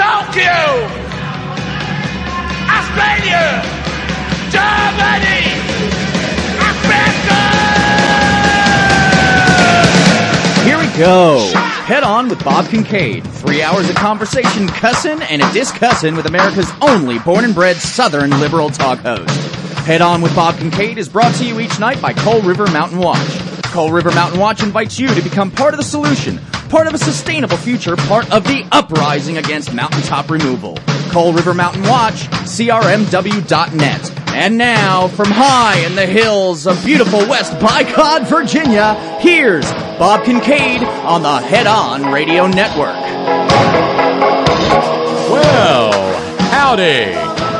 Tokyo, Australia, Germany, Africa! Here we go. Head On with Bob Kincaid. 3 hours of conversation, cussin' and a discussin' with America's only born and bred Southern liberal talk host. Head On with Bob Kincaid is brought to you each night by Coal River Mountain Watch. Coal River Mountain Watch invites you to become part of the solution, part of a sustainable future, part of the uprising against mountaintop removal. Coal River Mountain Watch, crmw.net. And now, from high in the hills of beautiful West Bicod, Virginia, here's Bob Kincaid on the Head On Radio Network. Well, howdy.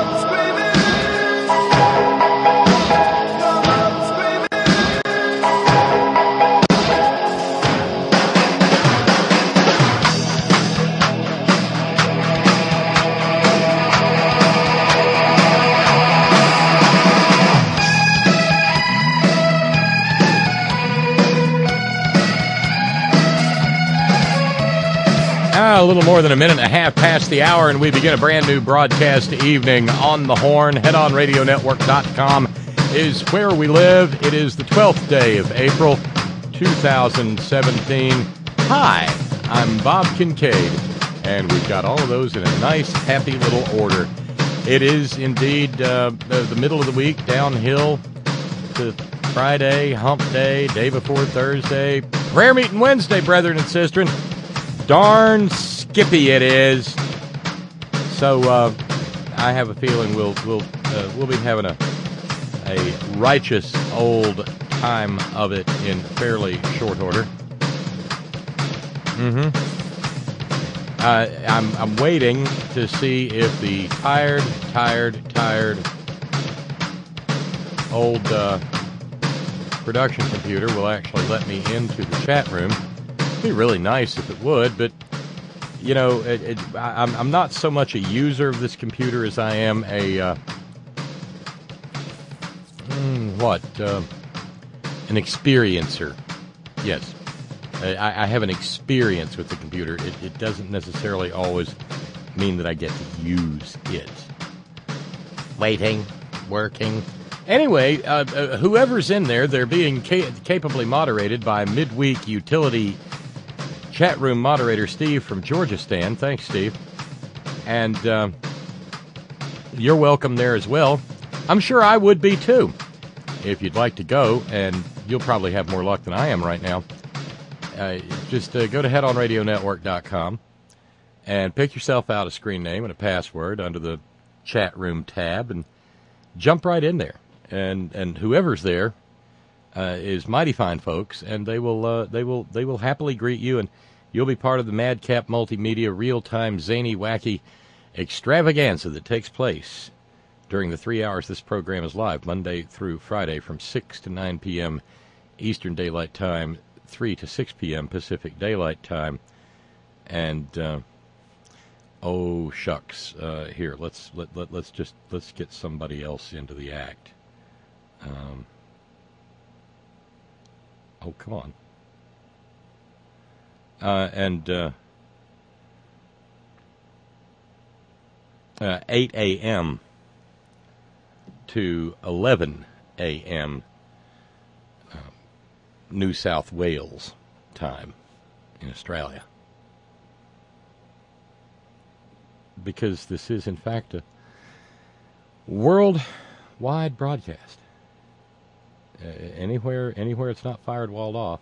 A little more than a minute and a half past the hour, and we begin a brand new broadcast evening on the Horn. HeadOnRadioNetwork.com is where we live. It is the 12th day of April, 2017. Hi, I'm Bob Kincaid, and we've got all of those in a nice, happy little order. It is indeed the middle of the week, downhill to Friday, hump day, day before Thursday, prayer meeting Wednesday, brethren and sistren. Darn skippy it is. So I have a feeling we'll be having a righteous old time of it in fairly short order. I'm waiting to see if the tired old production computer will actually let me into the chat room. Be really nice if it would, but you know, I'm not so much a user of this computer as I am a an experiencer. Yes, I have an experience with the computer. It doesn't necessarily always mean that I get to use it. Waiting, working. Anyway, whoever's in there, they're being capably moderated by midweek utility chat room moderator Steve from Georgia Stan. Thanks, Steve. And you're welcome there as well. I'm sure I would be too if you'd like to go, and you'll probably have more luck than I am right now. Just go to headonradionetwork.com and pick yourself out a screen name and a password under the chat room tab and jump right in there. And whoever's there is mighty fine folks, and they will happily greet you, and you'll be part of the Madcap Multimedia real-time zany wacky extravaganza that takes place during the 3 hours this program is live, Monday through Friday from 6 to 9 p.m. Eastern Daylight Time, 3 to 6 p.m. Pacific Daylight Time. And oh shucks, here let's get somebody else into the act. Oh, come on. 8 a.m. to 11 a.m. New South Wales time in Australia. Because this is, in fact, a worldwide broadcast. Anywhere it's not fired walled off,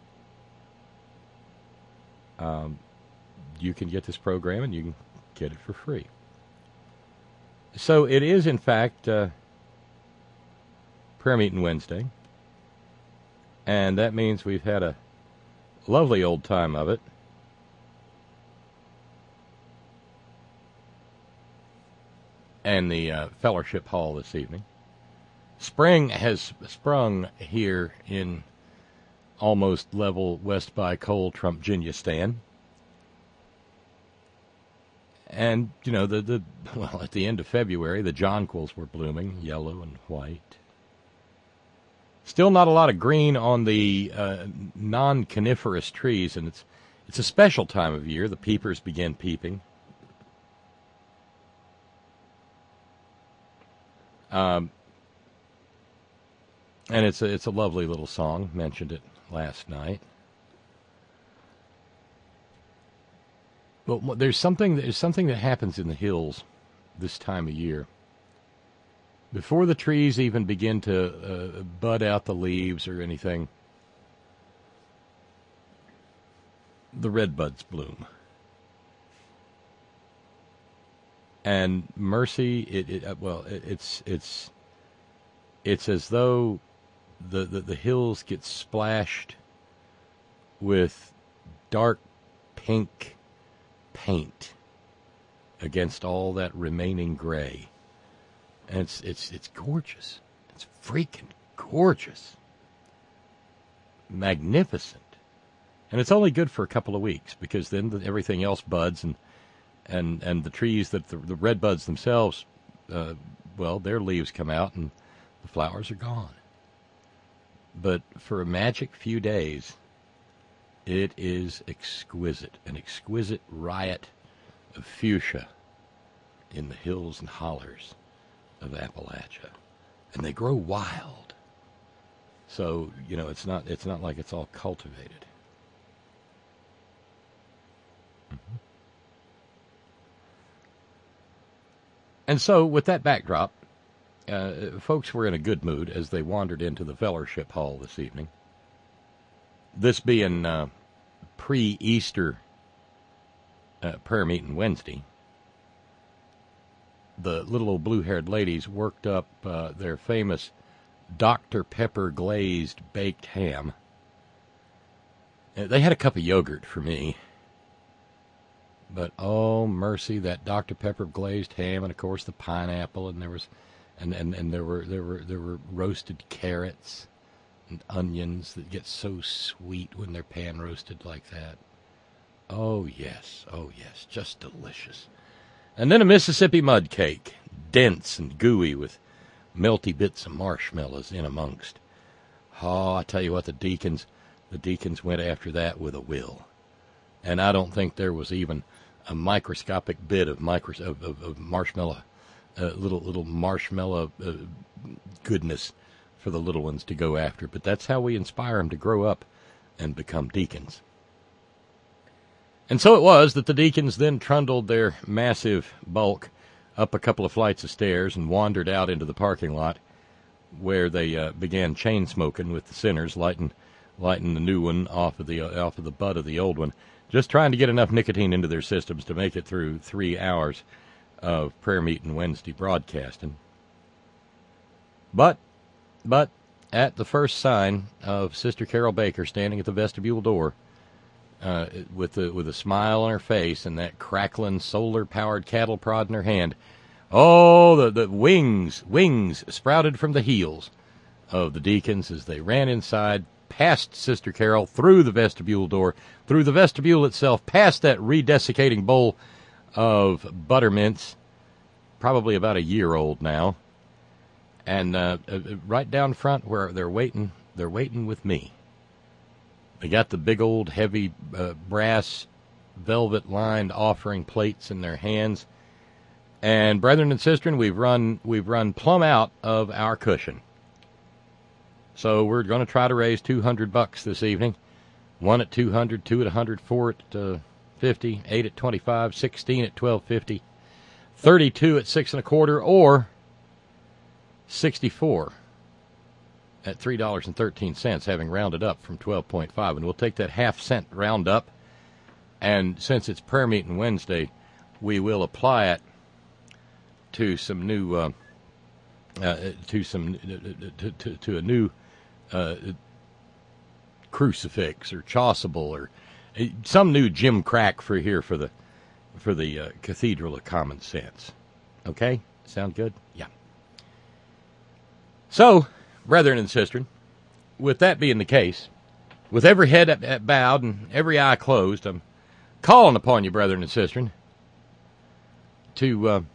you can get this program and you can get it for free. So it is, in fact, prayer meeting Wednesday, and that means we've had a lovely old time of it. And the fellowship hall this evening. Spring has sprung here in almost level West by Coal, Trump, Virginia stand. And, you know, at the end of February, the jonquils were blooming, yellow and white. Still not a lot of green on the non-coniferous trees, and it's a special time of year. The peepers begin peeping. And it's a lovely little song. Mentioned it last night. But there's something that happens in the hills this time of year. Before the trees even begin to bud out the leaves or anything, the redbuds bloom. And Mercy, it's as though the hills get splashed with dark pink paint against all that remaining gray. And it's gorgeous. It's freaking gorgeous. Magnificent. And it's only good for a couple of weeks, because then everything else buds, and the trees that the red buds themselves, their leaves come out and the flowers are gone. But for a magic few days, it is exquisite, an exquisite riot of fuchsia in the hills and hollers of Appalachia. And they grow wild. So, it's not like it's all cultivated. Mm-hmm. And so, with that backdrop, folks were in a good mood as they wandered into the fellowship hall this evening. This being pre-Easter prayer meeting Wednesday, the little old blue-haired ladies worked up their famous Dr. Pepper glazed baked ham. They had a cup of yogurt for me. But, oh, mercy, that Dr. Pepper glazed ham, and, of course, the pineapple, and there was, and there were roasted carrots and onions that get so sweet when they're pan roasted like that. Oh, yes, just delicious. And then a Mississippi mud cake, dense and gooey with melty bits of marshmallows in amongst. Oh, I tell you what, the deacons went after that with a will. And I don't think there was even a microscopic bit of marshmallow, little marshmallow goodness for the little ones to go after. But that's how we inspire them to grow up and become deacons. And so it was that the deacons then trundled their massive bulk up a couple of flights of stairs and wandered out into the parking lot, where they began chain smoking with the sinners, lighting the new one off of the butt of the old one, just trying to get enough nicotine into their systems to make it through 3 hours of prayer meeting Wednesday broadcasting. But at the first sign of Sister Carol Baker standing at the vestibule door, with a smile on her face and that crackling solar-powered cattle prod in her hand, oh, the wings sprouted from the heels of the deacons as they ran inside, past Sister Carol, through the vestibule door, through the vestibule itself, past that redesiccating bowl of buttermints, probably about a year old now, and right down front where they're waiting with me. They got the big old heavy brass velvet-lined offering plates in their hands, and brethren and sistren, we've run plumb out of our cushion. So we're going to try to raise $200 this evening. 1 at $200, 2 at $100, 4 at $50, 8 at $25, 16 at $12.50, 32 at $6 1/4, or 64 at $3.13, having rounded up from 12.5. And we'll take that half-cent round up, and since it's prayer meeting Wednesday, we will apply it to some new to a new crucifix or chasuble or some new Jim Crack for the Cathedral of Common Sense. Okay? Sound good? Yeah. So, brethren and sistren, with that being the case, with every head bowed and every eye closed, I'm calling upon you, brethren and sistren, to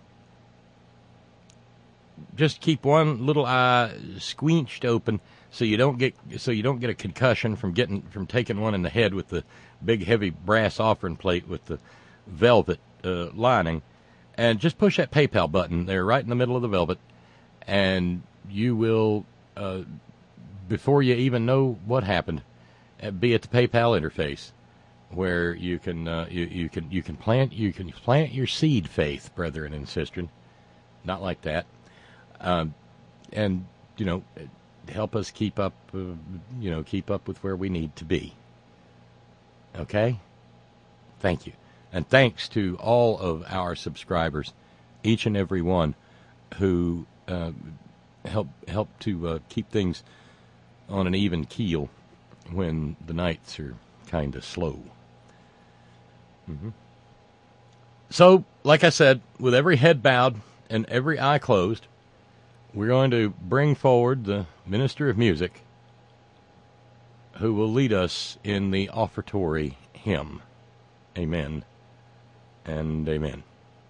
just keep one little eye squenched open so you don't get a concussion from taking one in the head with the big heavy brass offering plate with the velvet lining, and just push that PayPal button there right in the middle of the velvet, and you will, before you even know what happened, be at the PayPal interface, where you can plant your seed faith, brethren and sisters, not like that, and help us keep up with where we need to be. Okay, thank you, and thanks to all of our subscribers, each and every one, who help to keep things on an even keel when the nights are kind of slow. Mm-hmm. So, like I said, with every head bowed and every eye closed, we're going to bring forward the minister of music, who will lead us in the offertory hymn. Amen and amen.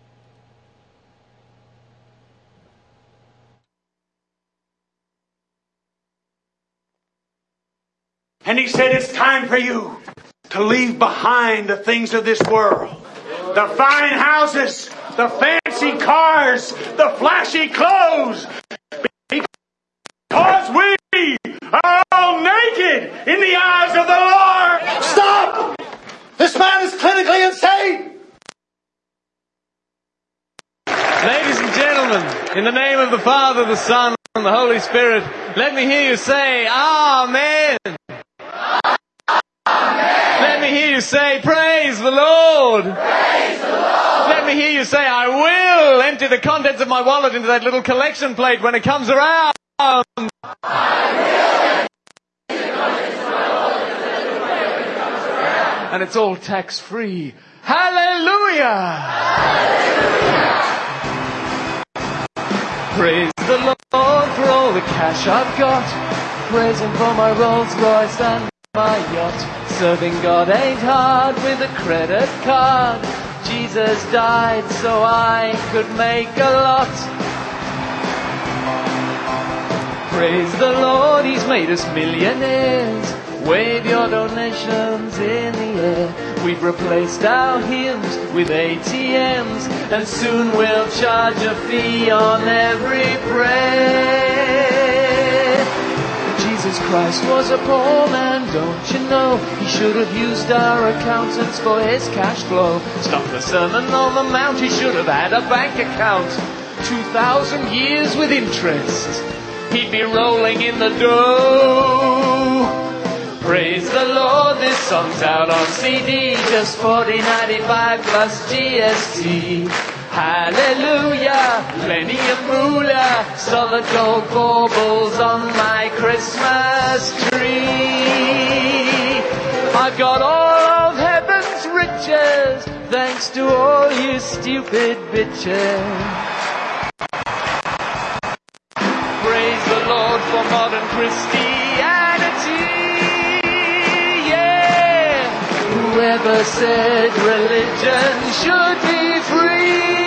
And he said, it's time for you to leave behind the things of this world. The fine houses, the fancy cars, the flashy clothes. Because we are all naked in the eyes of the Lord. Stop! This man is clinically insane! Ladies and gentlemen, in the name of the Father, the Son, and the Holy Spirit, let me hear you say, Amen. Let me hear you say, praise the Lord. Praise the Lord! Let me hear you say, I will empty the contents of my wallet into that little collection plate when it comes around. I will empty the contents of my wallet into that little plate when it comes around. And it's all tax-free. Hallelujah! Praise the Lord for all the cash I've got. Praise Him for my Rolls Royce and my yacht. Serving God ain't hard with a credit card. Jesus died so I could make a lot. Praise the Lord, He's made us millionaires. Wave your donations in the air. We've replaced our hymns with ATMs, and soon we'll charge a fee on every prayer. Jesus Christ was a poor man, don't you know? He should have used our accountants for his cash flow. Stop the Sermon on the Mount, he should have had a bank account. 2,000 years with interest, he'd be rolling in the dough. Praise the Lord, this song's out on CD, just $40.95 plus GST. Hallelujah, plenty of moolah, solid gold baubles on my Christmas tree. I've got all of heaven's riches, thanks to all you stupid bitches. Praise the Lord for modern Christianity. Whoever said religion should be free?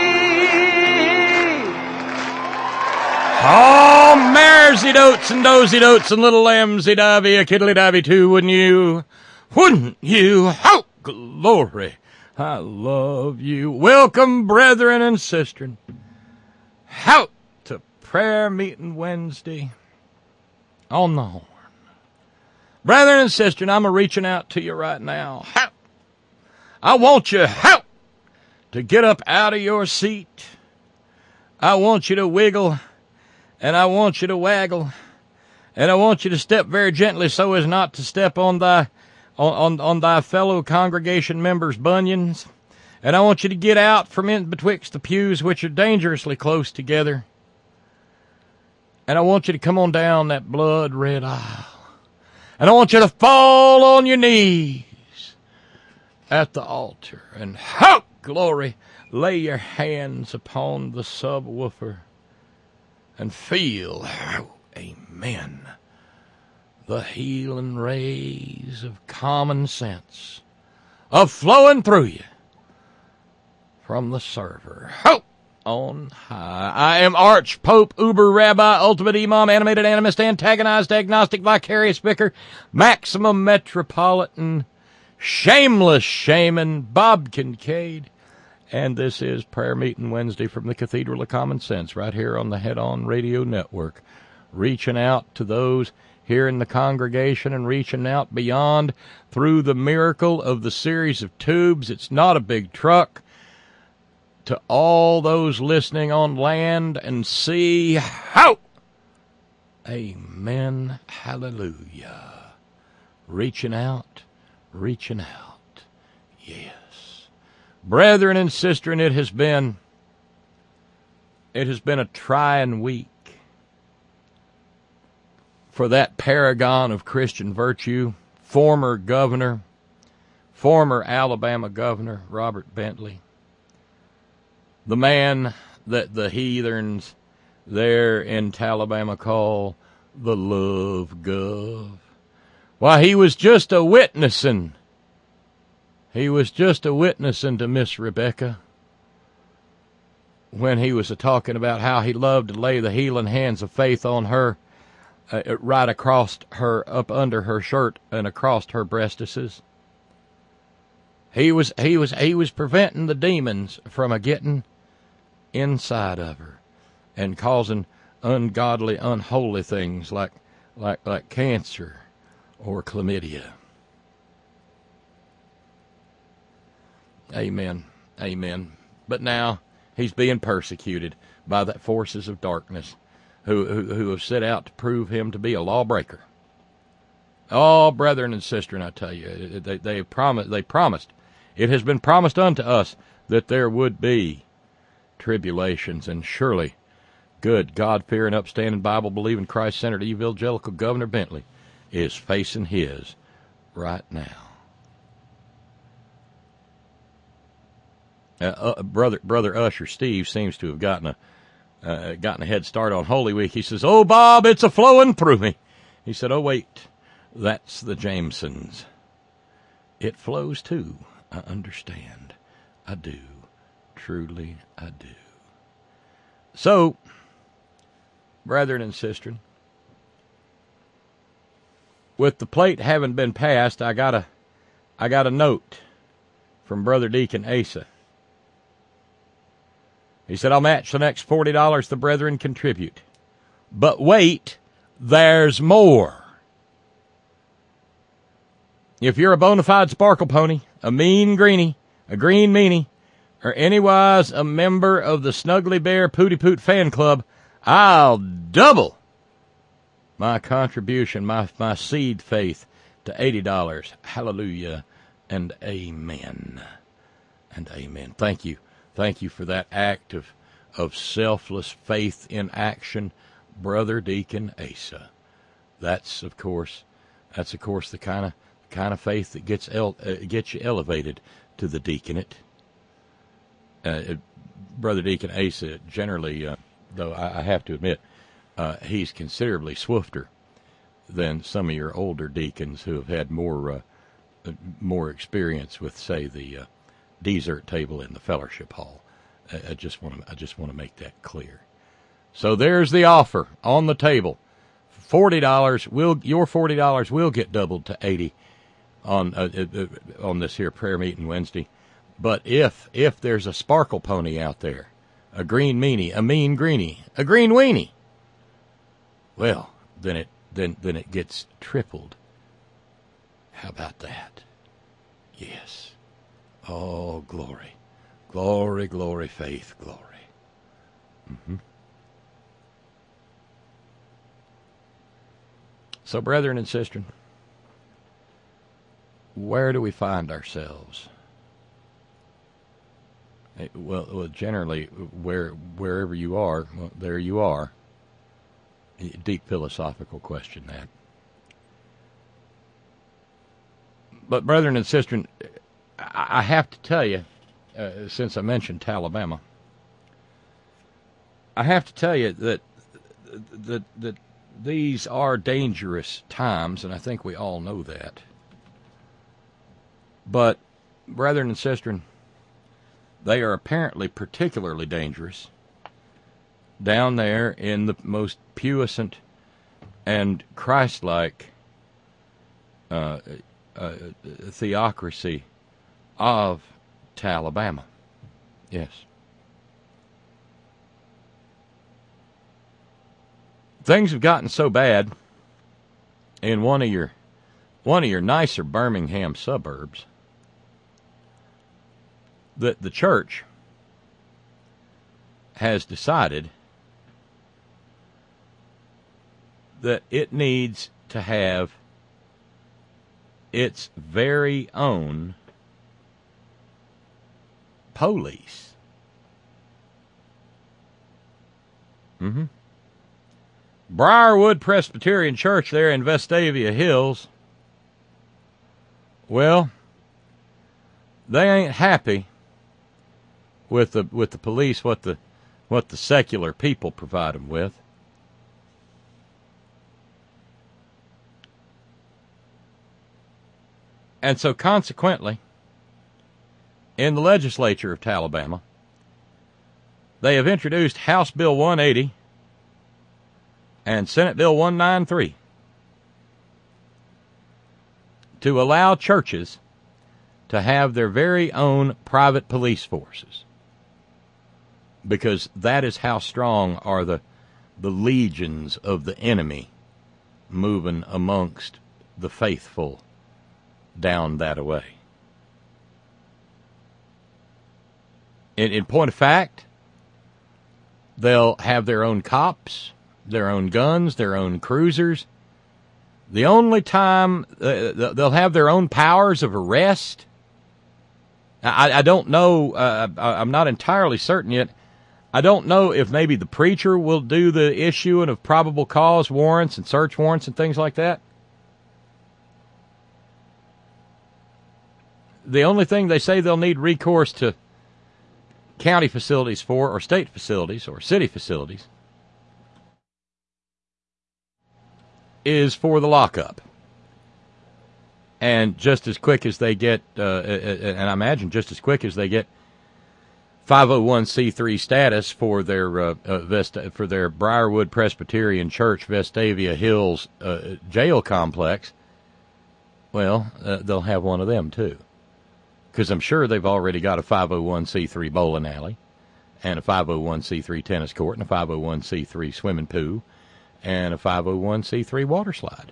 Oh, maresy dotes and dozy dotes and little lambsy davy, a kiddly davy too, wouldn't you? Wouldn't you? Oh, glory. I love you. Welcome, brethren and sisters. Out to prayer meeting Wednesday on the horn. Brethren and sisters, I'm reaching out to you right now. I want you to get up out of your seat. I want you to wiggle, and I want you to waggle, and I want you to step very gently so as not to step on thy fellow congregation members' bunions. And I want you to get out from in betwixt the pews, which are dangerously close together. And I want you to come on down that blood-red aisle. And I want you to fall on your knees at the altar and, glory, lay your hands upon the subwoofer and feel, amen, the healing rays of common sense flowing through you from the server. On high. I am Archpope, Uber Rabbi, Ultimate Imam, Animated Animist, Antagonized, Agnostic, Vicarious Vicar, Maximum Metropolitan, Shameless Shaman, Bob Kincaid, and this is Prayer Meeting Wednesday from the Cathedral of Common Sense, right here on the Head On Radio Network, reaching out to those here in the congregation and reaching out beyond through the miracle of the series of tubes. It's not a big truck. To all those listening on land and sea, how? Amen. Hallelujah. Reaching out. Yes. Brethren and sisters, it has been a trying week for that paragon of Christian virtue, former Alabama governor, Robert Bentley, the man that the heathens there in Alabama call the Love Gov. Why, he was just a witnessing to Miss Rebecca when he was talking about how he loved to lay the healing hands of faith on her, right across her, up under her shirt and across her breastises. He was preventing the demons from a getting inside of her and causing ungodly, unholy things like cancer or chlamydia. Amen. But now he's being persecuted by the forces of darkness who have set out to prove him to be a lawbreaker. Oh, brethren and sisters, I tell you, they promised. It has been promised unto us that there would be tribulations, and surely good, God-fearing, upstanding, Bible-believing, Christ-centered, evangelical Governor Bentley is facing his right now. Brother Usher Steve seems to have gotten a head start on Holy Week. He says, "Oh, Bob, it's a flowing through me." He said, "Oh, wait, that's the Jamesons. It flows too. I understand. I do. Truly, I do." So, brethren and sisters, with the plate having been passed, I got a note from Brother Deacon Asa. He said, "I'll match the next $40 the brethren contribute. But wait, there's more. If you're a bona fide sparkle pony, a mean greenie, a green meanie, or anywise a member of the Snuggly Bear Pooty Poot fan club, I'll double my contribution, my seed faith to $80. Hallelujah and amen. And amen." Thank you. Thank you for that act of selfless faith in action, Brother Deacon Asa. That's of course the kind of faith that gets you elevated to the deaconate. Brother Deacon Asa generally, though I have to admit, he's considerably swifter than some of your older deacons who have had more experience with, say, the dessert table in the fellowship hall. I just want to make that clear. So there's the offer on the table. Your $40 will get doubled to $80 on this here prayer meeting Wednesday. But if there's a sparkle pony out there, a green meanie, a mean greenie, a green weenie, well, then it gets tripled. How about that? Yes. Oh, glory. Glory, glory, faith, glory. So, brethren and sisters, where do we find ourselves? Well, generally, wherever you are, well, there you are. Deep philosophical question, that. But, brethren and sisters, I have to tell you, since I mentioned Alabama, I have to tell you that these are dangerous times, and I think we all know that. But, brethren and sisters, they are apparently particularly dangerous down there in the most puissant and Christ-like theocracy of Alabama. Yes. Things have gotten so bad in one of your nicer Birmingham suburbs that the church has decided that it needs to have its very own police. Briarwood Presbyterian Church there in Vestavia Hills. Well, they ain't happy with the police, what the secular people provide them with. And so consequently, in the legislature of Alabama, they have introduced House Bill 180 and Senate Bill 193 to allow churches to have their very own private police forces, because that is how strong are the legions of the enemy moving amongst the faithful down that way. In point of fact, they'll have their own cops, their own guns, their own cruisers. The only time they'll have their own powers of arrest. I don't know. I'm not entirely certain yet. I don't know if maybe the preacher will do the issuing of probable cause warrants and search warrants and things like that. The only thing they say they'll need recourse to county facilities for, or state facilities, or city facilities, is for the lockup. And just as quick as they get, and I imagine just as quick as they get 501c3 status for their Briarwood Presbyterian Church Vestavia Hills jail complex, well, they'll have one of them too. Because I'm sure they've already got a 501c3 bowling alley, and a 501c3 tennis court, and a 501c3 swimming pool, and a 501c3 water slide.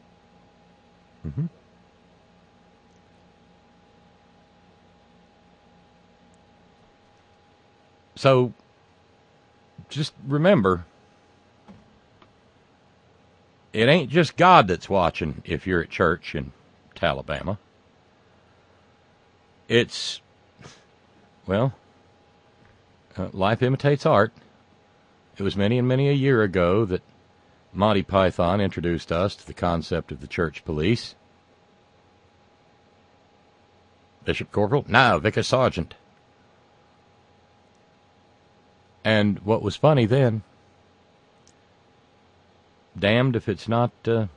So, just remember, it ain't just God that's watching if you're at church in Alabama. It's, well, life imitates art. It was many and many a year ago that Monty Python introduced us to the concept of the church police. Bishop Corporal? No, Vicar Sergeant. And what was funny then, damned if it's not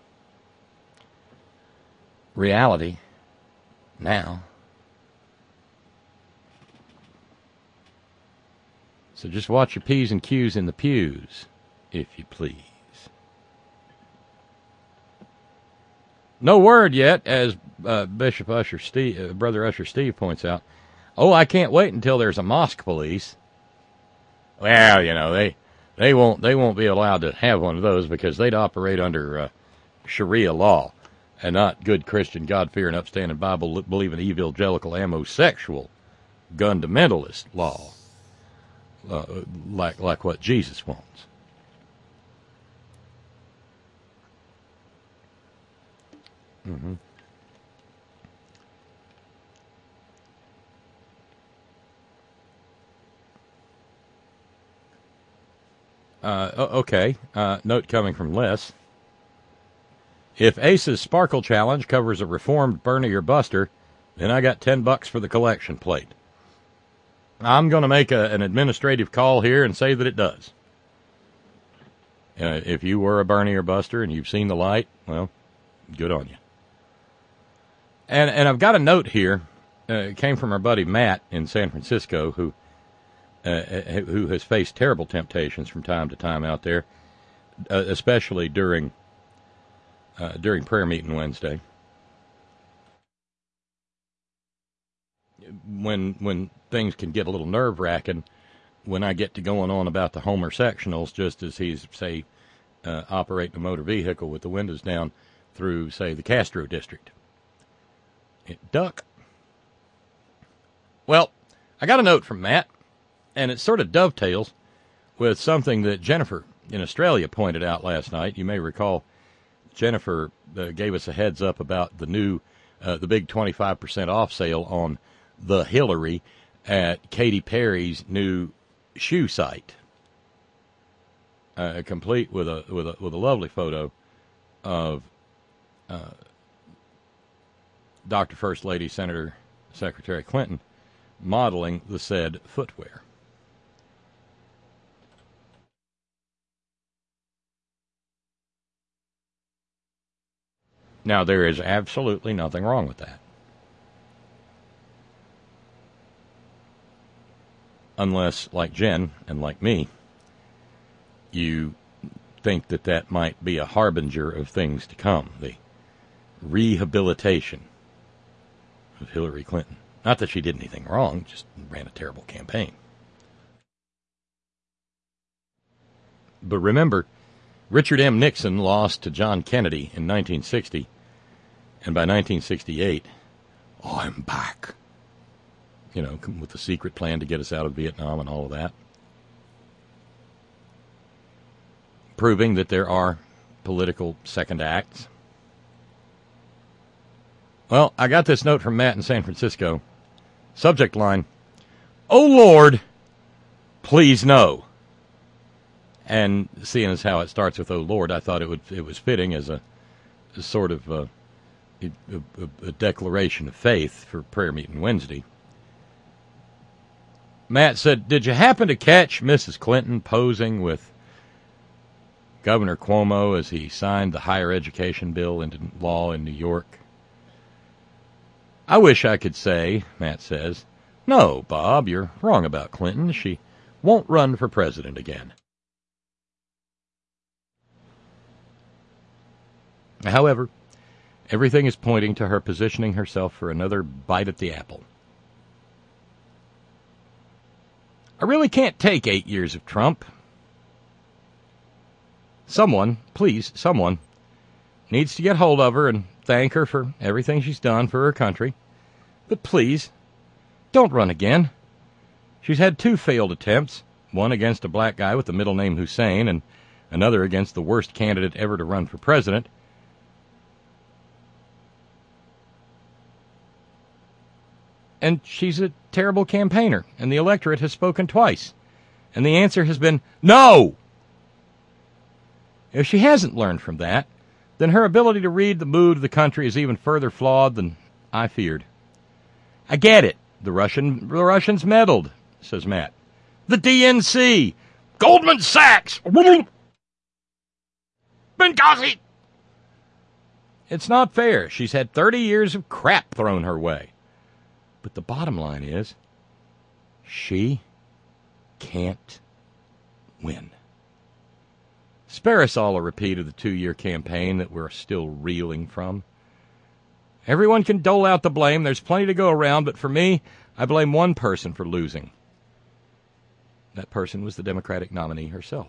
reality now. So just watch your P's and Q's in the pews, if you please. No word yet, as Bishop Usher Steve, Brother Usher Steve points out. Oh, I can't wait until there's a mosque police. Well, you know, they won't be allowed to have one of those because they'd operate under Sharia law and not good Christian, God-fearing, upstanding, Bible-believing, evangelical, homosexual, fundamentalist law. Like what Jesus wants. Okay. Note coming from Les. If Ace's Sparkle Challenge covers a reformed Bernie or Buster, then I got $10 for the collection plate. I'm going to make an administrative call here and say that it does. If you were a Bernie or Buster and you've seen the light, well, good on you. And I've got a note here. It came from our buddy Matt in San Francisco, who has faced terrible temptations from time to time out there, especially during prayer meeting Wednesday. when things can get a little nerve-wracking, when I get to going on about the Homer sectionals, just as he's, say, operating a motor vehicle with the windows down through, say, the Castro district. Duck. Well, I got a note from Matt, and it sort of dovetails with something that Jennifer in Australia pointed out last night. You may recall Jennifer gave us a heads up about the new, the big 25% off sale on the Hillary at Katy Perry's new shoe site, complete with a lovely photo of Dr. First Lady Senator Secretary Clinton modeling the said footwear. Now, there is absolutely nothing wrong with that. Unless, like Jen and like me, you think that that might be a harbinger of things to come, the rehabilitation of Hillary Clinton. Not that she did anything wrong, just ran a terrible campaign. But remember, Richard M. Nixon lost to John Kennedy in 1960, and by 1968, I'm back. You know, with the secret plan to get us out of Vietnam and all of that. Proving that there are political second acts. Well, I got this note from Matt in San Francisco. Subject line, "Oh Lord, please no." And seeing as how it starts with "Oh Lord," I thought it was fitting as a sort of a declaration of faith for prayer meeting Wednesday. Matt said, "Did you happen to catch Mrs. Clinton posing with Governor Cuomo as he signed the higher education bill into law in New York?" "I wish I could say," Matt says, "No, Bob, you're wrong about Clinton. She won't run for president again." However, everything is pointing to her positioning herself for another bite at the apple. I really can't take 8 years of Trump. Someone, please, someone, needs to get hold of her and thank her for everything she's done for her country. But please, don't run again. She's had 2 failed attempts, one against a black guy with the middle name Hussein and another against the worst candidate ever to run for president. And she's a terrible campaigner, and the electorate has spoken twice. And the answer has been no! If she hasn't learned from that, then her ability to read the mood of the country is even further flawed than I feared. I get it. The Russians meddled, says Matt. The DNC! Goldman Sachs! Benghazi! It's not fair. She's had 30 years of crap thrown her way. But the bottom line is, she can't win. Spare us all a repeat of the 2-year campaign that we're still reeling from. Everyone can dole out the blame. There's plenty to go around, but for me, I blame one person for losing. That person was the Democratic nominee herself.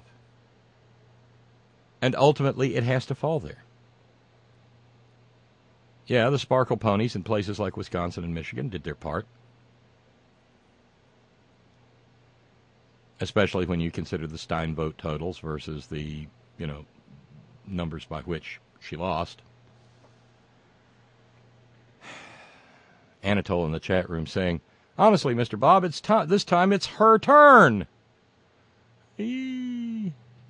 And ultimately, it has to fall there. Yeah, the sparkle ponies in places like Wisconsin and Michigan did their part. Especially when you consider the Stein vote totals versus the, numbers by which she lost. Anatole in the chat room saying, "Honestly, Mr. Bob, this time it's her turn." Yeah.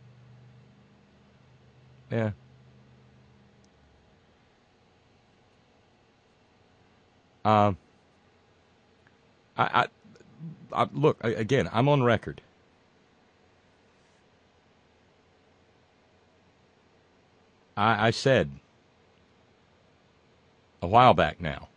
I look, again, I'm on record. I said a while back now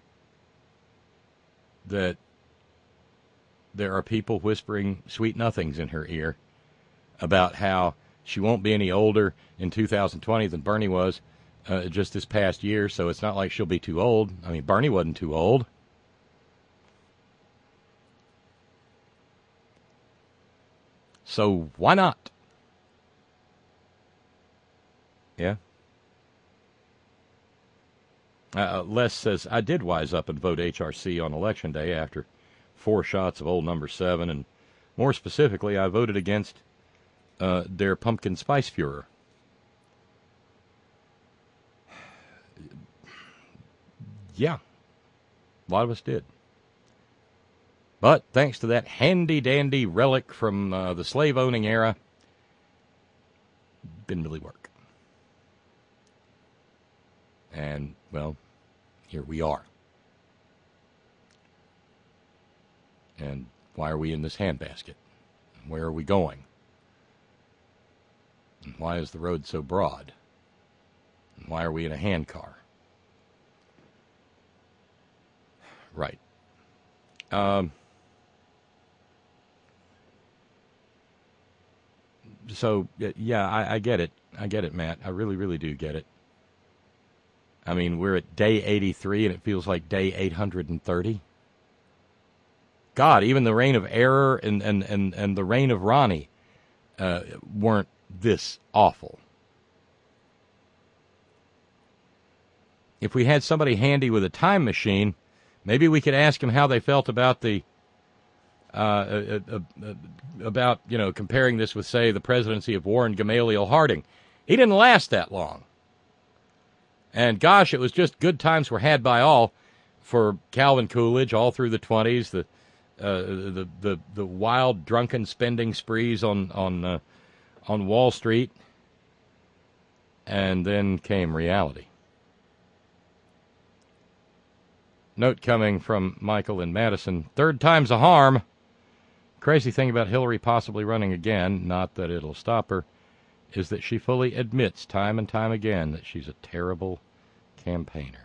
that there are people whispering sweet nothings in her ear about how she won't be any older in 2020 than Bernie was just this past year, so it's not like she'll be too old. I mean, Bernie wasn't too old. So why not? Yeah. Les says, I did wise up and vote HRC on Election Day after 4 shots of old number 7, and more specifically, I voted against their pumpkin spice Führer. Yeah, a lot of us did. But thanks to that handy-dandy relic from the slave-owning era, didn't really work. And, well, here we are. And why are we in this handbasket? Where are we going? And why is the road so broad? And why are we in a handcar? Right. So, yeah, I get it. I get it, Matt. I really, really do get it. I mean, we're at day 83, and it feels like day 830. God, even the reign of error and the reign of Ronnie weren't this awful. If we had somebody handy with a time machine, maybe we could ask them how they felt about the comparing this with, say, the presidency of Warren Gamaliel Harding. He didn't last that long. And gosh, it was just good times were had by all for Calvin Coolidge all through the 20s. The wild drunken spending sprees on Wall Street, and then came reality. Note coming from Michael in Madison: 3rd time's a harm. Crazy thing about Hillary possibly running again, not that it'll stop her, is that she fully admits time and time again that she's a terrible campaigner.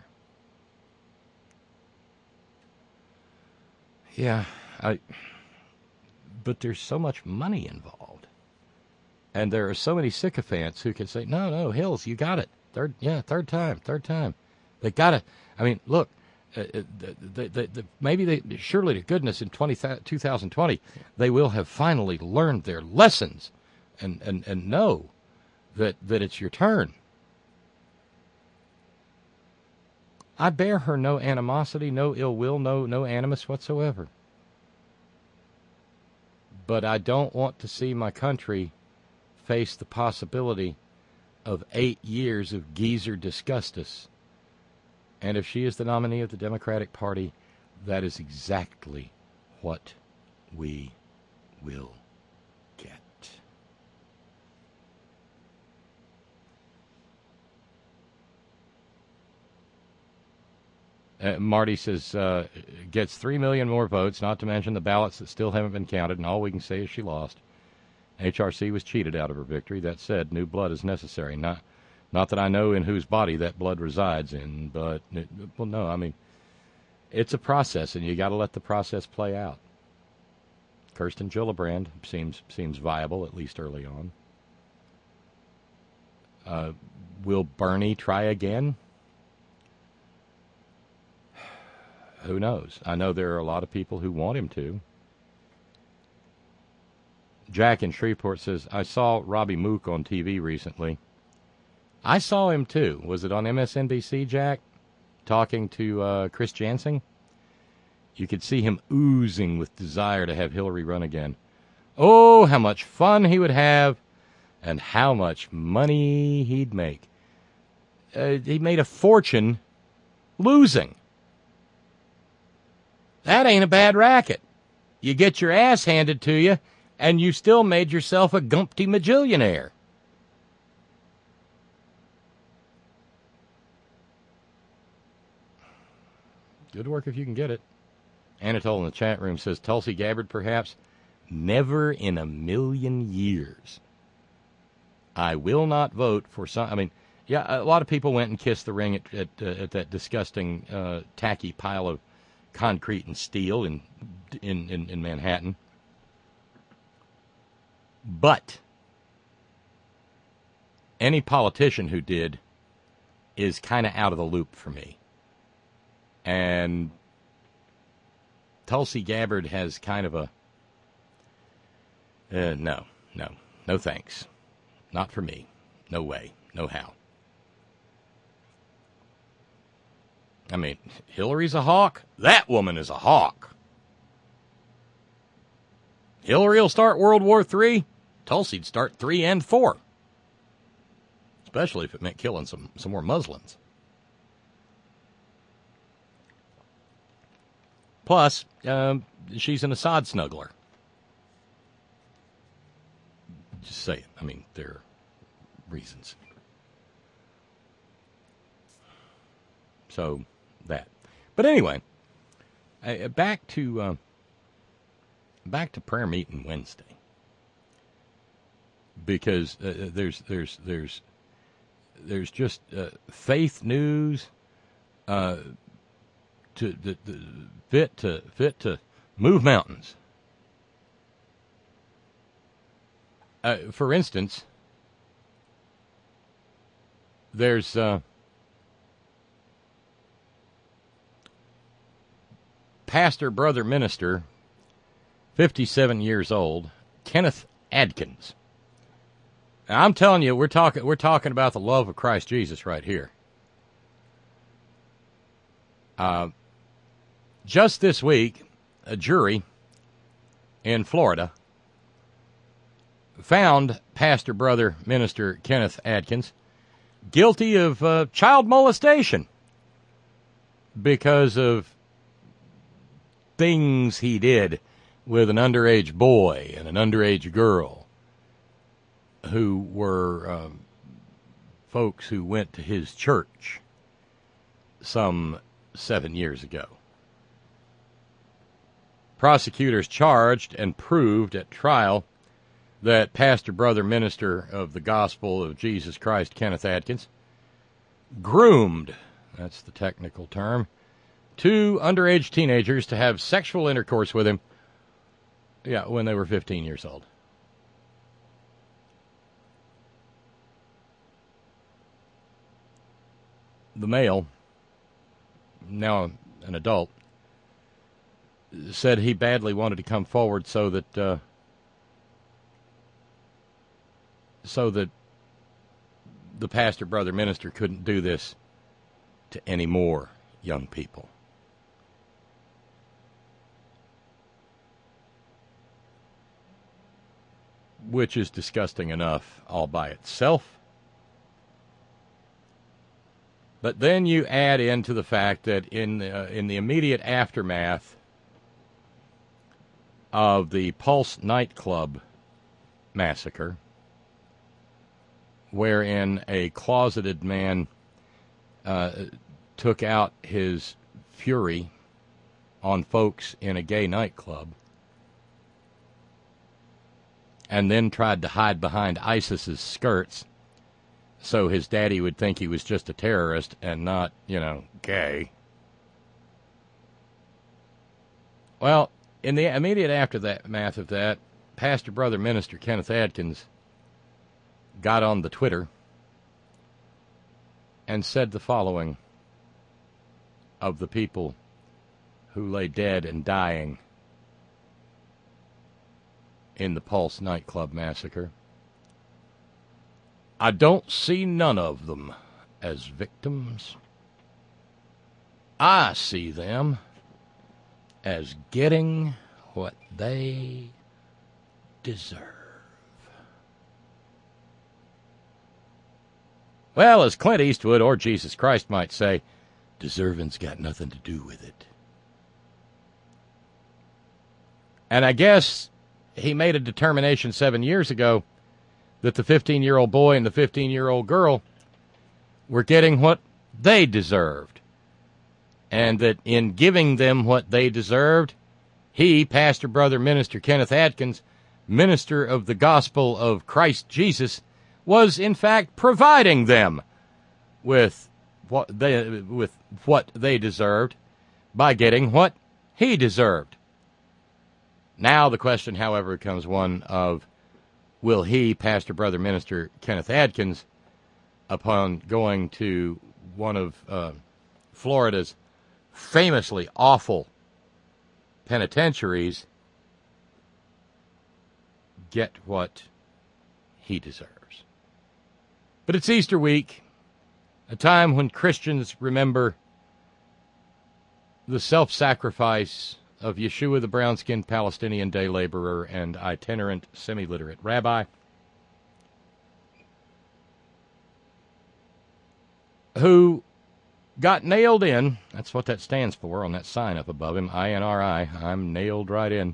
Yeah, but there's so much money involved. And there are so many sycophants who can say, no, Hills, you got it. Third time. They got it. I mean, look, surely to goodness in 2020, they will have finally learned their lessons and know that it's your turn. I bear her no animosity, no ill will, no animus whatsoever. But I don't want to see my country face the possibility of 8 years of geezer disgustus. And if she is the nominee of the Democratic Party, that is exactly what we will get. Marty says, gets 3 million more votes, not to mention the ballots that still haven't been counted, and all we can say is she lost. HRC was cheated out of her victory. That said, new blood is necessary. Not that I know in whose body that blood resides in, but, it's a process, and you got to let the process play out. Kirsten Gillibrand seems viable, at least early on. Will Bernie try again? Who knows? I know there are a lot of people who want him to. Jack in Shreveport says, I saw Robbie Mook on TV recently. I saw him too. Was it on MSNBC, Jack? Talking to Chris Jansing? You could see him oozing with desire to have Hillary run again. Oh, how much fun he would have, and how much money he'd make. He made a fortune losing. That ain't a bad racket. You get your ass handed to you, and you still made yourself a gumpty majillionaire. Good work if you can get it. Anatole in the chat room says, Tulsi Gabbard, perhaps? Never in a million years. I will not vote for some... I mean, yeah, a lot of people went and kissed the ring at that disgusting, tacky pile of concrete and steel in Manhattan. But any politician who did is kind of out of the loop for me. And Tulsi Gabbard has kind of a... no. No thanks. Not for me. No way. No how. I mean, Hillary's a hawk. That woman is a hawk. Hillary will start World War III. Tulsi'd start 3 and 4. Especially if it meant killing some more Muslims. Plus, she's an Assad snuggler. Just saying. I mean, there are reasons. So, that. But anyway, back to prayer meeting Wednesday. Because there's just faith news fit to move mountains. For instance, there's pastor, brother, minister, 57 years old, Kenneth Adkins. Now, I'm telling you, we're talking about the love of Christ Jesus right here. Just this week, a jury in Florida found pastor, brother, minister Kenneth Adkins guilty of child molestation because of things he did with an underage boy and an underage girl who were folks who went to his church some 7 years ago. Prosecutors charged and proved at trial that pastor, brother, minister of the gospel of Jesus Christ, Kenneth Adkins, groomed, that's the technical term, 2 underage teenagers to have sexual intercourse with him, when they were 15 years old. The male, now an adult, said he badly wanted to come forward so that the pastor, brother, minister couldn't do this to any more young people. Which is disgusting enough all by itself. But then you add into the fact that in the immediate aftermath of the Pulse nightclub massacre, wherein a closeted man took out his fury on folks in a gay nightclub and then tried to hide behind ISIS's skirts so his daddy would think he was just a terrorist and not, gay. Well, in the immediate aftermath of that, pastor, brother, minister Kenneth Adkins got on the Twitter and said the following of the people who lay dead and dying in the Pulse nightclub massacre. I don't see none of them as victims. I see them as getting what they deserve. Well, as Clint Eastwood or Jesus Christ might say, deserving's got nothing to do with it. And I guess he made a determination 7 years ago that the 15-year-old boy and the 15-year-old girl were getting what they deserved. And that in giving them what they deserved, he, pastor, brother, minister Kenneth Adkins, minister of the gospel of Christ Jesus, was in fact providing them with what they deserved by getting what he deserved. Now the question, however, becomes one of, will he, pastor, brother, minister Kenneth Adkins, upon going to one of Florida's famously awful penitentiaries, get what he deserves. But it's Easter week, a time when Christians remember the self-sacrifice of Yeshua, the brown-skinned Palestinian day laborer and itinerant semi-literate rabbi, who got nailed in. That's what that stands for on that sign up above him, INRI. I'm nailed right in.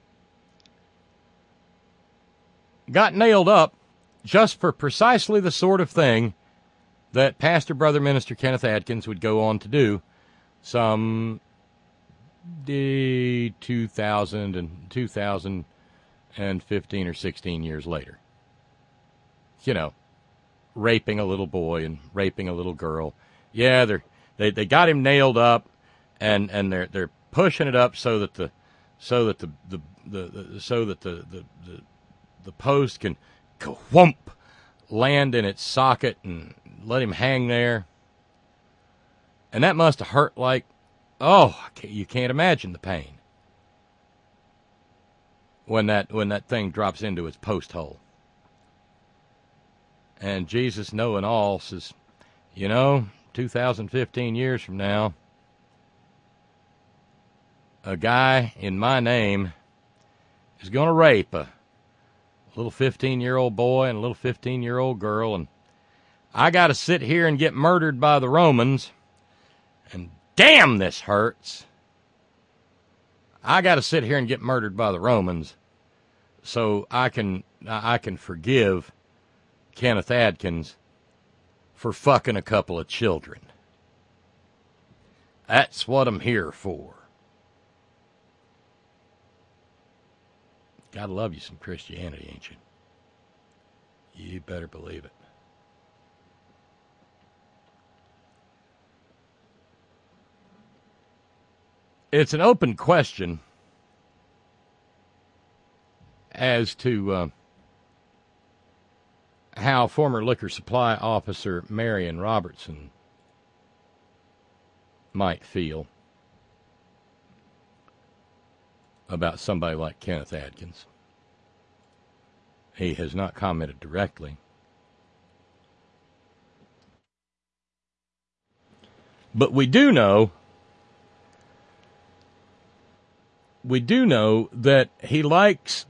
Got nailed up just for precisely the sort of thing that Pastor Brother Minister Kenneth Adkins would go on to do some 2015 or 16 years later. You know, raping a little boy and raping a little girl. Yeah, they got him nailed up, and they're pushing it up so that the post can whomp land in its socket and let him hang there. And that must have hurt like, you can't imagine the pain when that thing drops into its post hole. And Jesus, knowing all, says, 2015 years from now, a guy in my name is going to rape a little 15-year-old boy and a little 15-year-old girl, and I got to sit here and get murdered by the Romans, and damn, this hurts. I got to sit here and get murdered by the Romans so I can forgive Kenneth Adkins for fucking a couple of children. That's what I'm here for. Gotta love you some Christianity, ain't you? You better believe it. It's an open question as to how former liquor supply officer Marion Robertson might feel about somebody like Kenneth Adkins. He has not commented directly. But we do know that he likes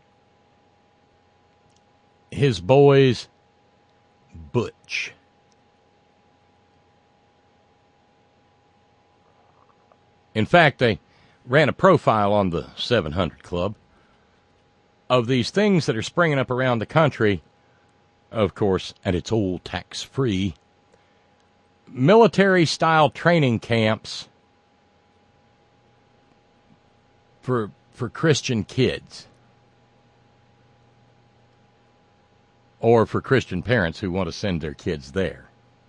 his boys butch. In fact, they ran a profile on the 700 Club of these things that are springing up around the country, of course, and it's all tax-free, military-style training camps for Christian kids, or for Christian parents who want to send their kids there.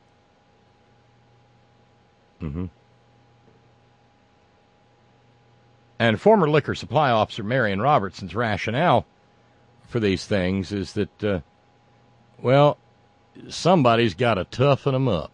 And former liquor supply officer Marion Robertson's rationale for these things is that, somebody's got to toughen them up.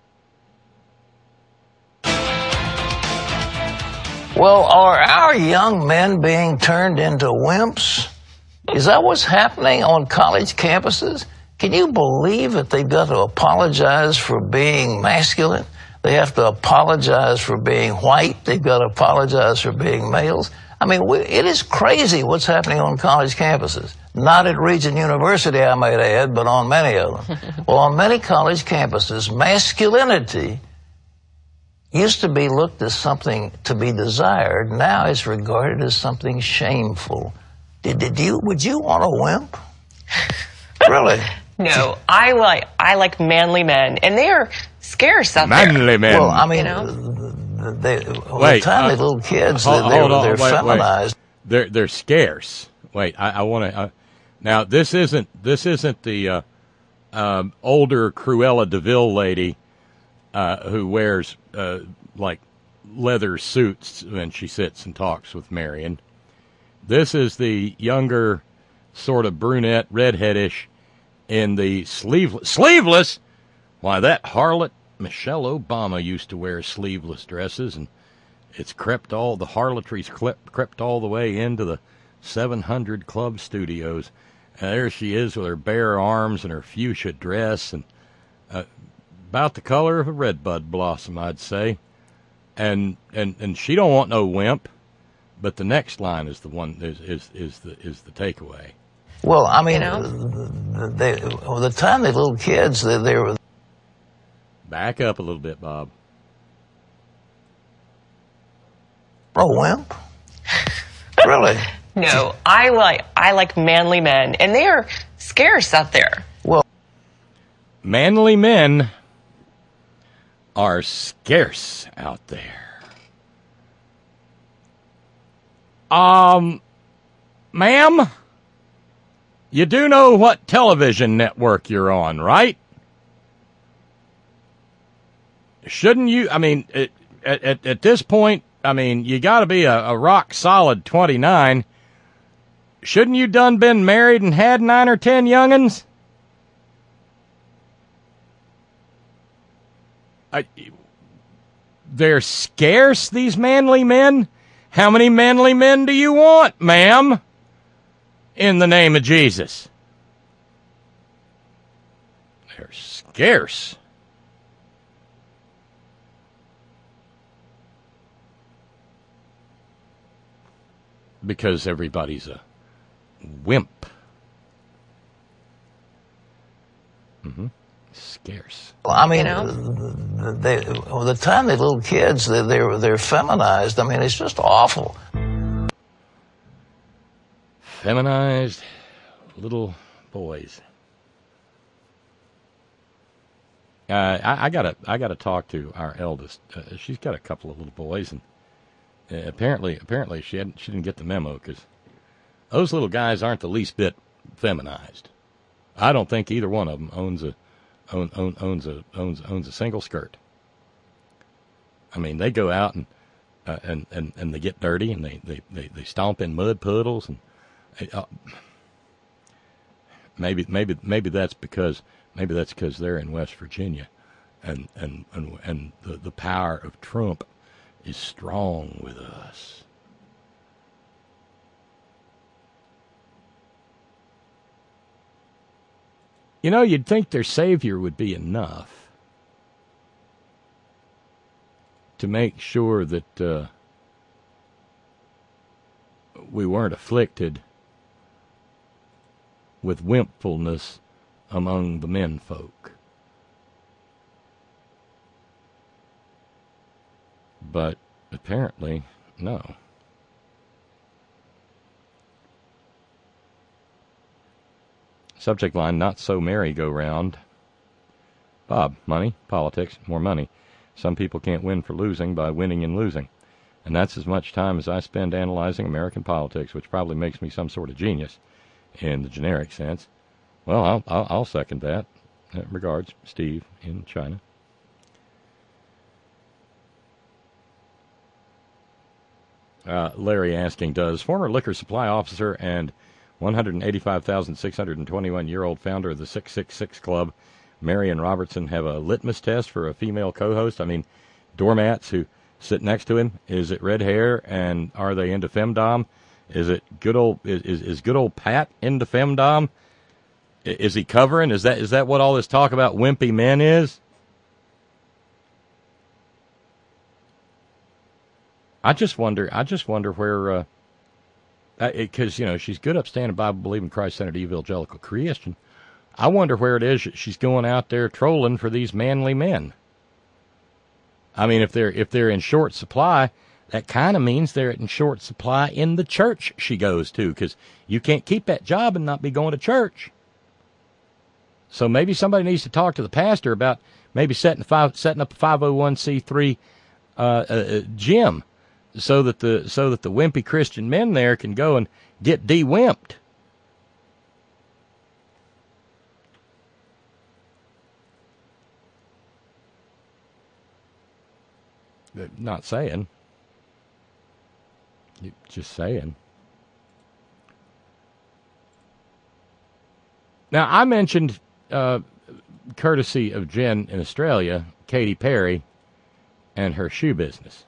Well, are our young men being turned into wimps? Is that what's happening on college campuses? Can you believe that they've got to apologize for being masculine? They have to apologize for being white. They've got to apologize for being males. I mean, it is crazy what's happening on college campuses. Not at Regent University, I might add, but on many of them. Well, on many college campuses, masculinity used to be looked as something to be desired. Now it's regarded as something shameful. Would you want a wimp? Really? No, I like manly men, and they are scarce out there. Manly men. Well, I mean, the tiny little kids, they're feminized. They're scarce. Wait, I want to. Now this isn't the older Cruella DeVille lady who wears like leather suits when she sits and talks with Marion. This is the younger, sort of brunette, redheadish, in the sleeveless. Why, that harlot Michelle Obama used to wear sleeveless dresses, and the harlotry's crept all the way into the 700 Club studios. There she is with her bare arms and her fuchsia dress, and about the color of a redbud blossom, I'd say. And she don't want no wimp, but the next line is the one is the takeaway. Well, I mean, You know? the time they little kids, they were. Back up a little bit, Bob. Oh, wimp? Really? No, I like manly men, and they are scarce out there. Well, Manly men are scarce out there. Ma'am, you do know what television network you're on, right? Shouldn't you? I mean, at this point, I mean, you got to be a rock solid 29. Shouldn't you done been married and had 9 or 10 young'uns? They're scarce, these manly men. How many manly men do you want, ma'am? In the name of Jesus. They're scarce. Because everybody's a wimp. Scarce. I mean, the time they little kids, they're feminized. I mean, it's just awful. Feminized little boys. I gotta talk to our eldest. She's got a couple of little boys, and apparently she didn't get the memo, because those little guys aren't the least bit feminized. I don't think either one of them owns a single skirt. I mean, they go out and they get dirty, and they stomp in mud puddles, and maybe that's because they're in West Virginia, and the power of Trump is strong with us. You know, you'd think their savior would be enough to make sure that we weren't afflicted with wimpfulness among the men folk. But apparently, no. Subject line, not so merry-go-round. Bob, money, politics, more money. Some people can't win for losing by winning and losing. And that's as much time as I spend analyzing American politics, which probably makes me some sort of genius in the generic sense. Well, I'll second that. Regards, Steve in China. Larry asking, does former liquor supply officer and 185,621-year-old founder of the 666 Club, Marion Robertson, have a litmus test for a female co-host? I mean, doormats who sit next to him, is it red hair, and are they into femdom? Is it good old is good old Pat into femdom? Is he covering? Is that what all this talk about wimpy men is? I just wonder where, because, you know, she's good, upstanding, Bible-believing, Christ-centered, evangelical Christian. I wonder where it is she's going out there trolling for these manly men. I mean, if they're in short supply, that kind of means they're in short supply in the church she goes to, because you can't keep that job and not be going to church. So maybe somebody needs to talk to the pastor about maybe setting up a 501c3 gym, so that the wimpy Christian men there can go and get de-wimped. Not saying. Just saying. Now, I mentioned, courtesy of Jen in Australia, Katy Perry and her shoe business.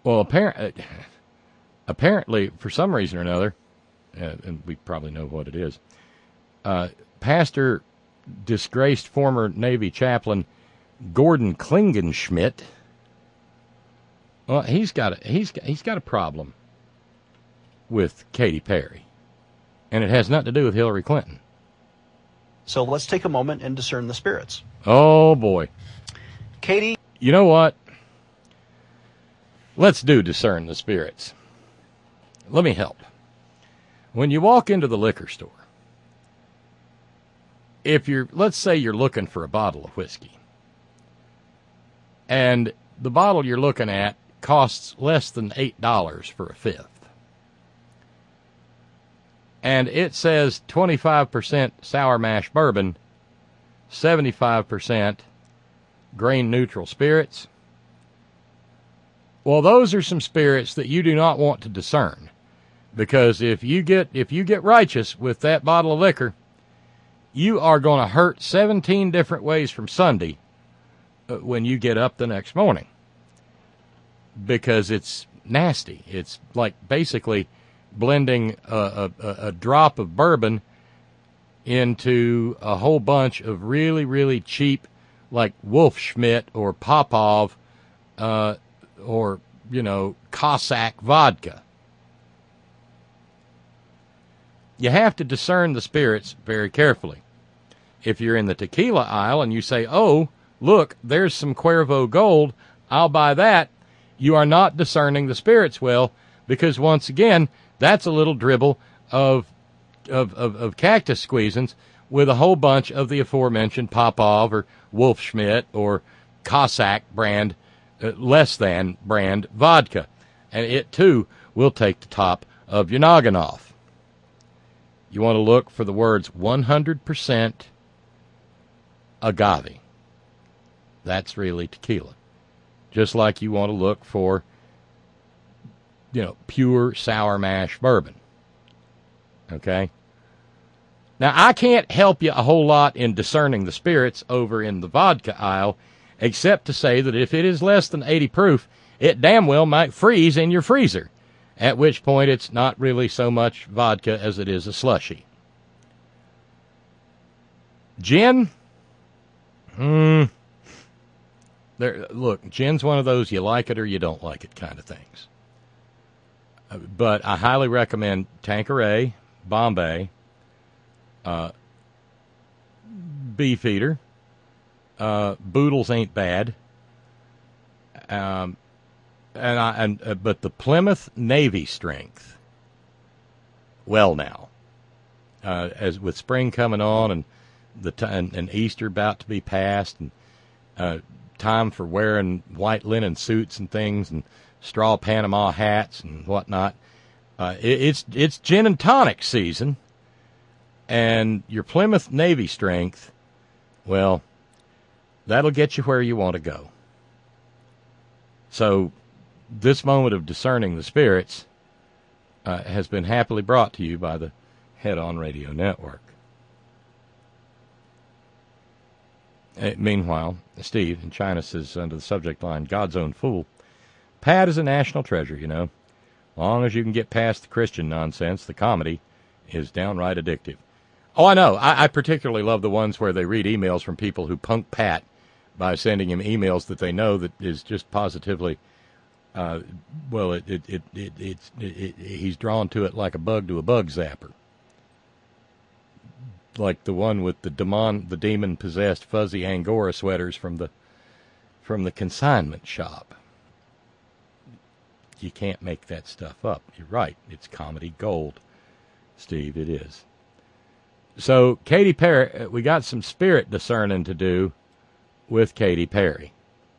Well, apparently, for some reason or another, and we probably know what it is, Pastor, disgraced former Navy chaplain Gordon Klingenschmidt, well, he's got a problem with Katy Perry, and it has nothing to do with Hillary Clinton. So let's take a moment and discern the spirits. Oh, boy. Katy. You know what? Let's do discern the spirits. Let me help. When you walk into the liquor store, let's say you're looking for a bottle of whiskey, and the bottle you're looking at costs less than $8 for a fifth, and it says 25% sour mash bourbon, 75% grain neutral spirits. Well, those are some spirits that you do not want to discern, because if you get righteous with that bottle of liquor, you are going to hurt 17 different ways from Sunday when you get up the next morning, because it's nasty. It's like basically blending a drop of bourbon into a whole bunch of really, really cheap, like Wolfschmidt or Popov, or, Cossack vodka. You have to discern the spirits very carefully. If you're in the tequila aisle and you say, oh, look, there's some Cuervo Gold, I'll buy that, you are not discerning the spirits well, because once again, that's a little dribble of cactus squeezins with a whole bunch of the aforementioned Popov or Wolfschmidt or Cossack brand, less than brand vodka. And it, too, will take the top of your noggin off. You want to look for the words 100% agave. That's really tequila. Just like you want to look for, pure sour mash bourbon. Okay? Now, I can't help you a whole lot in discerning the spirits over in the vodka aisle, except to say that if it is less than 80 proof, it damn well might freeze in your freezer, at which point it's not really so much vodka as it is a slushie. Gin? Look, gin's one of those you like it or you don't like it kind of things. But I highly recommend Tanqueray, Bombay, Beefeater. Boodles ain't bad. But the Plymouth Navy Strength. Well, now, as with spring coming on and and Easter about to be past, and time for wearing white linen suits and things and straw Panama hats and whatnot, it's gin and tonic season, and your Plymouth Navy Strength, well, that'll get you where you want to go. So this moment of discerning the spirits has been happily brought to you by the Head On Radio Network. Meanwhile, Steve in China says under the subject line, God's Own Fool, Pat is a national treasure, Long as you can get past the Christian nonsense, the comedy is downright addictive. Oh, I know. I particularly love the ones where they read emails from people who punk Pat by sending him emails that they know that is just positively, he's drawn to it like a bug to a bug zapper. Like the one with the demon-possessed fuzzy Angora sweaters from the consignment shop. You can't make that stuff up. You're right. It's comedy gold, Steve. It is. So, Katy Perry, we got some spirit discerning to do with Katy Perry.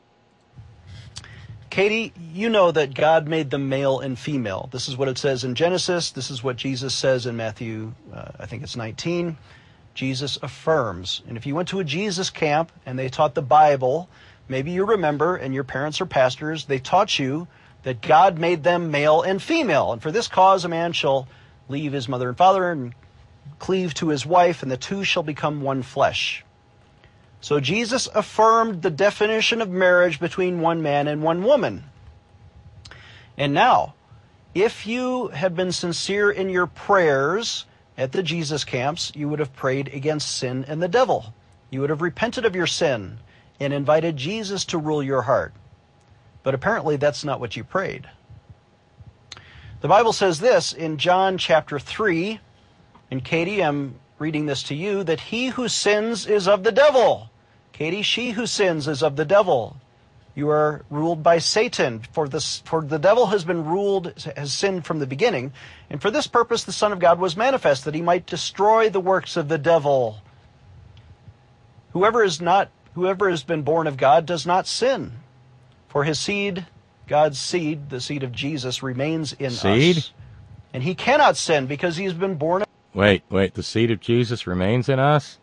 Katy, you know that God made them male and female. This is what it says in Genesis. This is what Jesus says in Matthew, I think it's 19. Jesus affirms. And if you went to a Jesus camp and they taught the Bible, maybe you remember, and your parents are pastors, they taught you that God made them male and female. And for this cause a man shall leave his mother and father and cleave to his wife, and the two shall become one flesh. So Jesus affirmed the definition of marriage between one man and one woman. And now, if you had been sincere in your prayers at the Jesus camps, you would have prayed against sin and the devil. You would have repented of your sin and invited Jesus to rule your heart. But apparently that's not what you prayed. The Bible says this in John chapter 3, and Katie, I'm reading this to you, that he who sins is of the devil. Katie, she who sins is of the devil. You are ruled by Satan, for the devil has sinned from the beginning, and for this purpose the Son of God was manifest, that he might destroy the works of the devil. Whoever has been born of God does not sin, for his seed, God's seed, the seed of Jesus, remains in us. And he cannot sin because he has been born of... Wait, the seed of Jesus remains in us?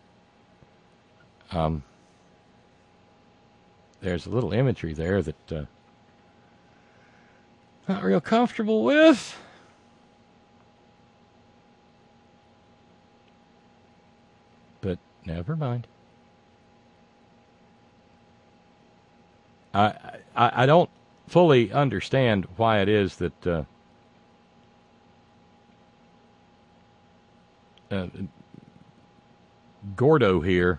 There's a little imagery there that not real comfortable with. But never mind. I don't fully understand why it is that Gordo here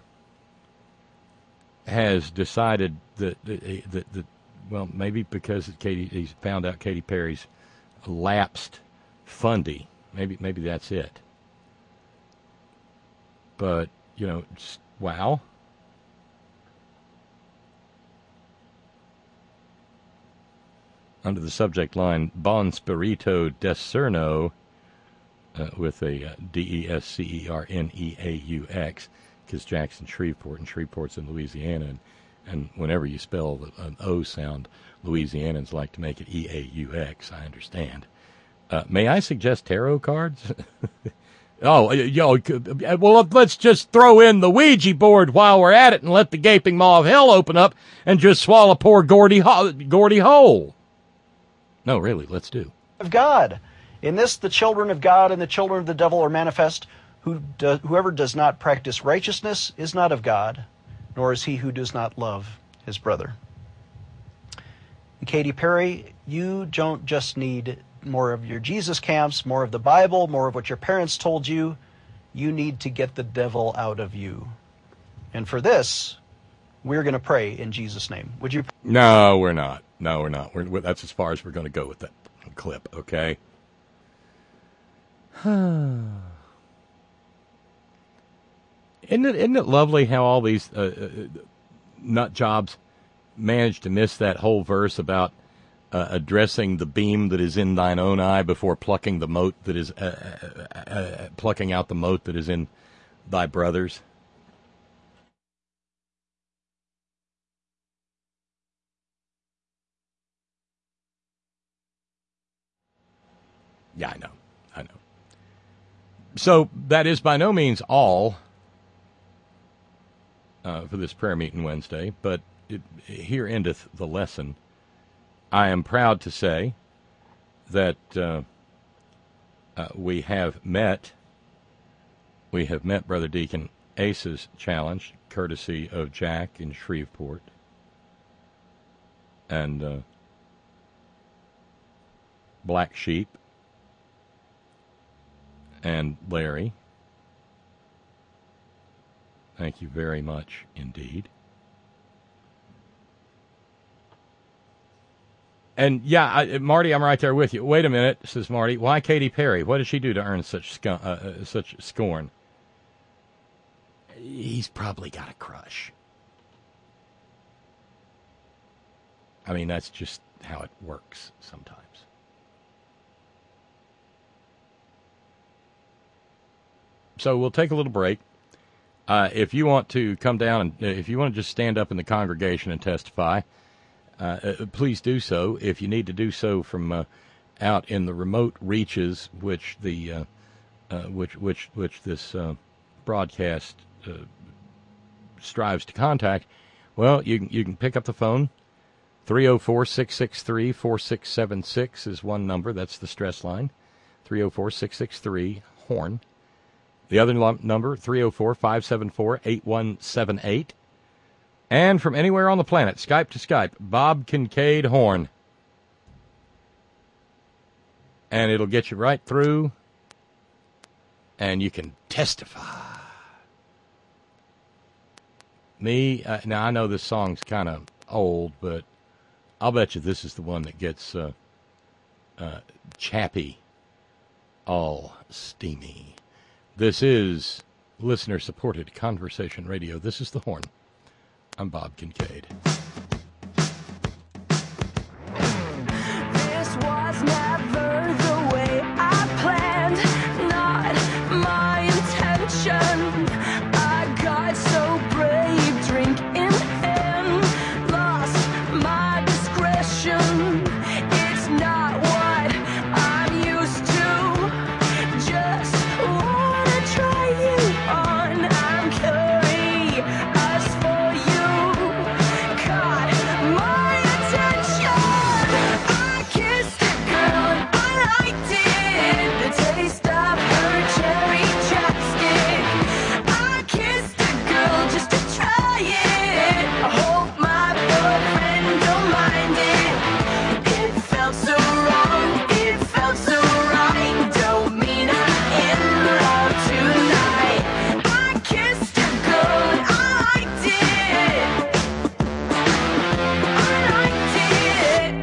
has decided that well, maybe because he's found out Katy Perry's lapsed Fundy. Maybe that's it. But, wow. Under the subject line, Bon Spirito Descerno, with a Descerneaux, because Jackson Shreveport, and Shreveport's in Louisiana, and whenever you spell an O sound, Louisianans like to make it Eaux, I understand. May I suggest tarot cards? Well, let's just throw in the Ouija board while we're at it and let the gaping maw of hell open up and just swallow poor Gordy whole. No, really, let's do. Of God. In this, the children of God and the children of the devil are manifest. Whoever does not practice righteousness is not of God, nor is he who does not love his brother. And Katy Perry, you don't just need more of your Jesus camps, more of the Bible, more of what your parents told you. You need to get the devil out of you. And for this, we're going to pray in Jesus' name. Would you? No, we're not. No, we're not. That's as far as we're going to go with that clip, okay? Isn't it lovely how all these nut jobs manage to miss that whole verse about addressing the beam that is in thine own eye before plucking the mote that is plucking out the mote that is in thy brother's? Yeah, I know. So that is by no means all for this prayer meeting Wednesday, but here endeth the lesson. I am proud to say that we have met Brother Deacon Ace's challenge, courtesy of Jack in Shreveport, and Black Sheep, and Larry. Thank you very much indeed. And yeah, Marty, I'm right there with you. Wait a minute, says Marty. Why Katy Perry? What did she do to earn such scorn? He's probably got a crush. I mean, that's just how it works sometimes. So we'll take a little break. If you want to come down and if you want to just stand up in the congregation and testify, please do so. If you need to do so from out in the remote reaches, which the which this broadcast strives to contact, well, you can pick up the phone. 304-663-4676 is one number. That's the stress line. 304-663-HORN. The other number, 304-574-8178. And from anywhere on the planet, Skype to Skype, Bob Kincaid Horn. and it'll get you right through, and you can testify. Me, now I know this song's kind of old, but I'll bet you this is the one that gets Chappie all steamy. This is listener-supported conversation radio. This is The Horn. I'm Bob Kincaid. This was never the way I planned, not my intention. I got so brave, drink in hand, lost my discretion. It's not what I'm used to, just wanna try you on. I'm curious for you, caught my attention. I kissed a girl and I liked it, the taste of her cherry chapstick. I kissed a girl just to try it, I hope my boyfriend don't mind it. It felt so wrong, it felt so right, don't mean I'm in love tonight. I kissed a girl and I liked it, I liked it.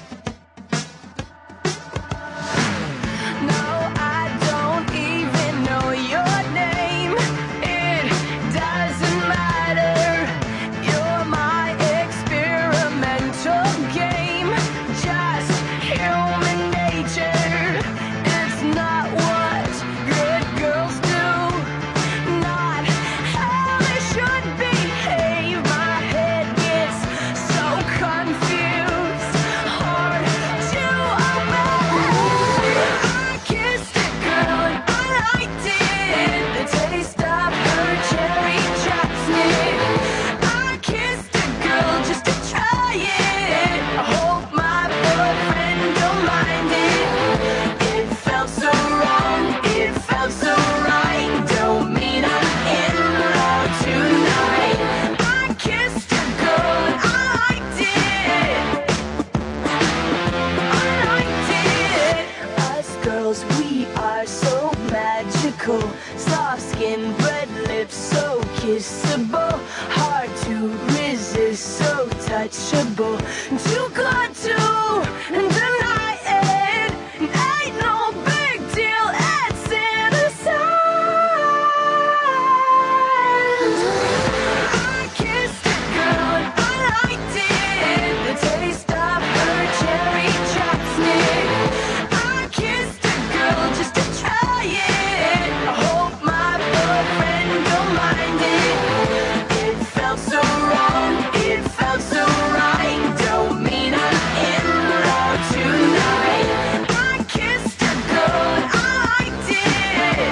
No, I don't even know your name, it doesn't matter. You're my experimental game, just human nature. It's not what good girls do, not how they should behave. My head gets so confused, hard to obey. I kissed a girl and I liked it, the taste of her cherry chapstick. I kissed a girl just to try it, I hope my boyfriend don't mind it. It felt so wrong, it felt so right, don't mean I'm in love tonight. I kissed a girl and I liked it, I liked it. Us girls, we are so magical, soft skin, red lips, so kissable, hard to resist, so touchable, too good to deny it. Ain't no big deal, it's innocent. I kissed a girl and I liked it, the taste of her cherry chapstick. I kissed a girl just to try it, I hope my boyfriend don't mind it. It felt so wrong, it felt so right, don't mean I'm in love tonight. I kissed a girl and I liked it,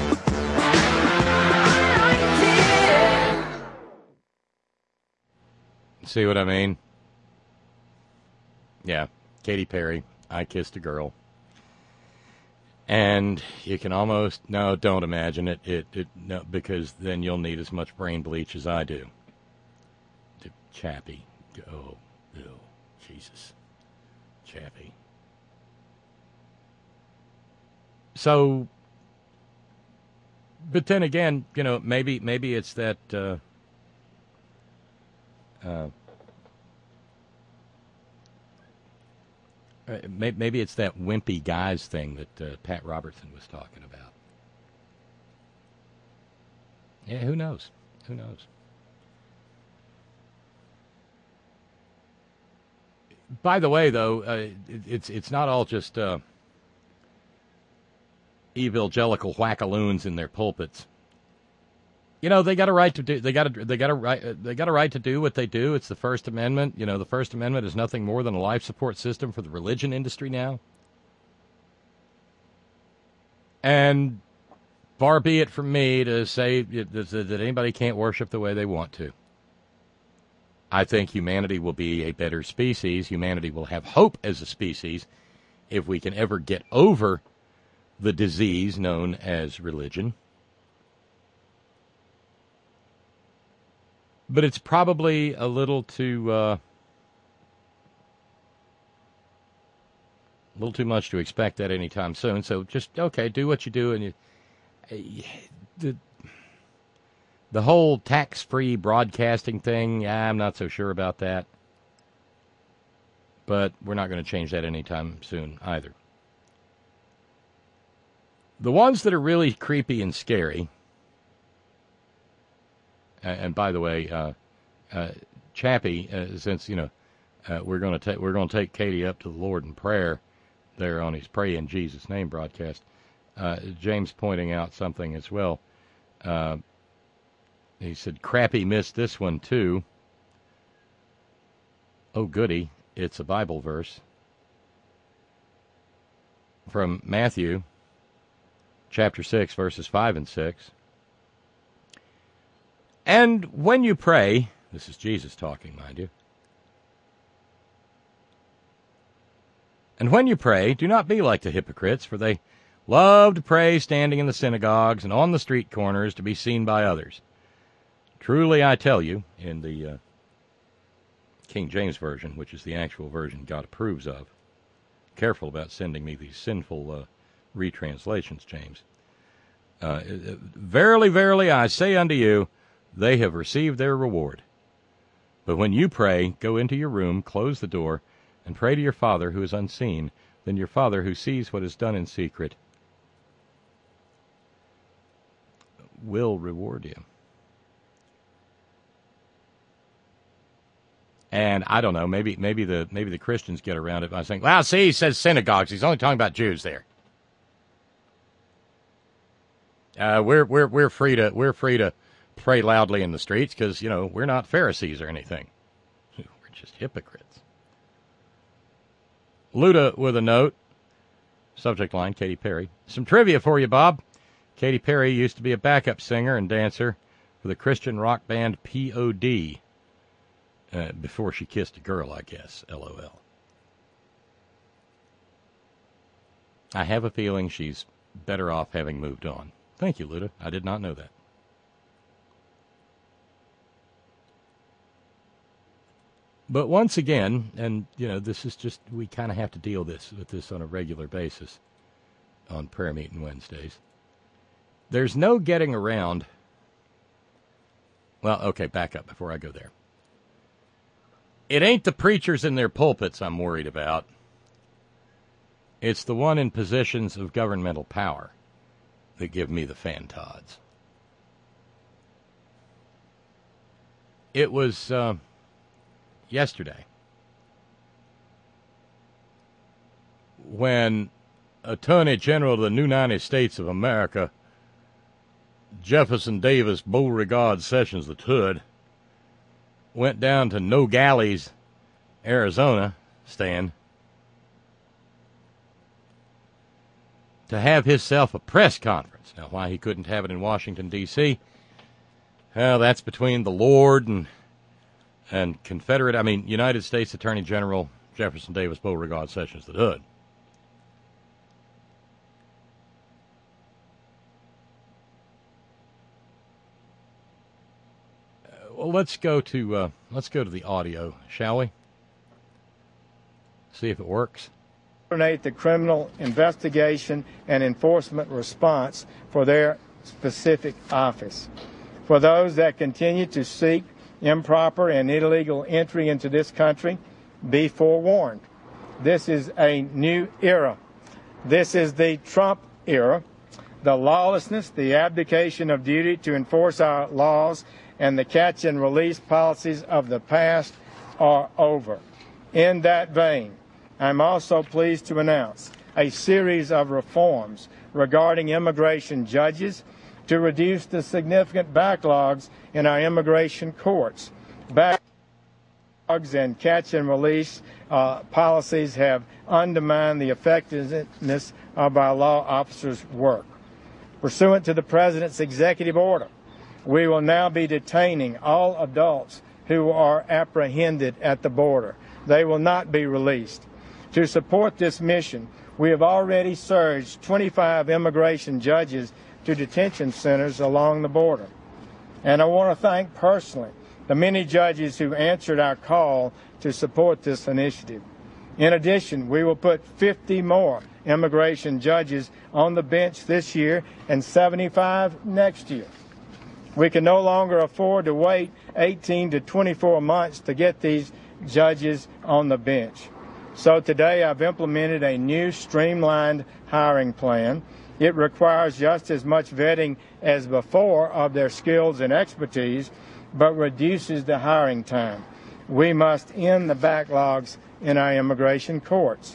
I liked it. See what I mean? Yeah, Katy Perry, I Kissed a Girl. And you can almost, no, don't imagine it. No, because then you'll need as much brain bleach as I do. Chappie. Oh, ew, Jesus. Chappie. So, but then again, you know, maybe it's that, maybe it's that wimpy guys thing that Pat Robertson was talking about. Yeah, who knows? Who knows? By the way, though, it's not all just evangelical whackaloons in their pulpits. You know, they got a right to do. They got a right to do what they do. It's the First Amendment. You know, the First Amendment is nothing more than a life support system for the religion industry now. And far be it from me to say that anybody can't worship the way they want to. I think humanity will be a better species. Humanity will have hope as a species if we can ever get over the disease known as religion. But it's probably a little too A little too much to expect that anytime soon. So just, okay, do what you do. And the whole tax-free broadcasting thing, I'm not so sure about that. But we're not going to change that anytime soon either. The ones that are really creepy and scary, and by the way, Chappie, since we're going to take Katie up to the Lord in prayer there on his Pray in Jesus' Name broadcast. James pointing out something as well. He said, Crappy missed this one too. Oh, goody. It's a Bible verse from Matthew chapter 6, verses 5 and 6. And when you pray, this is Jesus talking, mind you. And when you pray, do not be like the hypocrites, for they love to pray standing in the synagogues and on the street corners to be seen by others. Truly I tell you, in the King James Version, which is the actual version God approves of. Careful about sending me these sinful retranslations, James. Verily, verily, I say unto you, they have received their reward. But when you pray, go into your room, close the door, and pray to your Father who is unseen. Then your Father who sees what is done in secret will reward you. And I don't know, maybe the Christians get around it by saying, well, see, he says synagogues. He's only talking about Jews there. We're free to pray loudly in the streets because, we're not Pharisees or anything. We're just hypocrites. Luda with a note. Subject line, Katy Perry. Some trivia for you, Bob. Katy Perry used to be a backup singer and dancer for the Christian rock band P.O.D., before she kissed a girl, I guess. LOL. I have a feeling she's better off having moved on. Thank you, Luda. I did not know that. But once again, and, this is just, we kind of have to deal with this on a regular basis on prayer meeting Wednesdays. There's no getting around. Well, okay, back up before I go there. It ain't the preachers in their pulpits I'm worried about. It's the one in positions of governmental power that give me the fantods. It was yesterday when Attorney General of the United States of America, Jefferson Davis Beauregard Sessions III, went down to Nogales, Arizona, Stan, to have himself a press conference. Now, why he couldn't have it in Washington, D.C., well, that's between the Lord and United States Attorney General Jefferson Davis Beauregard Sessions III. Well, let's go to the audio, shall we? See if it works. Coordinate the criminal investigation and enforcement response for their specific office. For those that continue to seek improper and illegal entry into this country, be forewarned. This is a new era. This is the Trump era. The lawlessness, the abdication of duty to enforce our laws, and the catch and release policies of the past are over. In that vein, I'm also pleased to announce a series of reforms regarding immigration judges to reduce the significant backlogs in our immigration courts. Backlogs and catch and release policies have undermined the effectiveness of our law officers' work. Pursuant to the President's executive order, we will now be detaining all adults who are apprehended at the border. They will not be released. To support this mission, we have already surged 25 immigration judges to detention centers along the border. And I want to thank personally the many judges who answered our call to support this initiative. In addition, we will put 50 more immigration judges on the bench this year and 75 next year. We can no longer afford to wait 18 to 24 months to get these judges on the bench. So today I've implemented a new streamlined hiring plan. It requires just as much vetting as before of their skills and expertise, but reduces the hiring time. We must end the backlogs in our immigration courts.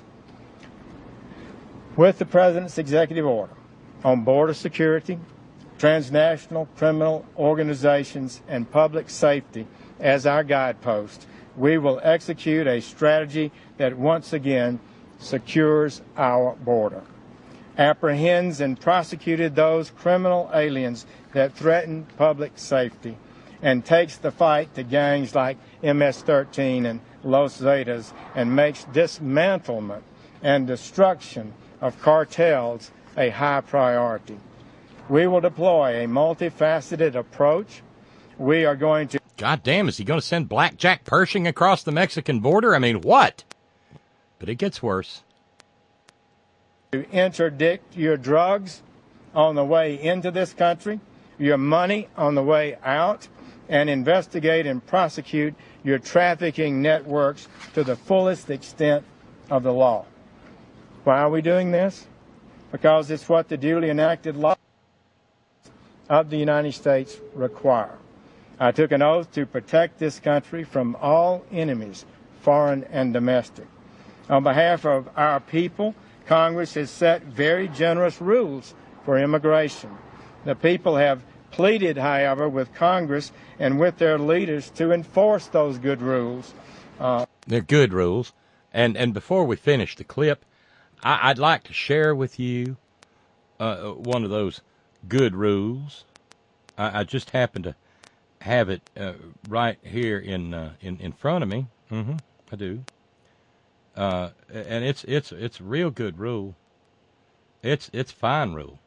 With the President's executive order on border security, transnational criminal organizations, and public safety as our guidepost, we will execute a strategy that once again secures our border, apprehends and prosecuted those criminal aliens that threaten public safety, and takes the fight to gangs like MS-13 and Los Zetas and makes dismantlement and destruction of cartels a high priority. We will deploy a multifaceted approach. We are going to... God damn, is he going to send Blackjack Pershing across the Mexican border? I mean, what? But it gets worse. To interdict your drugs on the way into this country, your money on the way out, and investigate and prosecute your trafficking networks to the fullest extent of the law. Why are we doing this? Because it's what the duly enacted laws of the United States require. I took an oath to protect this country from all enemies, foreign and domestic. On behalf of our people, Congress has set very generous rules for immigration. The people have pleaded, however, with Congress and with their leaders to enforce those good rules. They're good rules. And before we finish the clip, I'd like to share with you one of those good rules. I just happen to have it right here in front of me. I do. And it's a real good rule. It's fine rule.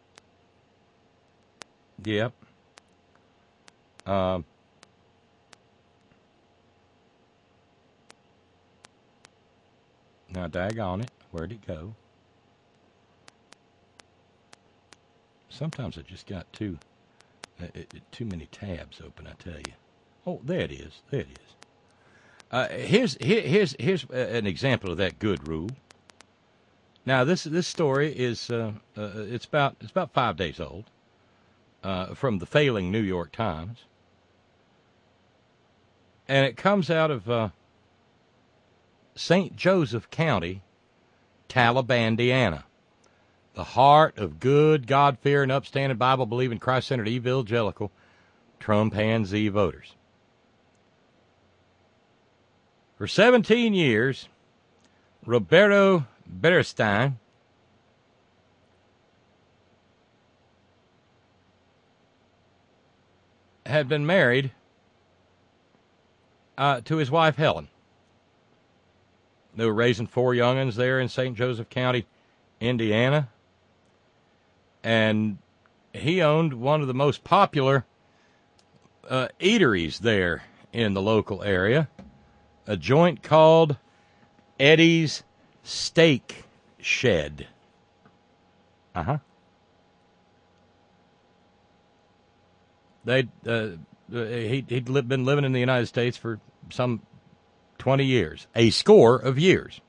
Yep. Now, daggone it. Where'd it go? Sometimes I just got too many tabs open, I tell you. Oh, there it is. There it is. Here's an example of that good rule. Now, this story is it's about 5 days old. From the failing New York Times. And it comes out of St. Joseph County, Talibandiana, the heart of good, God-fearing, upstanding, Bible-believing, Christ-centered, evangelical, Trump-and-Z voters. For 17 years, Roberto Beristain had been married to his wife, Helen. They were raising 4 young'uns there in St. Joseph County, Indiana. And he owned one of the most popular eateries there in the local area, a joint called Eddie's Steak Shed. He'd been living in the United States for some 20 years, a score of years.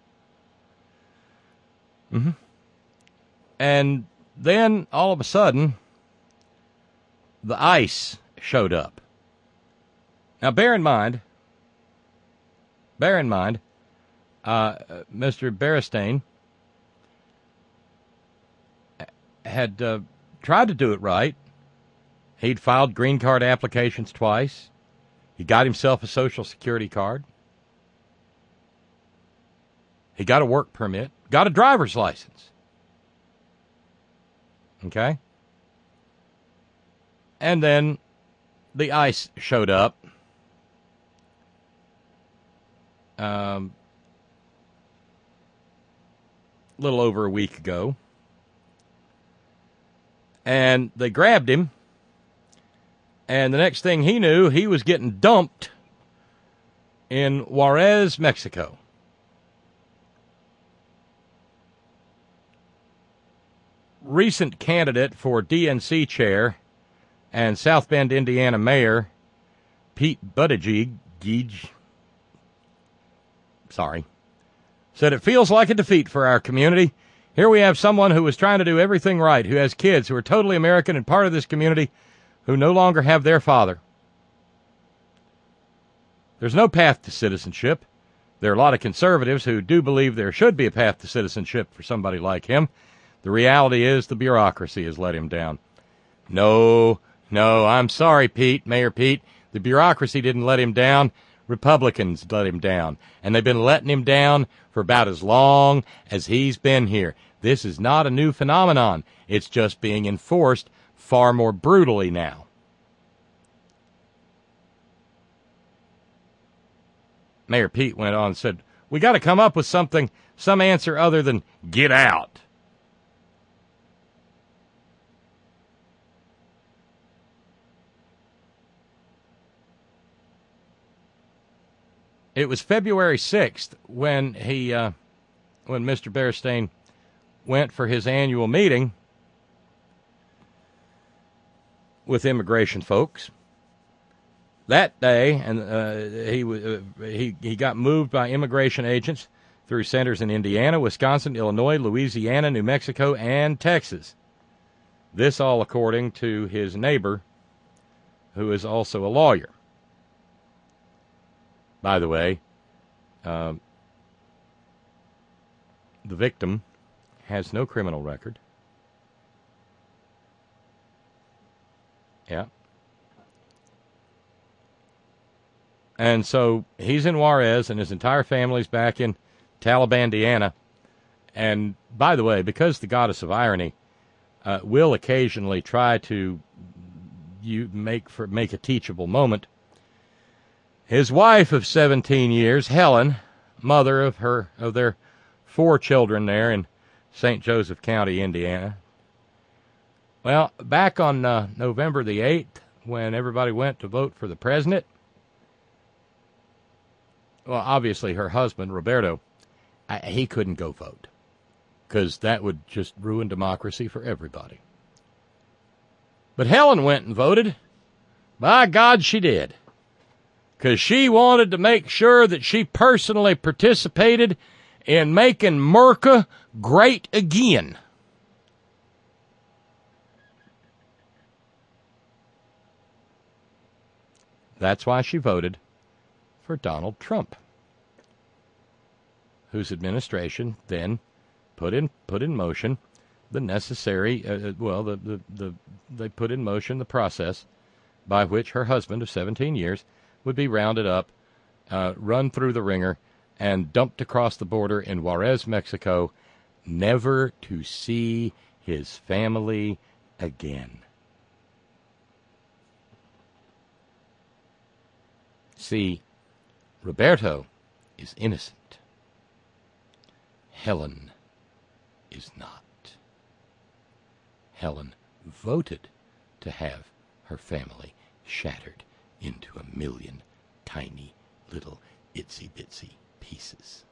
And then, all of a sudden, the ICE showed up. Now, bear in mind, Mr. Beristain had tried to do it right. He'd filed green card applications twice. He got himself a Social Security card. He got a work permit, got a driver's license. Okay? And then the ICE showed up. A little over a week ago. And they grabbed him. And the next thing he knew, he was getting dumped in Juarez, Mexico. recent candidate for DNC chair and South Bend, Indiana mayor, Pete Buttigieg, said it feels like a defeat for our community. Here we have someone who was trying to do everything right, who has kids who are totally American and part of this community, who no longer have their father. There's no path to citizenship. There are a lot of conservatives who do believe there should be a path to citizenship for somebody like him. The reality is the bureaucracy has let him down. No, I'm sorry, Pete, Mayor Pete. The bureaucracy didn't let him down. Republicans let him down. And they've been letting him down for about as long as he's been here. This is not a new phenomenon. It's just being enforced far more brutally now. Mayor Pete went on and said, we got to come up with some answer other than get out. It was February 6th when when Mr. Bearstein went for his annual meeting with immigration folks. That day, and he got moved by immigration agents through centers in Indiana, Wisconsin, Illinois, Louisiana, New Mexico, and Texas. This all according to his neighbor, who is also a lawyer. By the way, the victim has no criminal record. Yeah. And so he's in Juarez, and his entire family's back in Talibandiana. And by the way, because the goddess of irony will occasionally try to make a teachable moment, his wife of 17 years, Helen, mother of their 4 children there in St. Joseph County, Indiana. Well, back on November the 8th, when everybody went to vote for the president, well, obviously her husband, Roberto, he couldn't go vote because that would just ruin democracy for everybody. But Helen went and voted. By God, she did. Because she wanted to make sure that she personally participated in making Merca great again. That's why she voted for Donald Trump, whose administration then put in motion the necessary, they put in motion the process by which her husband of 17 years would be rounded up, run through the ringer, and dumped across the border in Juarez, Mexico, never to see his family again. See, Roberto is innocent. Helen is not. Helen voted to have her family shattered into a million tiny little itsy-bitsy pieces.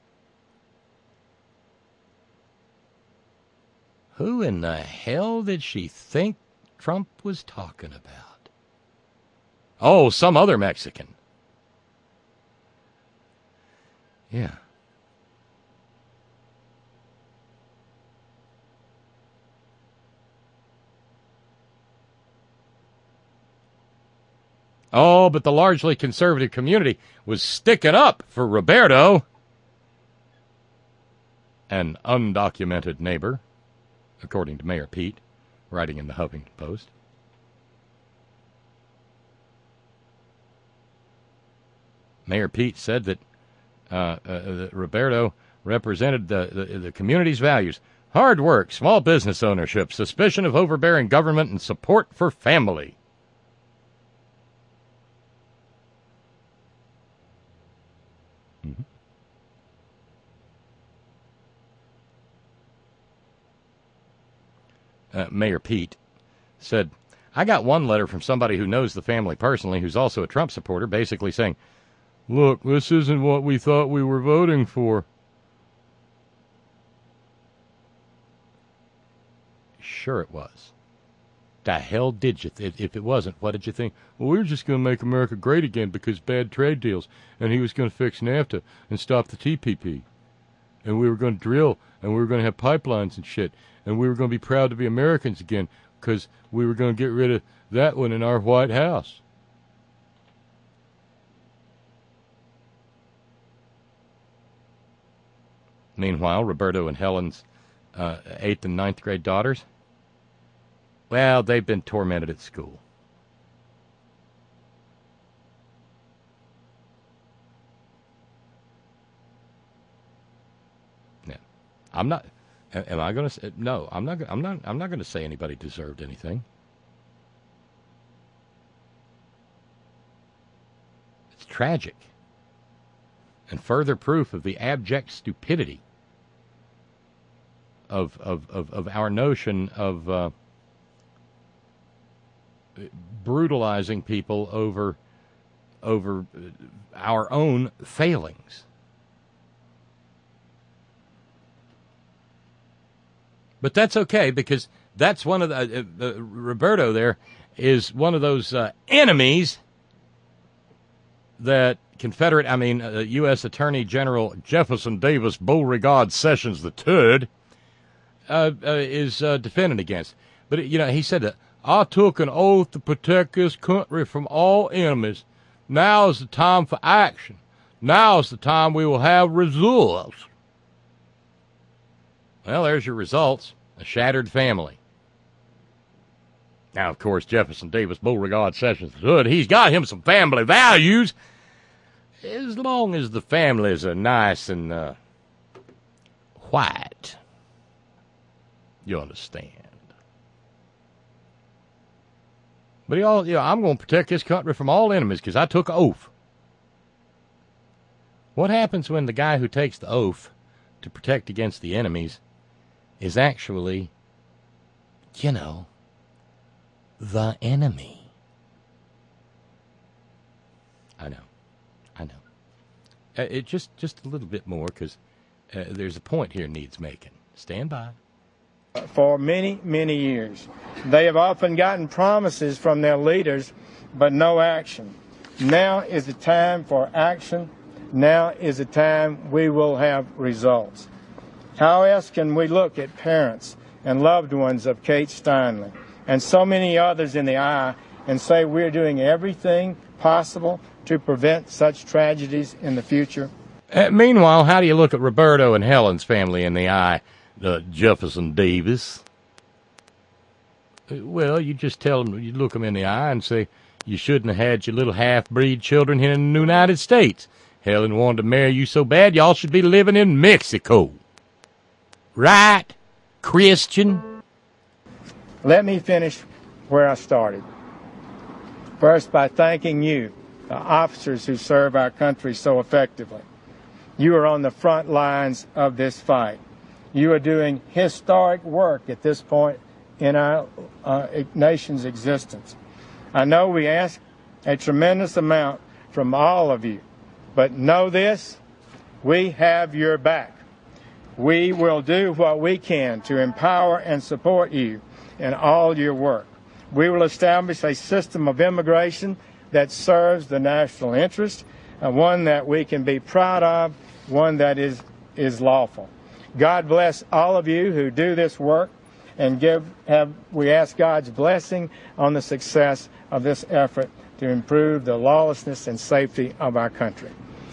Who in the hell did she think Trump was talking about? Oh, some other Mexican. Yeah. Oh, but the largely conservative community was sticking up for Roberto, an undocumented neighbor, according to Mayor Pete, writing in the Huffington Post. Mayor Pete said that Roberto represented the community's values: hard work, small business ownership, suspicion of overbearing government, and support for family. Mayor Pete said, I got one letter from somebody who knows the family personally, who's also a Trump supporter, basically saying, look, this isn't what we thought we were voting for. sure it was. The hell did you? If it wasn't, what did you think? Well, we were just going to make America great again because bad trade deals, and he was going to fix NAFTA and stop the TPP. And we were going to drill, and we were going to have pipelines and shit, and we were going to be proud to be Americans again because we were going to get rid of that one in our White House. Meanwhile, Roberto and Helen's 8th and 9th grade daughters, well, they've been tormented at school. Yeah, I'm not. Am I going to say no? I'm not going to say anybody deserved anything. It's tragic, and further proof of the abject stupidity of our notion of brutalizing people over our own failings. But that's okay, because that's one of the Roberto there is one of those enemies that U.S. Attorney General Jefferson Davis Beauregard Sessions III is defending against. But, he said that, I took an oath to protect this country from all enemies. Now is the time for action. Now is the time we will have results. Well, there's your results. A shattered family. Now, of course, Jefferson Davis Beauregard Sessions III, he's got him some family values. As long as the families are nice and white. You understand. But I'm going to protect this country from all enemies because I took an oath. What happens when the guy who takes the oath to protect against the enemies is actually, the enemy? I know. It just a little bit more because there's a point here needs making. Stand by. For many, many years. They have often gotten promises from their leaders, but no action. Now is the time for action. Now is the time we will have results. How else can we look at parents and loved ones of Kate Steinle and so many others in the eye and say we're doing everything possible to prevent such tragedies in the future? Meanwhile, how do you look at Roberto and Helen's family in the eye? Jefferson Davis. Well, you just tell them, you look them in the eye and say, you shouldn't have had your little half-breed children here in the United States. Helen wanted to marry you so bad, y'all should be living in Mexico. Right, Christian? Let me finish where I started. First, by thanking you, the officers who serve our country so effectively. You are on the front lines of this fight. You are doing historic work at this point in our nation's existence. I know we ask a tremendous amount from all of you, but know this, we have your back. We will do what we can to empower and support you in all your work. We will establish a system of immigration that serves the national interest, one that we can be proud of, one that is lawful. God bless all of you who do this work, and we ask God's blessing on the success of this effort to improve the lawlessness and safety of our country.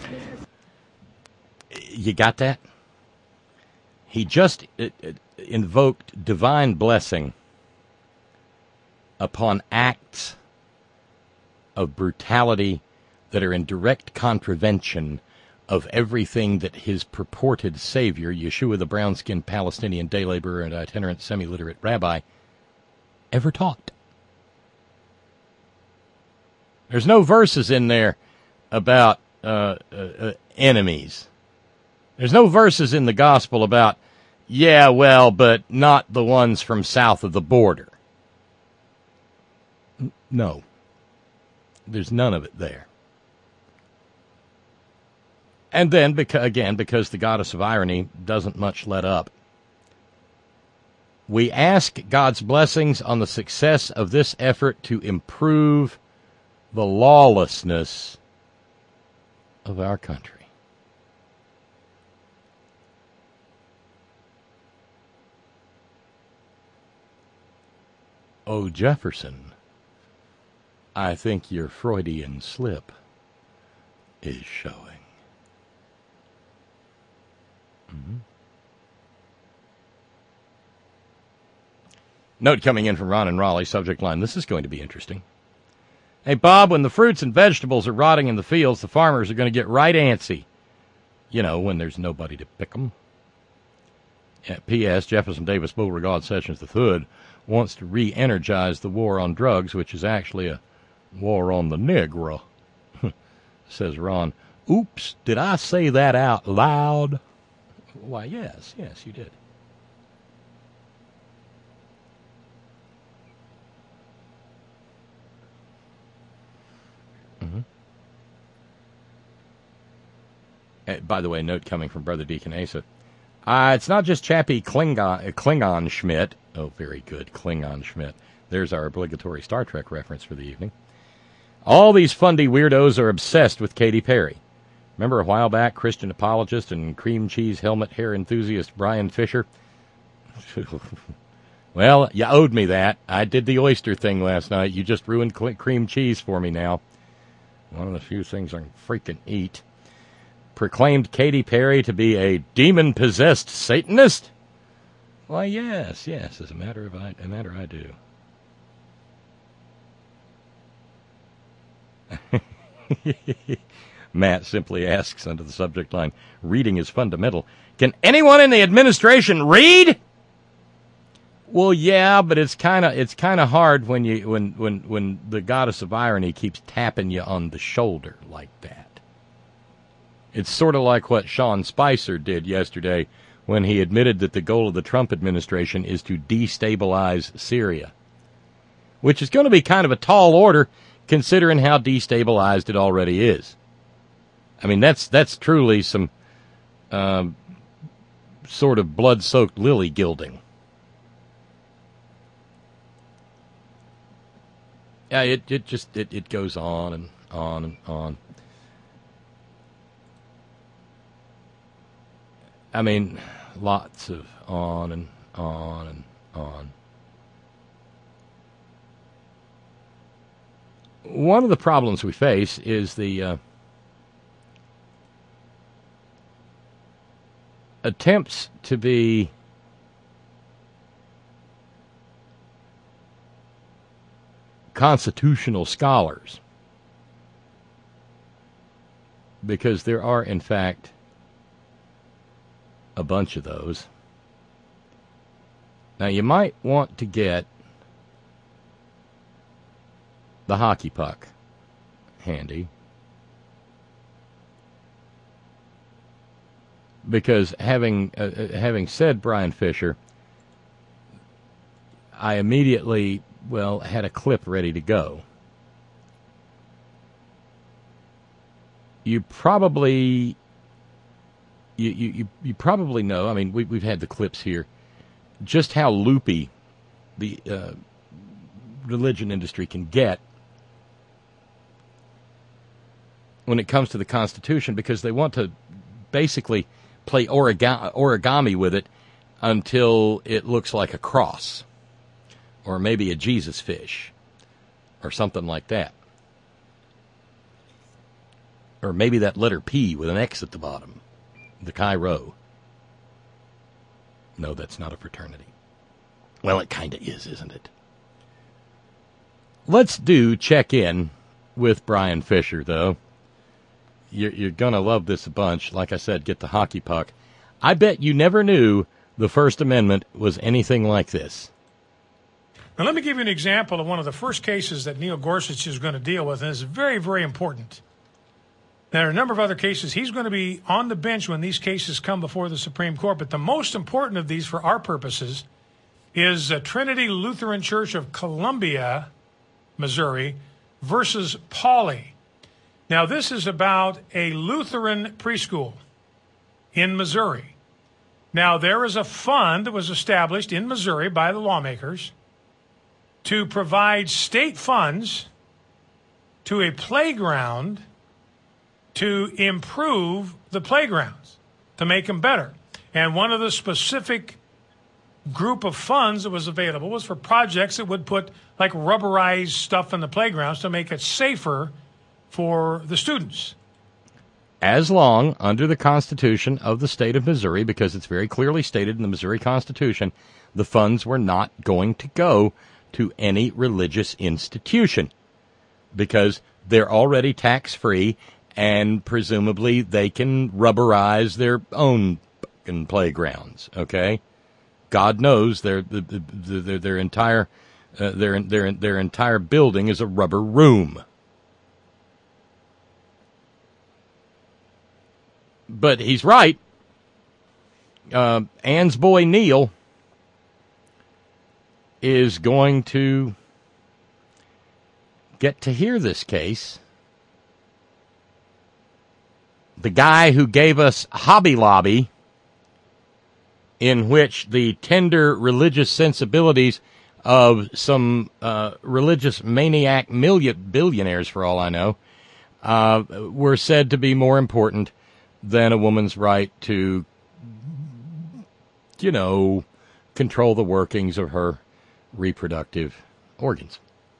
You got that? He just invoked divine blessing upon acts of brutality that are in direct contravention of everything that his purported savior, Yeshua the brown-skinned Palestinian day laborer and itinerant semi-literate rabbi, ever taught. There's no verses in there about enemies. There's no verses in the gospel about, but not the ones from south of the border. No. There's none of it there. And then, because the goddess of irony doesn't much let up, We ask God's blessings on the success of this effort to improve the lawlessness of our country. Oh, Jefferson, I think your Freudian slip is showing. Mm-hmm. Note coming in from Ron and Raleigh, subject line, this is going to be interesting. Hey, Bob, when the fruits and vegetables are rotting in the fields, the farmers are going to get right antsy. You know, when there's nobody to pick them. P.S. Jefferson Davis Beauregard Sessions III wants to re-energize the war on drugs, which is actually a war on the Negro, says Ron. Oops, did I say that out loud? Why, yes, you did. By the way, note coming from Brother Deacon Asa. It's not just Chappie Klingon Schmidt. Oh, very good, Klingon Schmidt. There's our obligatory Star Trek reference for the evening. All these fundy weirdos are obsessed with Katy Perry. Remember a while back, Christian apologist and cream cheese helmet hair enthusiast Brian Fisher? Well, you owed me that. I did the oyster thing last night. You just ruined cream cheese for me now. One of the few things I can freaking eat. Proclaimed Katy Perry to be a demon-possessed Satanist? Why, yes, as a matter I do. Matt simply asks under the subject line, reading is fundamental. Can anyone in the administration read? Well, yeah, but it's kind of hard when the goddess of irony keeps tapping you on the shoulder like that. It's sort of like what Sean Spicer did yesterday when he admitted that the goal of the Trump administration is to destabilize Syria, which is going to be kind of a tall order considering how destabilized it already is. I mean, that's truly some sort of blood-soaked lily gilding. Yeah, it goes on and on and on. I mean, lots of on and on and on. One of the problems we face is the attempts to be constitutional scholars, because there are, in fact, a bunch of those. Now, you might want to get the hockey puck handy, because having said Brian Fisher, I immediately, had a clip ready to go. You probably know, I mean, we've had the clips here, just how loopy the religion industry can get when it comes to the Constitution, because they want to basically play origami with it until it looks like a cross, or maybe a Jesus fish, or something like that. Or maybe that letter P with an X at the bottom. The Chi Rho. No, that's not a fraternity. Well, it kind of is, isn't it? Let's check in with Brian Fisher, though. You're going to love this a bunch. Like I said, get the hockey puck. I bet you never knew the First Amendment was anything like this. Now, let me give you an example of one of the first cases that Neil Gorsuch is going to deal with, and it's very, very important. There are a number of other cases. He's going to be on the bench when these cases come before the Supreme Court, but the most important of these for our purposes is Trinity Lutheran Church of Columbia, Missouri, versus Pauley. Now, this is about a Lutheran preschool in Missouri. Now, there is a fund that was established in Missouri by the lawmakers to provide state funds to a playground to improve the playgrounds, to make them better. And one of the specific group of funds that was available was for projects that would put like rubberized stuff in the playgrounds to make it safer for the students. As long, under the Constitution of the state of Missouri, because it's very clearly stated in the Missouri Constitution, the funds were not going to go to any religious institution because they're already tax-free and presumably they can rubberize their own playgrounds, okay? God knows their entire their entire building is a rubber room. But he's right. Ann's boy Neil is going to get to hear this case. The guy who gave us Hobby Lobby, in which the tender religious sensibilities of some religious maniac billionaires, for all I know, were said to be more important than a woman's right to, control the workings of her reproductive organs.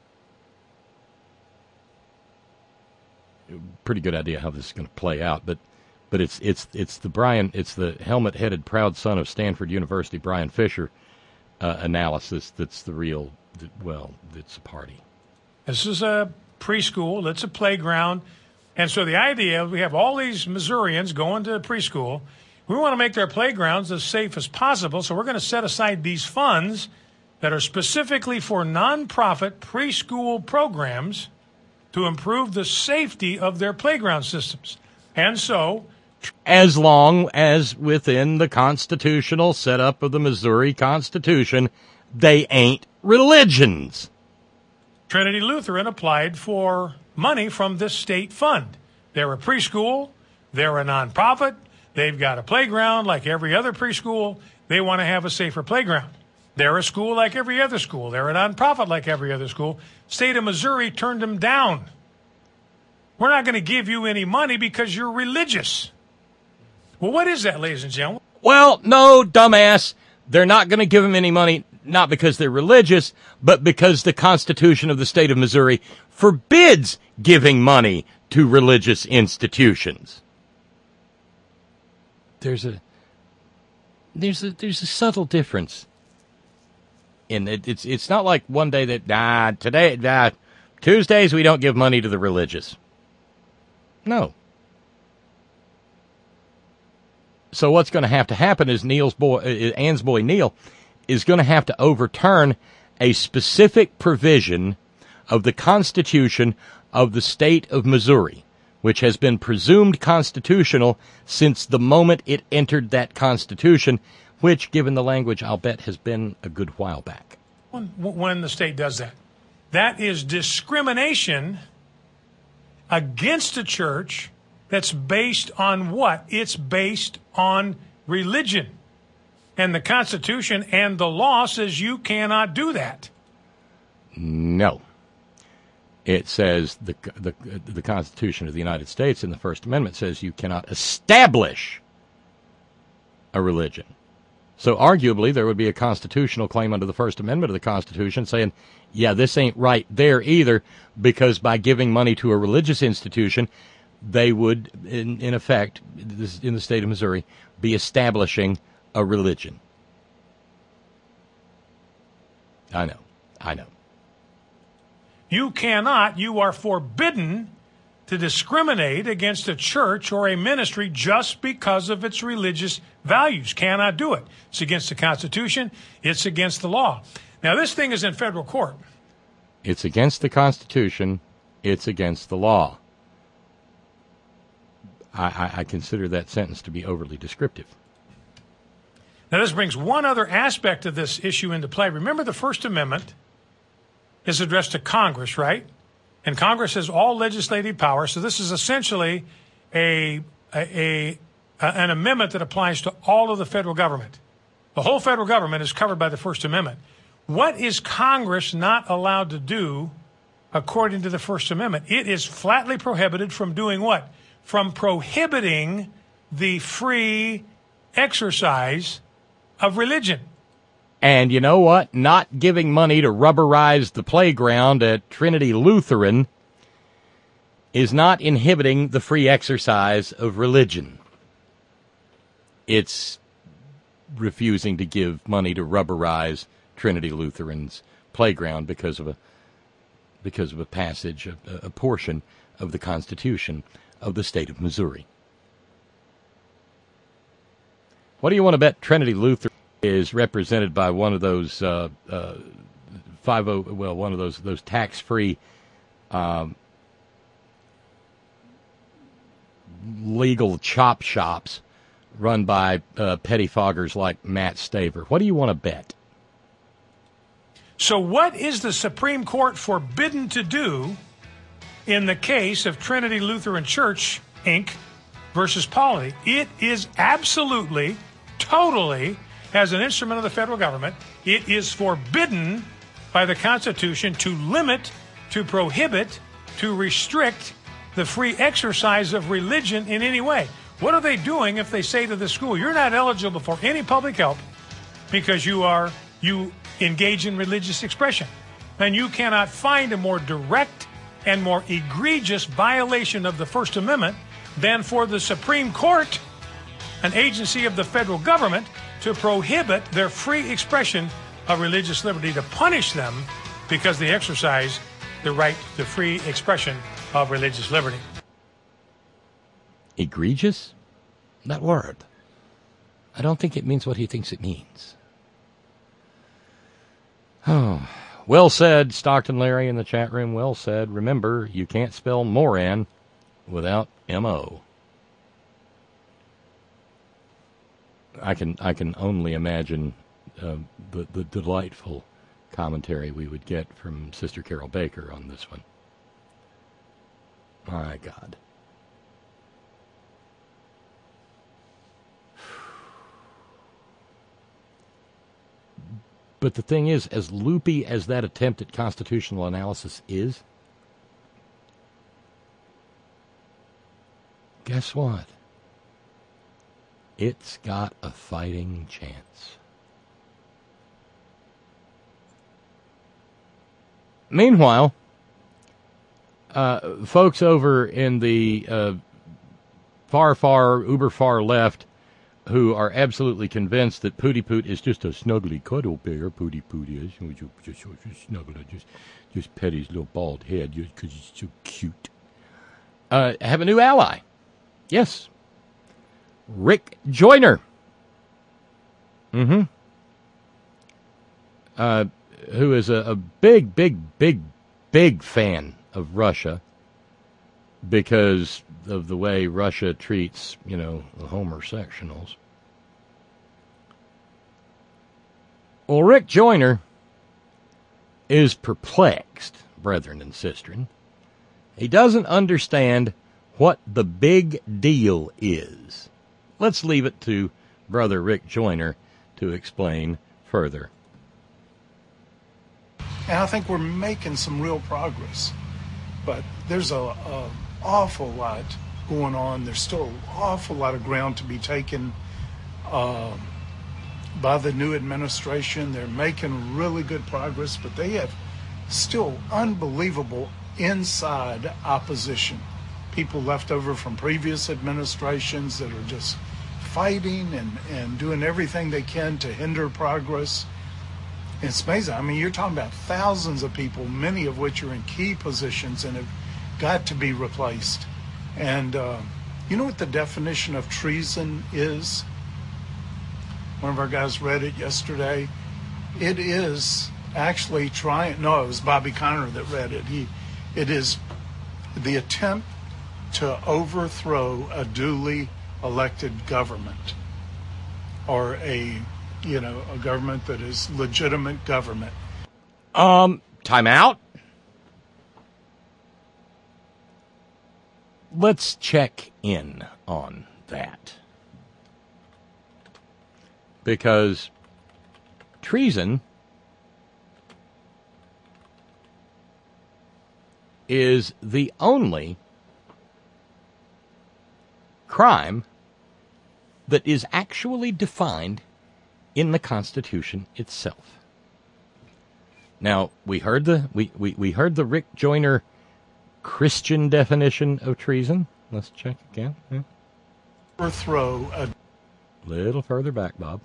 Pretty good idea how this is going to play out, but it's the helmet-headed proud son of Stanford University, Brian Fisher, analysis that's the real. Well, it's a party. This is a preschool. It's a playground. And so the idea, we have all these Missourians going to preschool. We want to make their playgrounds as safe as possible, so we're going to set aside these funds that are specifically for nonprofit preschool programs to improve the safety of their playground systems. And so, as long as within the constitutional setup of the Missouri Constitution, they ain't religions. Trinity Lutheran applied for money from this state fund. They're a preschool. They're a nonprofit. They've got a playground like every other preschool. They want to have a safer playground. They're a school like every other school. They're a nonprofit like every other school. State of Missouri turned them down. We're not going to give you any money because you're religious. Well, what is that, ladies and gentlemen? Well, no, dumbass. They're not going to give them any money, not because they're religious, but because the Constitution of the state of Missouri forbids giving money to religious institutions. There's a subtle difference. And it's not like one day that Tuesdays we don't give money to the religious. No. So what's going to happen is Ann's boy Neil is going to have to overturn a specific provision of the Constitution of the state of Missouri, which has been presumed constitutional since the moment it entered that Constitution, which, given the language, I'll bet has been a good while back. When the state does that. That is discrimination against a church that's based on what? It's based on religion. And the Constitution and the law says you cannot do that. No. It says the Constitution of the United States in the First Amendment says you cannot establish a religion. So arguably there would be a constitutional claim under the First Amendment of the Constitution saying, yeah, this ain't right there either, because by giving money to a religious institution, they would, in effect, in the state of Missouri, be establishing a religion. I know. You cannot, you are forbidden to discriminate against a church or a ministry just because of its religious values. Cannot do it. It's against the Constitution. It's against the law. Now, this thing is in federal court. It's against the Constitution. It's against the law. I consider that sentence to be overly descriptive. Now, this brings one other aspect of this issue into play. Remember, the First Amendment is addressed to Congress, right? And Congress has all legislative power, so this is essentially a an amendment that applies to all of the federal government. The whole federal government is covered by the First Amendment. What is Congress not allowed to do according to the First Amendment? It is flatly prohibited from doing what? From prohibiting the free exercise of religion. And you know what? Not giving money to rubberize the playground at Trinity Lutheran is not inhibiting the free exercise of religion. It's refusing to give money to rubberize Trinity Lutheran's playground because of a passage, a portion of the Constitution of the state of Missouri. What do you want to bet Trinity Lutheran is represented by one of those one of those tax-free legal chop shops run by pettifoggers like Matt Staver? What do you want to bet? So what is the Supreme Court forbidden to do in the case of Trinity Lutheran Church, Inc. versus Polity? It is absolutely, totally, as an instrument of the federal government, it is forbidden by the Constitution to limit, to prohibit, to restrict the free exercise of religion in any way. What are they doing if they say to the school, you're not eligible for any public help because you engage in religious expression? And you cannot find a more direct and more egregious violation of the First Amendment than for the Supreme Court, an agency of the federal government, to prohibit their free expression of religious liberty, to punish them because they exercise the right to free expression of religious liberty. Egregious? That word. I don't think it means what he thinks it means. Oh, well said, Stockton Larry in the chat room. Well said. Remember, you can't spell Moran without M-O. I can only imagine the delightful commentary we would get from Sister Carol Baker on this one. My God. But the thing is, as loopy as that attempt at constitutional analysis is, guess what? It's got a fighting chance. Meanwhile, folks over in the uber far left who are absolutely convinced that Pootie Poot is just a snuggly cuddle bear, Pootie Poot is, just snuggle, just pet his little bald head because he's so cute, have a new ally. Yes. Rick Joyner. Who is a big fan of Russia because of the way Russia treats, the homosexuals. Well, Rick Joyner is perplexed, brethren and sistren. He doesn't understand what the big deal is. Let's leave it to Brother Rick Joyner to explain further. And I think we're making some real progress. But there's an awful lot going on. There's still an awful lot of ground to be taken by the new administration. They're making really good progress, but they have still unbelievable inside opposition. People left over from previous administrations that are just fighting and doing everything they can to hinder progress. It's amazing. I mean, you're talking about thousands of people, many of which are in key positions and have got to be replaced. And you know what the definition of treason is? One of our guys read it yesterday. It is actually it was Bobby Conner that read it. It is the attempt to overthrow a duly elected government, or a government that is legitimate government. Time out. Let's check in on that, because treason is the only crime that is actually defined in the Constitution itself. Now, we heard the Rick Joyner Christian definition of treason. Let's check again. Overthrow a little further back, Bob.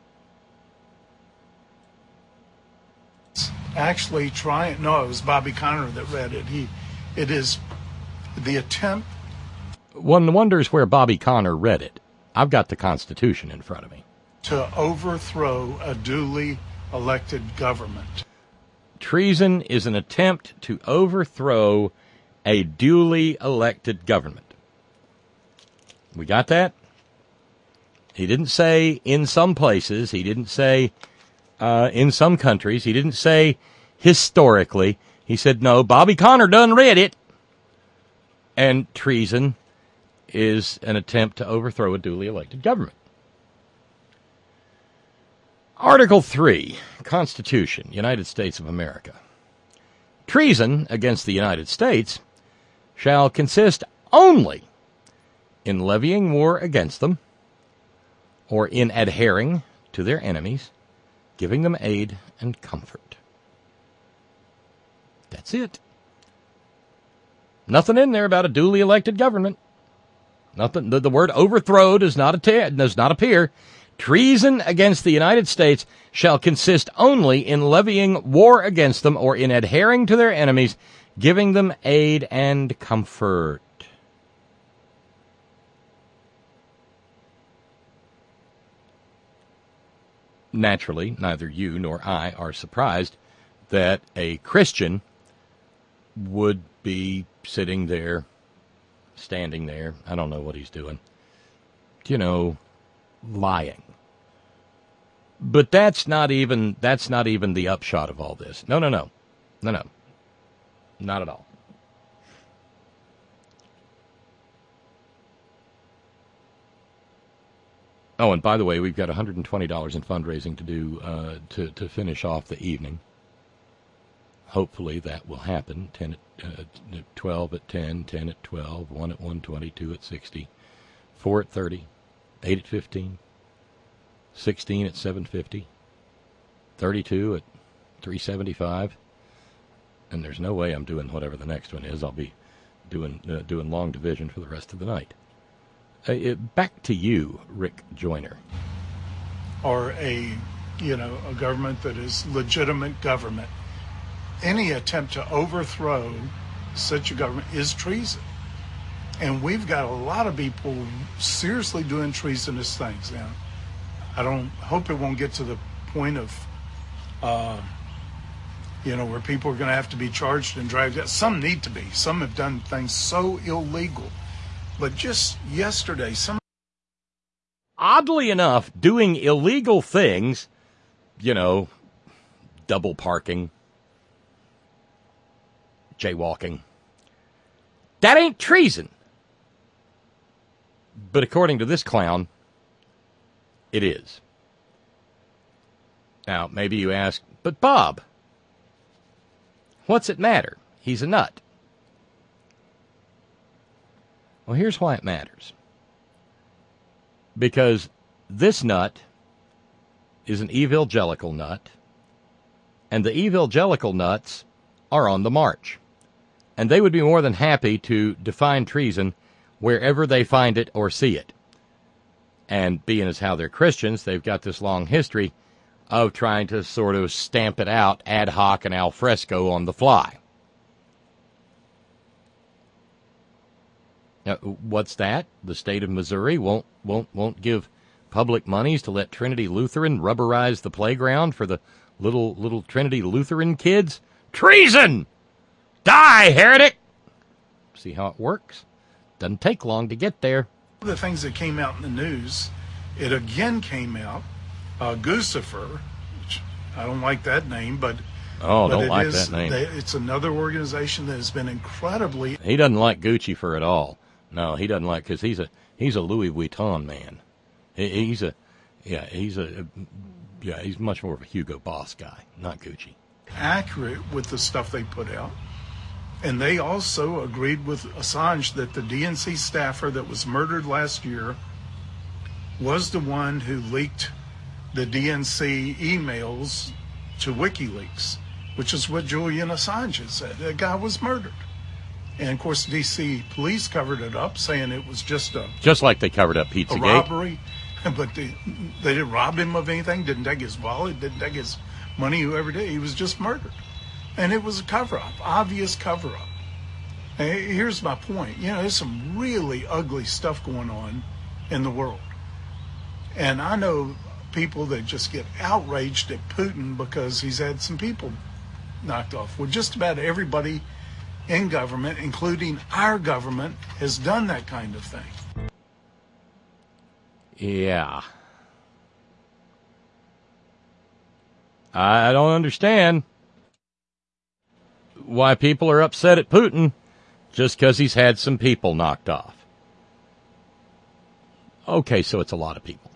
Actually trying. No, it was Bobby Conner that read it. It is the attempt. One wonders where Bobby Conner read it. I've got the Constitution in front of me. To overthrow a duly elected government. Treason is an attempt to overthrow a duly elected government. We got that? He didn't say in some places. He didn't say in some countries. He didn't say historically. He said, no, Bobby Conner done read it. And treason is an attempt to overthrow a duly elected government. Article 3, Constitution, United States of America. Treason against the United States shall consist only in levying war against them, or in adhering to their enemies, giving them aid and comfort. That's it. Nothing in there about a duly elected government. Nothing. The word overthrow does not appear. Treason against the United States shall consist only in levying war against them or in adhering to their enemies, giving them aid and comfort. Naturally, neither you nor I are surprised that a Christian would be sitting there, standing there, I don't know what he's doing, lying. But that's not even the upshot of all this. No. Not at all. Oh, and by the way, we've got $120 in fundraising to do to finish off the evening. Hopefully that will happen. 10 at 12 at 10, 10 at 12, 1 at 120, 2 at 60, 4 at 30, 8 at 15, 16 at 750, 32 at 375, and there's no way I'm doing whatever the next one is. I'll be doing long division for the rest of the night. Back to you, Rick Joyner. Or a government that is legitimate government. Any attempt to overthrow such a government is treason. And we've got a lot of people seriously doing treasonous things now. I hope it won't get to the point of, where people are going to have to be charged and dragged out. Some need to be. Some have done things so illegal. But just yesterday, oddly enough, doing illegal things, double parking, jaywalking, that ain't treason. But according to this clown, it is. Now, maybe you ask, but Bob, what's it matter? He's a nut. Well, here's why it matters. Because this nut is an evangelical nut, and the evangelical nuts are on the march. And they would be more than happy to define treason wherever they find it or see it. And being as how they're Christians, they've got this long history of trying to sort of stamp it out ad hoc and al fresco on the fly. Now, what's that? The state of Missouri won't give public monies to let Trinity Lutheran rubberize the playground for the little Trinity Lutheran kids? Treason! Die, heretic! See how it works? Doesn't take long to get there. One of the things that came out in the news, it again came out, Guccifer, which I don't like that name, but that name. It's another organization that has been incredibly. He doesn't like Guccifer at all. No, he doesn't like, because he's a Louis Vuitton man. He's Yeah, he's much more of a Hugo Boss guy, not Gucci. Accurate with the stuff they put out. And they also agreed with Assange that the DNC staffer that was murdered last year was the one who leaked the DNC emails to WikiLeaks, which is what Julian Assange said. The guy was murdered. And, of course, D.C. police covered it up, saying it was just like they covered up Pizzagate. robbery. But they didn't rob him of anything, didn't take his wallet, didn't take his money, whoever did. He was just murdered. And it was a cover-up, obvious cover-up. And here's my point. You know, there's some really ugly stuff going on in the world. And I know people that just get outraged at Putin because he's had some people knocked off. Well, just about everybody in government, including our government, has done that kind of thing. Yeah. I don't understand why people are upset at Putin just because he's had some people knocked off. Okay, so it's a lot of people.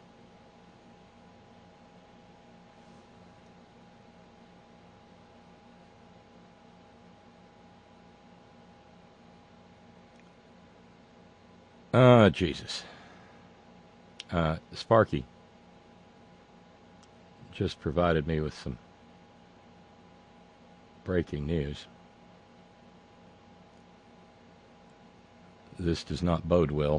Jesus. Sparky just provided me with some breaking news. This does not bode well.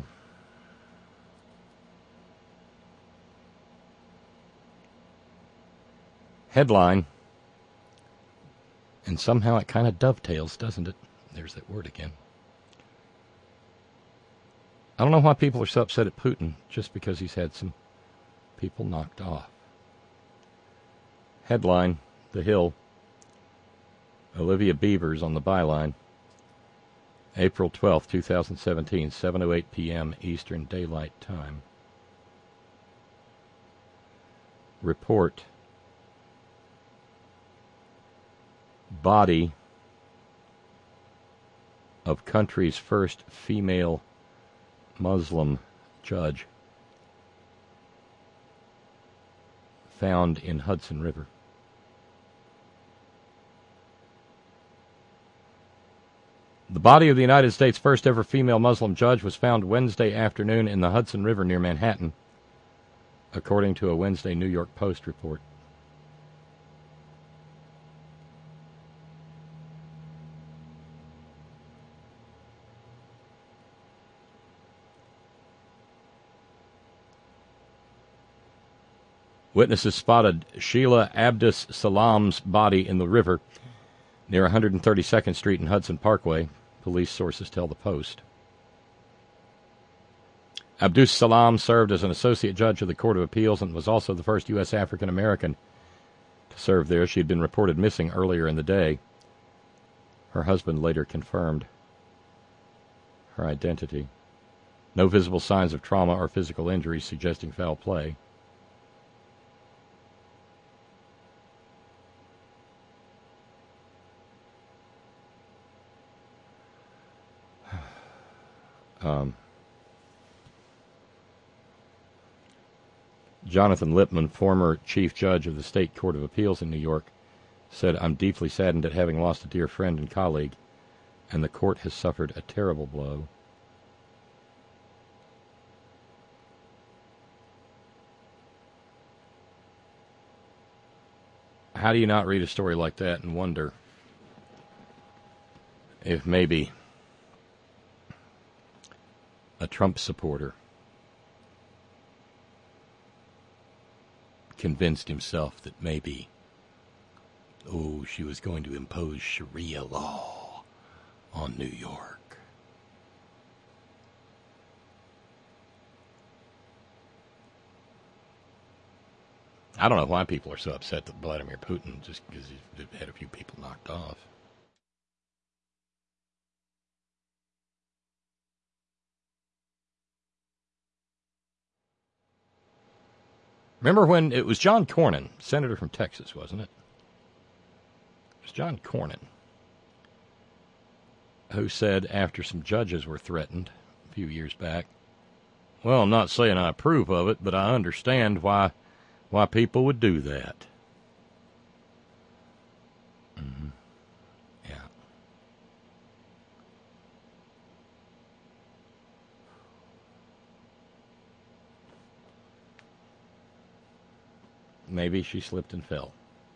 Headline, and somehow it kind of dovetails, doesn't it? There's that word again. I don't know why people are so upset at Putin just because he's had some people knocked off. Headline, The Hill, Olivia Beavers on the byline, April 12, 2017, 7:08 p.m. Eastern Daylight Time. Report, body of country's first female Muslim judge found in Hudson River. The body of the United States' first ever female Muslim judge was found Wednesday afternoon in the Hudson River near Manhattan, according to a Wednesday New York Post report. Witnesses spotted Sheila Abdus Salam's body in the river near 132nd Street and Hudson Parkway, police sources tell the Post. Abdus Salam served as an associate judge of the Court of Appeals and was also the first U.S. African American to serve there. She had been reported missing earlier in the day. Her husband later confirmed her identity. No visible signs of trauma or physical injury suggesting foul play. Jonathan Lippman, former chief judge of the State Court of Appeals in New York, said, "I'm deeply saddened at having lost a dear friend and colleague, and the court has suffered a terrible blow." How do you not read a story like that and wonder if maybe a Trump supporter convinced himself that maybe, she was going to impose Sharia law on New York? I don't know why people are so upset that Vladimir Putin, just because he's had a few people knocked off. Remember when it was John Cornyn, senator from Texas, wasn't it? It was John Cornyn who said after some judges were threatened a few years back, Well, I'm not saying I approve of it, but I understand why people would do that. Mm-hmm. Yeah. Maybe she slipped and fell.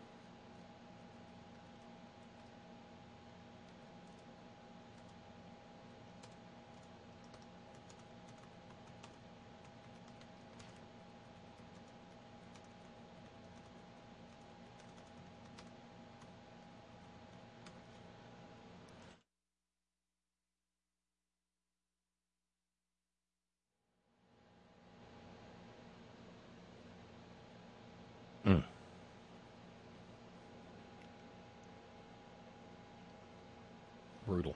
Mm. Brutal.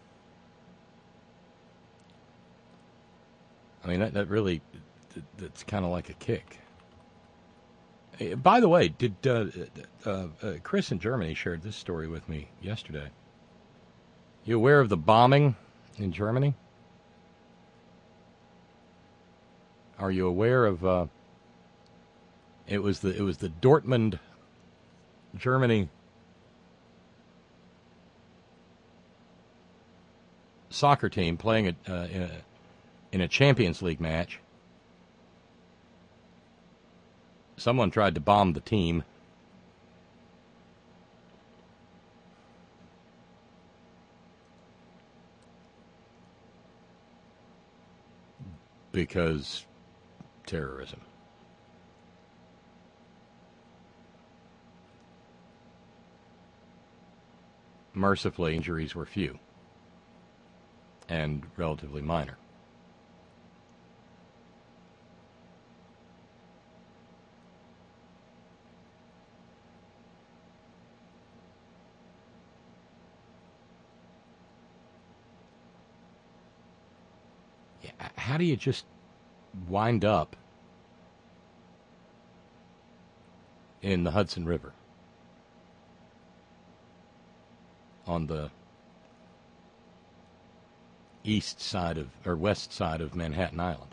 I mean, that really, that's kind of like a kick. By the way, did Chris in Germany shared this story with me yesterday. You aware of the bombing in Germany? Are you aware of? It was the Dortmund, Germany soccer team playing in a Champions League match. Someone tried to bomb the team. Because terrorism. Mercifully, injuries were few and relatively minor. Yeah, how do you just wind up in the Hudson River on the east side of, or west side of Manhattan Island?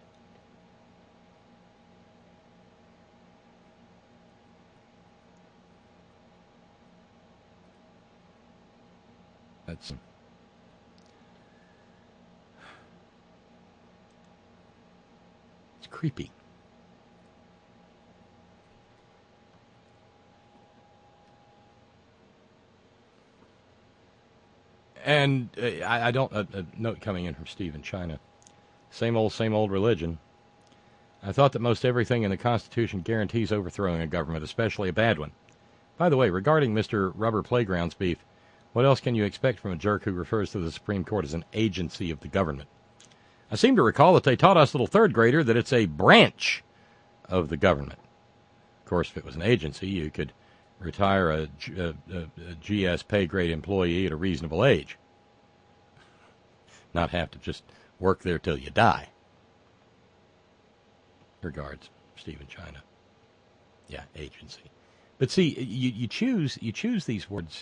That's it's creepy. And I don't, a note coming in from Steve in China. Same old religion. I thought that most everything in the Constitution guarantees overthrowing a government, especially a bad one. By the way, regarding Mr. Rubber Playground's beef, what else can you expect from a jerk who refers to the Supreme Court as an agency of the government? I seem to recall that they taught us little third grader that it's a branch of the government. Of course, if it was an agency, you could retire a GS pay grade employee at a reasonable age. Not have to just work there till you die. Regards, Steve in China. Yeah, agency. But see, you choose these words.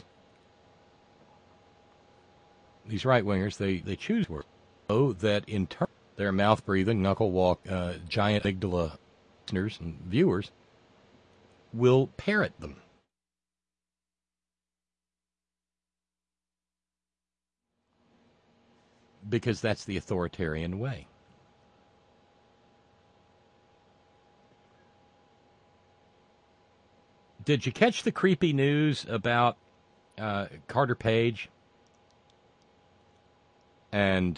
These right-wingers, they choose words so that in turn their mouth-breathing, knuckle-walk, giant amygdala listeners and viewers will parrot them. Because that's the authoritarian way. Did you catch the creepy news about Carter Page and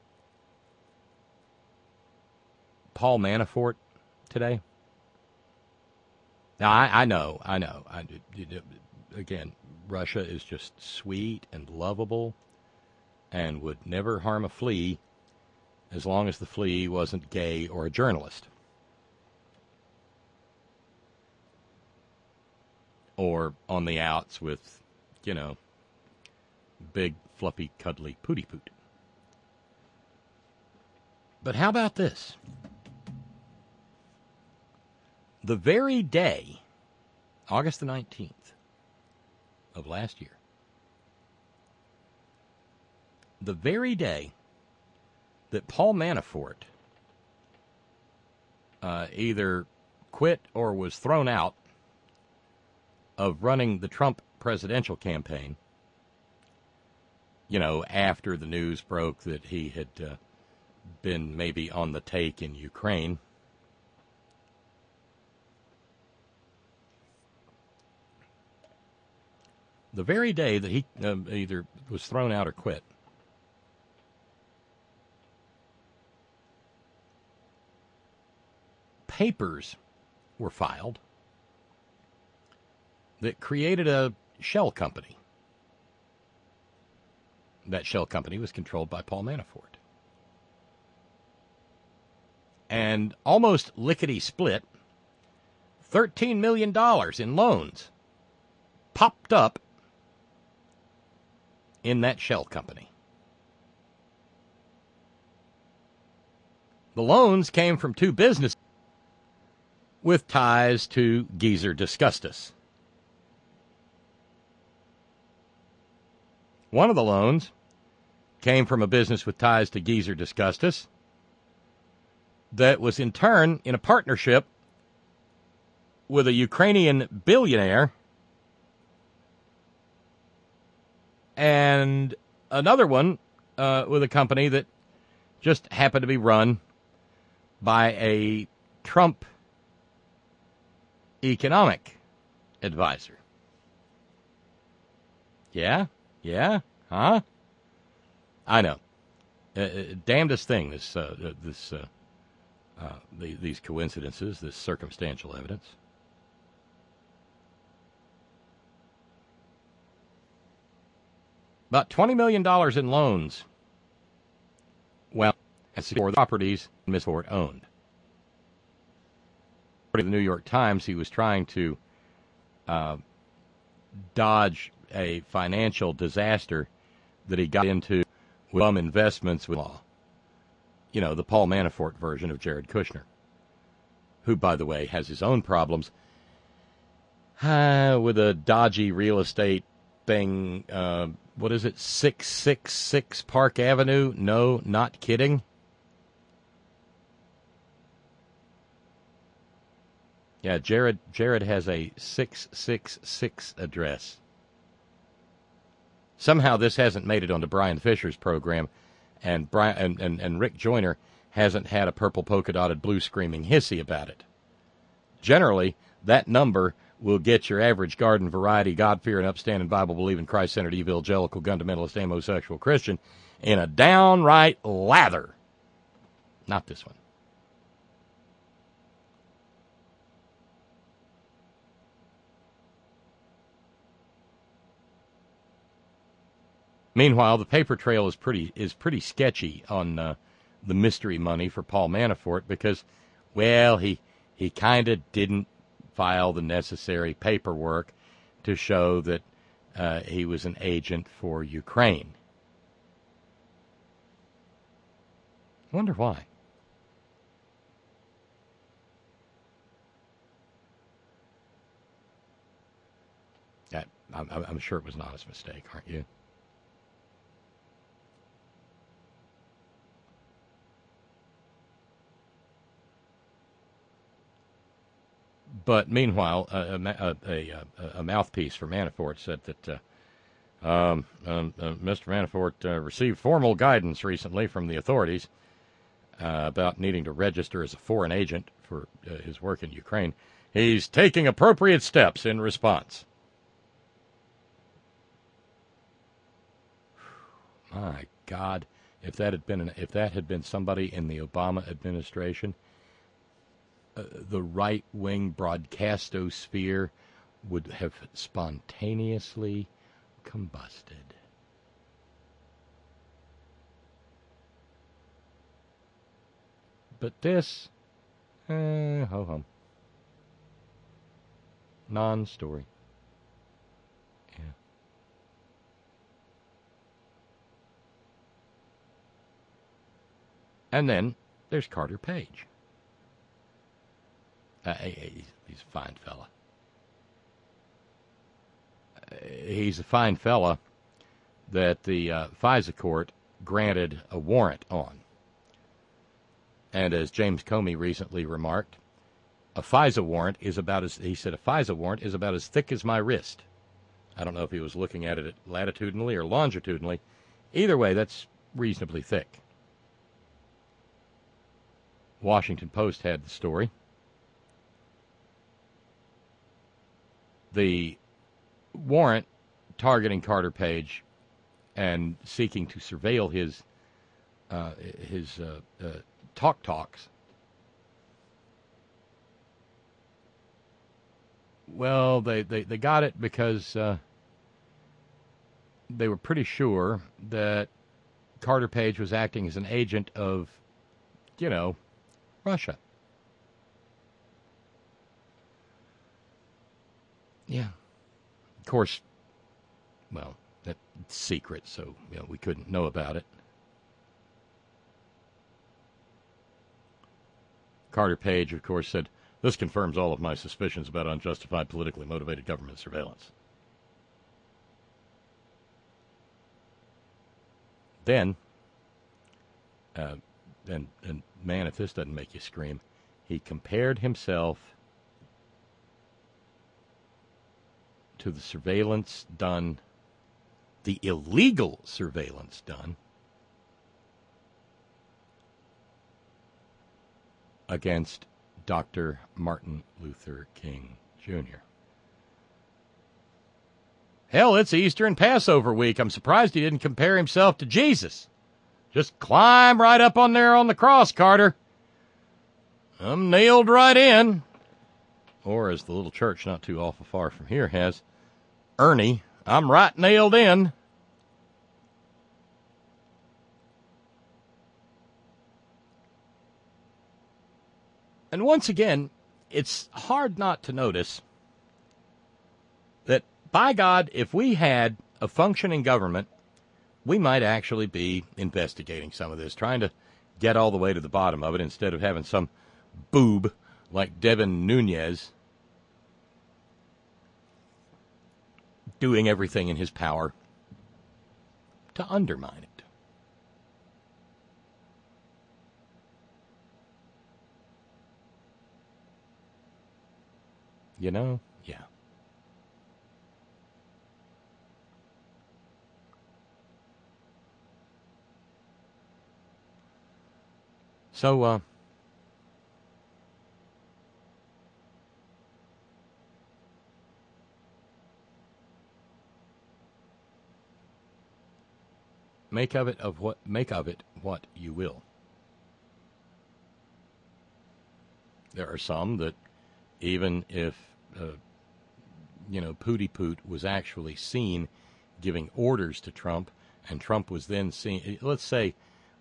Paul Manafort today? Now, I know. Again, Russia is just sweet and lovable and would never harm a flea as long as the flea wasn't gay or a journalist. Or on the outs with, big, fluffy, cuddly pooty poot. But how about this? The very day, August the 19th of last year, the very day that Paul Manafort either quit or was thrown out of running the Trump presidential campaign, after the news broke that he had been maybe on the take in Ukraine. The very day that he either was thrown out or quit, papers were filed that created a shell company. That shell company was controlled by Paul Manafort. And almost lickety-split, $13 million in loans popped up in that shell company. The loans came from two businesses with ties to Geezer Disgustus. One of the loans came from a business with ties to Geezer Disgustus that was in turn in a partnership with a Ukrainian billionaire, and another one with a company that just happened to be run by a Trump economic advisor. Yeah? Huh? I know. Damnedest thing, these coincidences, this circumstantial evidence. About $20 million in loans. Well, as for the properties Ms. Ford owned. According to the New York Times, he was trying to dodge a financial disaster that he got into with bum investments with law. The Paul Manafort version of Jared Kushner, who, by the way, has his own problems with a dodgy real estate thing. What is it, 666 Park Avenue? No, not kidding. Yeah, Jared has a 666 address. Somehow this hasn't made it onto Brian Fisher's program, and Rick Joyner hasn't had a purple polka-dotted blue screaming hissy about it. Generally, that number will get your average garden variety, God-fearing, upstanding, Bible-believing, Christ-centered, evangelical, fundamentalist, homosexual Christian in a downright lather. Not this one. Meanwhile, the paper trail is pretty sketchy on the mystery money for Paul Manafort because, well, he kind of didn't file the necessary paperwork to show that he was an agent for Ukraine. I wonder why. I'm sure it was an honest mistake, aren't you? But meanwhile, a mouthpiece for Manafort said that Mr. Manafort received formal guidance recently from the authorities about needing to register as a foreign agent for his work in Ukraine. He's taking appropriate steps in response. My God, if that had been somebody in the Obama administration, the right-wing broadcastosphere would have spontaneously combusted. But this, ho-hum. Non-story. Yeah. And then there's Carter Page. He's a fine fella. He's a fine fella that the FISA court granted a warrant on. And as James Comey recently remarked, a FISA warrant is about as thick as my wrist. I don't know if he was looking at it latitudinally or longitudinally. Either way, that's reasonably thick. Washington Post had the story. The warrant targeting Carter Page and seeking to surveil his talks. Well, they got it because they were pretty sure that Carter Page was acting as an agent of, Russia. Yeah. Of course, well, that's secret, so we couldn't know about it. Carter Page, of course, said, "This confirms all of my suspicions about unjustified politically motivated government surveillance." Then, and man, if this doesn't make you scream, he compared himself to the surveillance done, the illegal surveillance done against Dr. Martin Luther King Jr. Hell, it's Easter and Passover week. I'm surprised he didn't compare himself to Jesus. Just climb right up on there on the cross, Carter. I'm nailed right in. Or as the little church not too awful far from here has, Ernie, I'm right nailed in. And once again, it's hard not to notice that, by God, if we had a functioning government, we might actually be investigating some of this, trying to get all the way to the bottom of it instead of having some boob like Devin Nunes doing everything in his power to undermine it. Yeah. So, make of it what you will. There are some that, even if Pooty Poot was actually seen giving orders to Trump, and Trump was then seen, let's say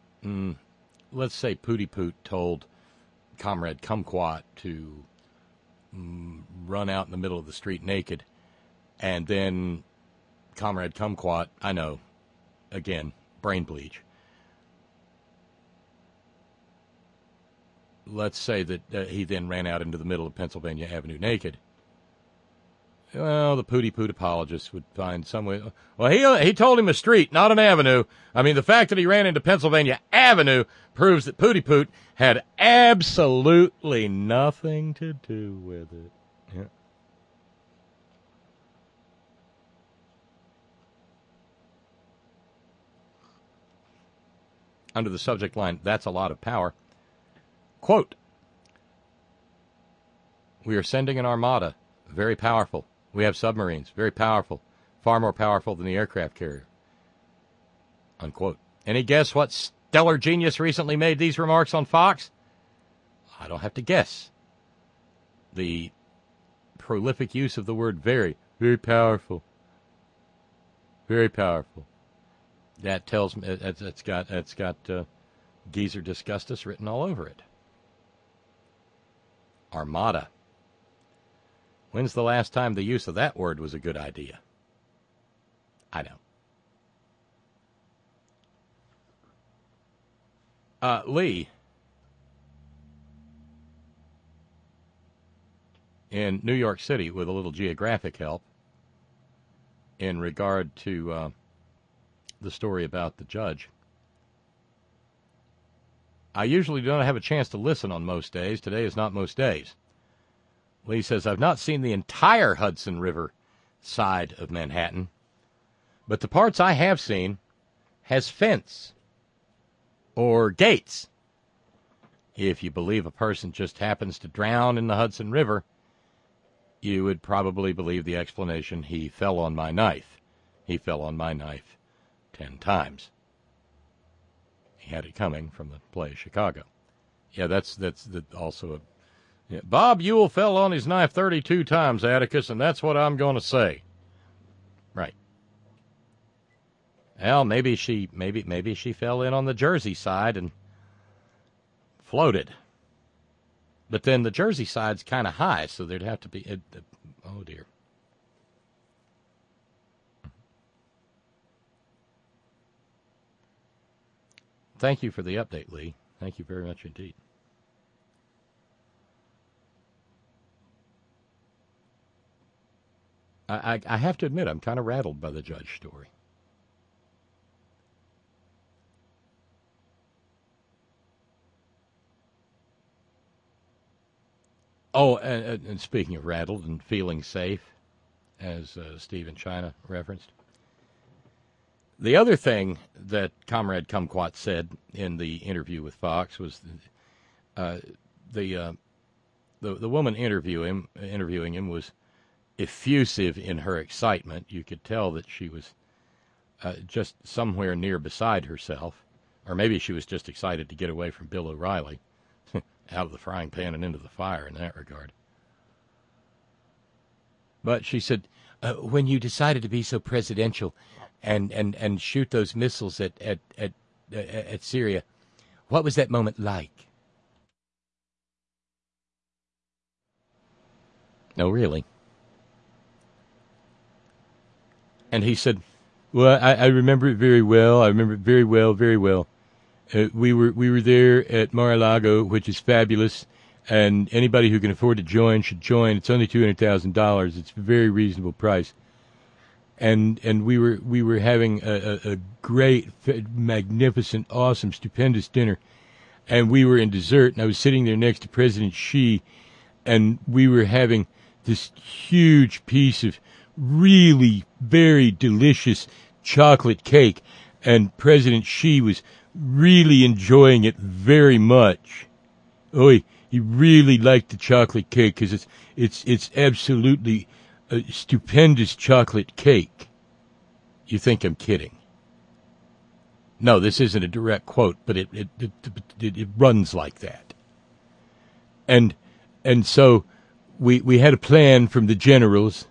Pooty Poot told Comrade Kumquat to run out in the middle of the street naked, and then Comrade Kumquat, I know, again, brain bleach. Let's say that he then ran out into the middle of Pennsylvania Avenue naked. Well, the Pooty Poot apologists would find some way. Well, he told him a street, not an avenue. I mean, the fact that he ran into Pennsylvania Avenue proves that Pooty Poot had absolutely nothing to do with it. Yeah. Under the subject line, "That's a lot of power." Quote, "We are sending an armada, very powerful. We have submarines, very powerful, far more powerful than the aircraft carrier." Unquote. Any guess what stellar genius recently made these remarks on Fox? I don't have to guess. The prolific use of the word very, very powerful. Very powerful. That tells me it's got Geezer Disgustus written all over it. Armada. When's the last time the use of that word was a good idea? I know. Lee, in New York City, with a little geographic help, in regard to the story about the judge, I usually don't have a chance to listen on most days. Today is not most days. Lee says, I've not seen the entire Hudson River side of Manhattan, but the parts I have seen has fence or gates. If you believe a person just happens to drown in the Hudson River, you would probably believe the explanation, he fell on my knife. He fell on my knife 10 times. He had it coming from the play Chicago. Yeah, that's also a... Yeah, Bob Ewell fell on his knife 32 times, Atticus, and that's what I'm going to say. Right. Well, maybe she fell in on the Jersey side and floated. But then the Jersey side's kind of high, so there'd have to be... oh, dear. Thank you for the update, Lee. Thank you very much indeed. I have to admit, I'm kind of rattled by the Judge story. Oh, and speaking of rattled and feeling safe, as Steve in China referenced, the other thing that Comrade Kumquat said in the interview with Fox was the woman interviewing him was effusive in her excitement. You could tell that she was just somewhere near beside herself, or maybe she was just excited to get away from Bill O'Reilly, out of the frying pan and into the fire in that regard. But she said, when you decided to be so presidential and shoot those missiles at Syria, what was that moment like? No, really. And he said, well, I remember it very well. I remember it very well, very well. We were there at Mar-a-Lago, which is fabulous, and anybody who can afford to join should join. It's only $200,000. It's a very reasonable price. And we were having a great, magnificent, awesome, stupendous dinner. And we were in dessert, and I was sitting there next to President Xi, and we were having this huge piece of really very delicious chocolate cake, and President Xi was really enjoying it very much. Oh, he really liked the chocolate cake because it's absolutely a stupendous chocolate cake. You think I'm kidding? No, this isn't a direct quote, but it runs like that. And so we had a plan from the generals.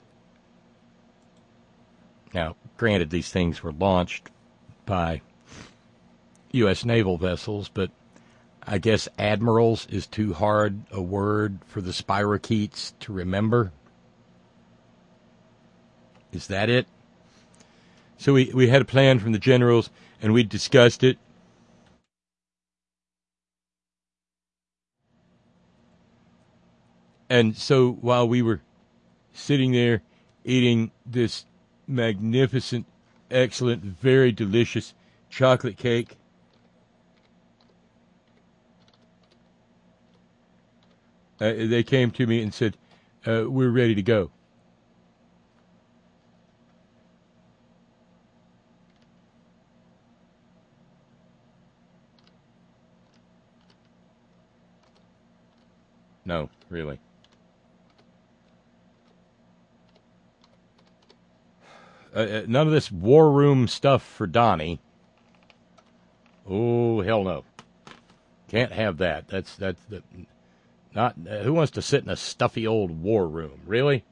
Now, granted, these things were launched by U.S. naval vessels, but I guess admirals is too hard a word for the spirochetes to remember. Is that it? So we had a plan from the generals, and we discussed it. And so while we were sitting there eating this magnificent, excellent, very delicious chocolate cake, they came to me and said, we're ready to go. No, really. None of this war room stuff for Donnie. Oh, hell no. Can't have that. That's not. Who wants to sit in a stuffy old war room? Really?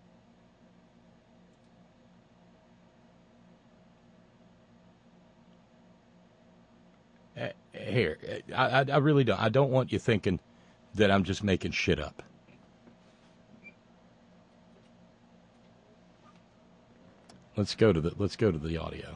Here, I really don't. I don't want you thinking that I'm just making shit up. Let's go to the audio.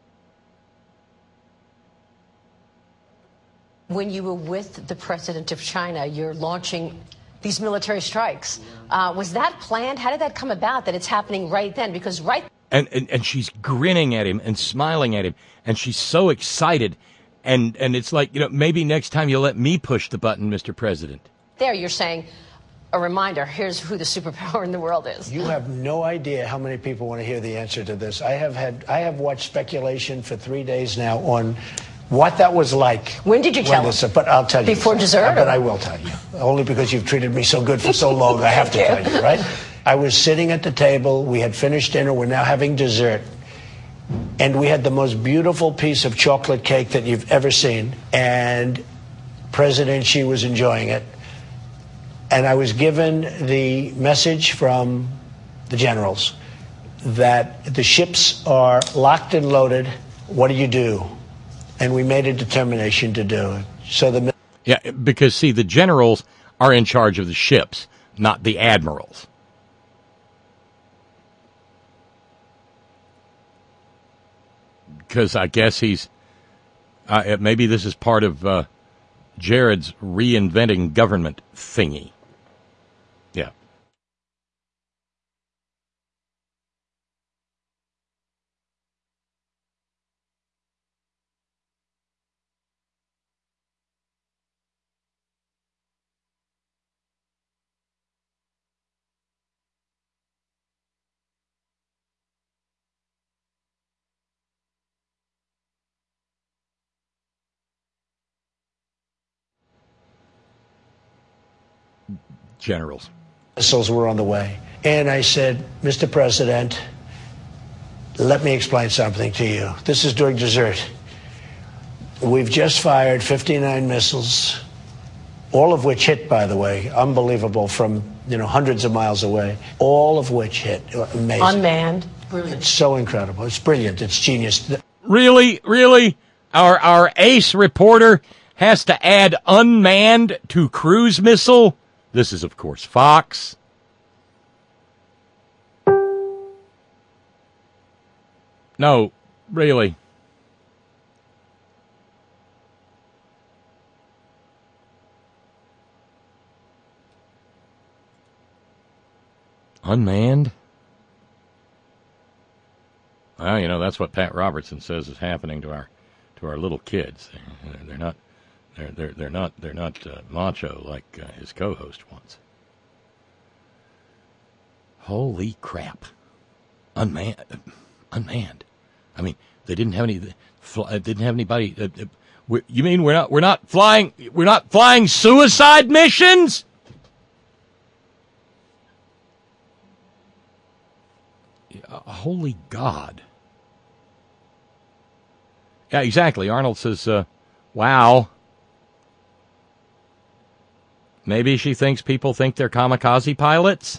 When you were with the president of China, you're launching these military strikes. Was that planned? How did that come about that it's happening right then? Because and she's grinning at him and smiling at him, and she's so excited, And it's like, maybe next time you'll let me push the button, Mr. President. There, you're saying, a reminder, here's who the superpower in the world is. You have no idea how many people want to hear the answer to this. I have watched speculation for 3 days now on what that was like. When did you tell him? But I'll tell you. Before dessert? But I will tell you. Only because you've treated me so good for so long, I have to tell you, right? I was sitting at the table. We had finished dinner. We're now having dessert. And we had the most beautiful piece of chocolate cake that you've ever seen. And President Xi was enjoying it. And I was given the message from the generals that the ships are locked and loaded. What do you do? And we made a determination to do it. So Yeah, because, see, the generals are in charge of the ships, not the admirals. Because I guess he's maybe this is part of Jared's reinventing government thingy. Yeah. Generals. Missiles were on the way. And I said, Mr. President, let me explain something to you. This is during dessert. We've just fired 59 missiles, all of which hit, by the way, unbelievable, from hundreds of miles away, all of which hit. Amazing. Unmanned. Brilliant. It's so incredible. It's brilliant. It's genius. Really? Our ace reporter has to add unmanned to cruise missile? This is, of course, Fox. No, really. Unmanned? Well, that's what Pat Robertson says is happening to our little kids. They're not macho like his co-host wants. Holy crap! Unmanned. I mean, they didn't have any. Didn't have anybody. You mean we're not flying? We're not flying suicide missions? Holy God! Yeah, exactly. Arnold says, "Wow." Maybe she thinks people think they're kamikaze pilots?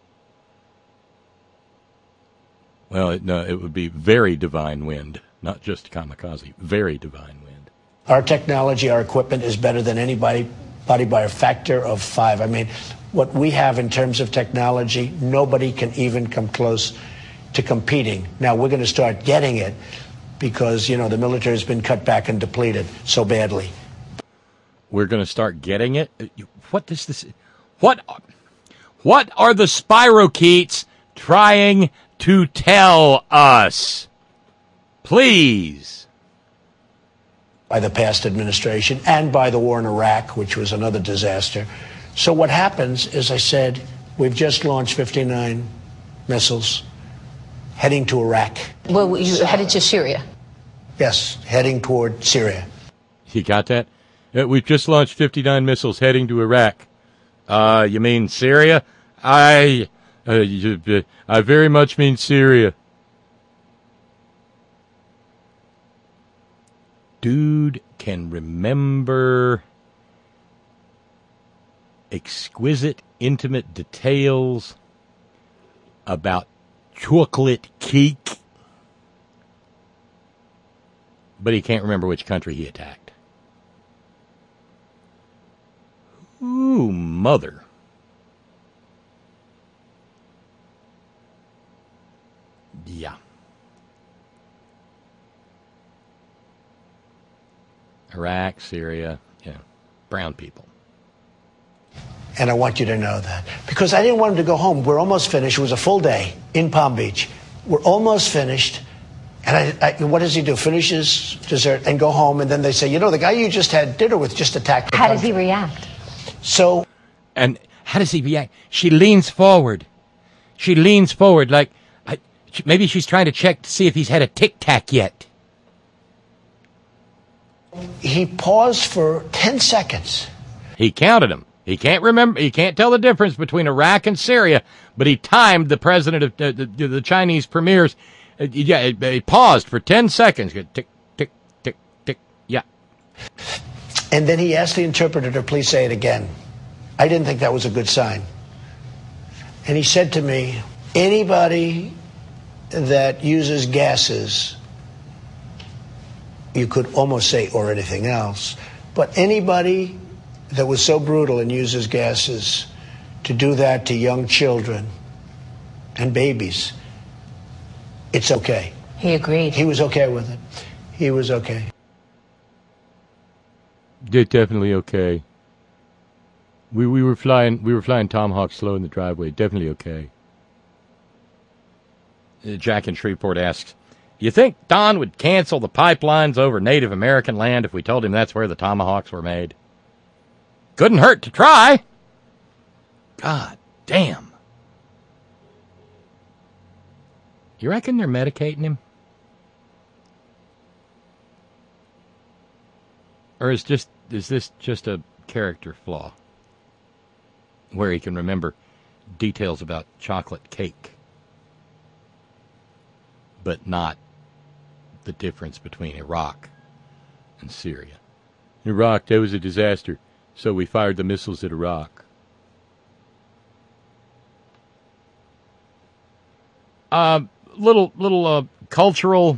Well, it would be very divine wind, not just kamikaze, very divine wind. Our technology, our equipment is better than anybody by a factor of 5. I mean, what we have in terms of technology, nobody can even come close to competing. Now, we're going to start getting it because, the military has been cut back and depleted so badly. We're going to start getting it? What does this... What are the spirochetes trying to tell us? Please. By the past administration and by the war in Iraq, which was another disaster. So what happens is, I said, we've just launched 59 missiles heading to Iraq. Well, you headed to Syria. Yes, heading toward Syria. You got that? We've just launched 59 missiles heading to Iraq. You mean Syria? I very much mean Syria. Dude can remember exquisite, intimate details about chocolate cake, but he can't remember which country he attacked. Ooh, mother. Yeah. Iraq, Syria, brown people. And I want you to know that. Because I didn't want him to go home. We're almost finished. It was a full day in Palm Beach. We're almost finished. And what does he do? Finish his dessert and go home, and then they say, the guy you just had dinner with just attacked the How does country. he react? So... And how does he react? She leans forward. Like maybe she's trying to check to see if he's had a Tic Tac yet. He paused for 10 seconds. He counted them. He can't remember. He can't tell the difference between Iraq and Syria, but he timed the president of the Chinese premiers. He paused for 10 seconds. Tick, tick, tick, tick. Yeah. And then he asked the interpreter to please say it again. I didn't think that was a good sign. And he said to me, anybody that uses gases, you could almost say, or anything else, but anybody that was so brutal and uses gases to do that to young children and babies, it's okay. He agreed. He was okay with it. He was okay. They're definitely okay. We were flying Tomahawk slow in the driveway. Definitely okay. Jack in Shreveport asks, you think Don would cancel the pipelines over Native American land if we told him that's where the Tomahawks were made? Couldn't hurt to try. God damn. You reckon they're medicating him? Or is this just a character flaw where he can remember details about chocolate cake, but not the difference between Iraq and Syria? Iraq, that was a disaster, so we fired the missiles at Iraq. Little cultural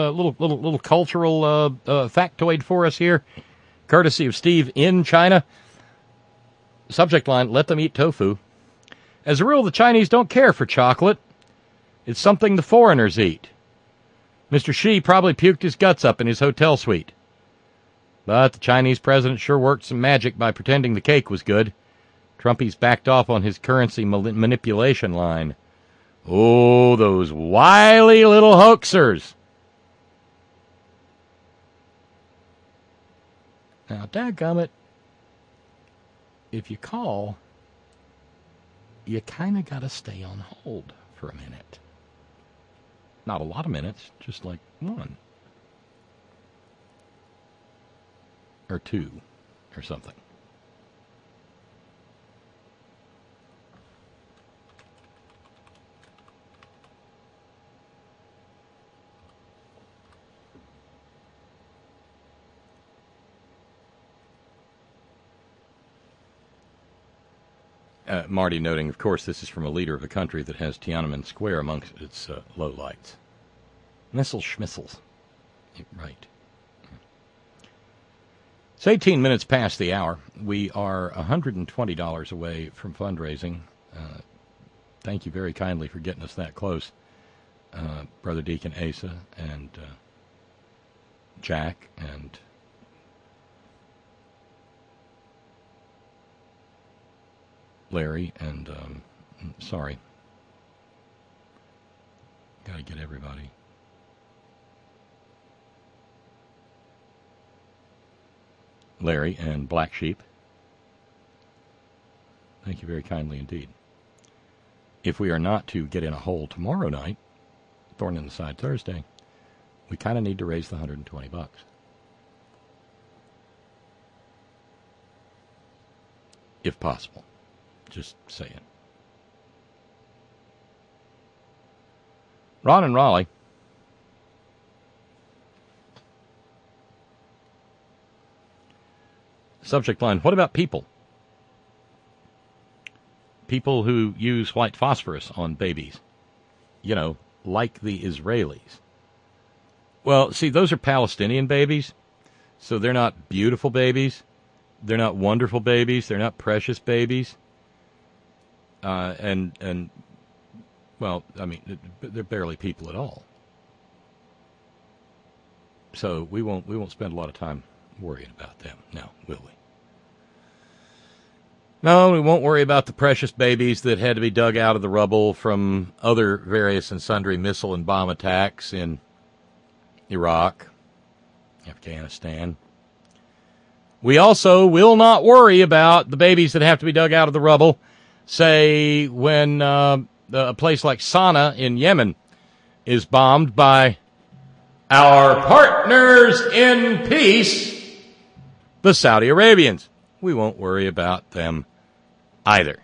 factoid for us here, courtesy of Steve in China. Subject line, let them eat tofu. As a rule, the Chinese don't care for chocolate. It's something the foreigners eat. Mr. Xi probably puked his guts up in his hotel suite. But the Chinese president sure worked some magic by pretending the cake was good. Trumpy's backed off on his currency manipulation line. Oh, those wily little hoaxers. Now, dadgummit, if you call, you kind of got to stay on hold for a minute. Not a lot of minutes, just like 1 or 2 or something. Marty noting, of course, this is from a leader of a country that has Tiananmen Square amongst its lowlights. Missile schmissels. Right. It's 18 minutes past the hour. We are $120 away from fundraising. Thank you very kindly for getting us that close. Brother Deacon Asa and Jack and Larry and, sorry. Got to get everybody. Larry and Black Sheep. Thank you very kindly indeed. If we are not to get in a hole tomorrow night, Thorn in the Side Thursday, we kind of need to raise the $120. If possible. Just saying. Ron and Raleigh. Subject line, what about people? People who use white phosphorus on babies. You know, like the Israelis. Well, see, those are Palestinian babies, so they're not beautiful babies. They're not wonderful babies. They're not precious babies. And well, I mean, they're barely people at all. So we won't spend a lot of time worrying about them now, will we? No, we won't worry about the precious babies that had to be dug out of the rubble from other various and sundry missile and bomb attacks in Iraq, Afghanistan. We also will not worry about the babies that have to be dug out of the rubble, say, when a place like Sana'a in Yemen is bombed by our partners in peace, the Saudi Arabians. We won't worry about them either.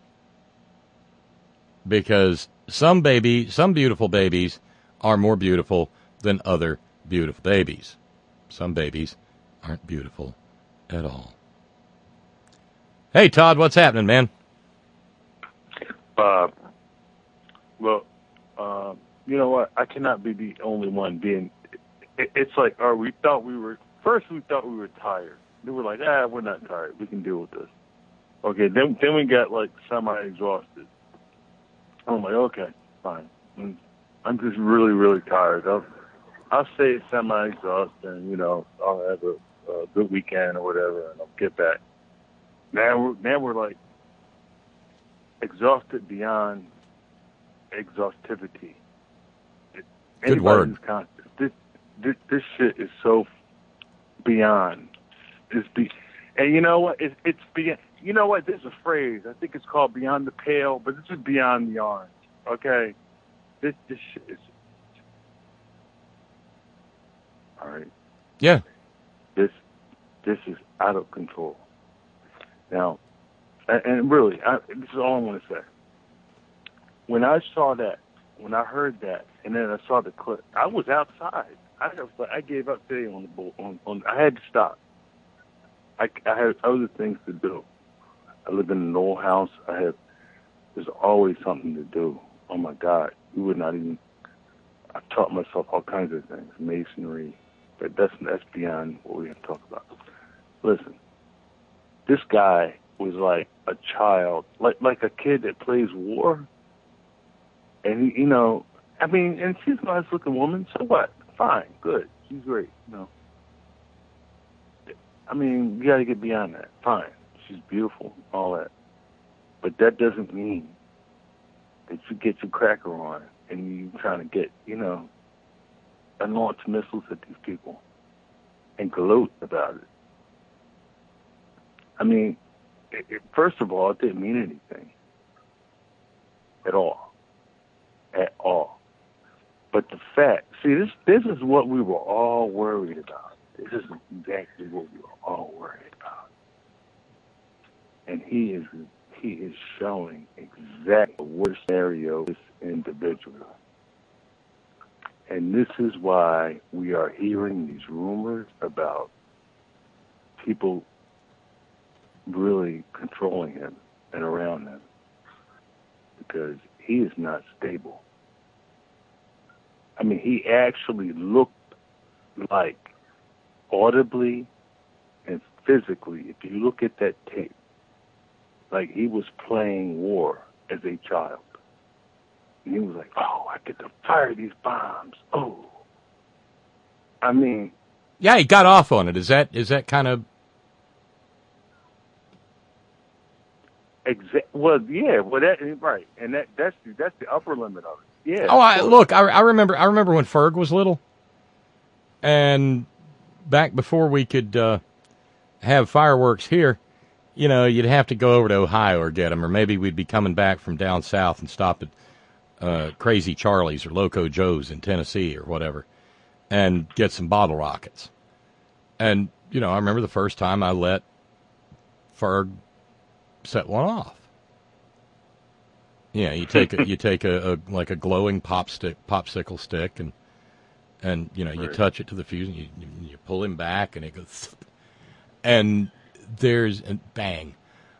Because some beautiful babies are more beautiful than other beautiful babies. Some babies aren't beautiful at all. Hey, Todd, what's happening, man? You know what? I cannot be the only one being. It's like, we thought we were tired. They were like, we're not tired. We can deal with this. Okay, then we got like semi-exhausted. I'm like, okay, fine. I'm just really, really tired. I'll say it's semi-exhausted, and I'll have a good weekend or whatever, and I'll get back. Now we're like exhausted beyond exhaustivity. Good word. This shit is so beyond. And you know what? It's beyond. You know what? There's a phrase. I think it's called beyond the pale, but this is beyond the orange. Okay, this shit is. All right. Yeah. This is out of control. Now, and really, this is all I want to say. When I saw that, when I heard that, and then I saw the clip, I was outside. I gave up today on the boat. I had to stop. I had other things to do. I live in an old house. There's always something to do. Oh my God, you would not even. I've taught myself all kinds of things, masonry, but that's beyond what we have to talk about. Listen, this guy was like a child, like a kid that plays war. And and she's a nice looking woman, so what? Fine, good. She's great, you gotta get beyond that. Fine. She's beautiful, all that. But that doesn't mean that you get your cracker on and you trying to get, and launch missiles at these people and gloat about it. First of all, it didn't mean anything. At all. But the fact, see, this is what we were all worried about. This is exactly what we were all worried about. And he is showing exactly the worst scenario of this individual. And this is why we are hearing these rumors about people really controlling him and around him. Because he is not stable. He actually looked like, audibly and physically, if you look at that tape, like he was playing war as a child. And he was like, I get to fire these bombs. Oh. Yeah, he got off on it. Is that kind of... Well, yeah, right, and that's the upper limit of it. Yeah. I remember when Ferg was little, and back before we could have fireworks here, you'd have to go over to Ohio or get them, or maybe we'd be coming back from down south and stop at Crazy Charlie's or Loco Joe's in Tennessee or whatever, and get some bottle rockets. And I remember the first time I let Ferg set one off. Yeah, you take a glowing popsicle stick and you touch it to the fuse and you pull him back and it goes, and there's a bang,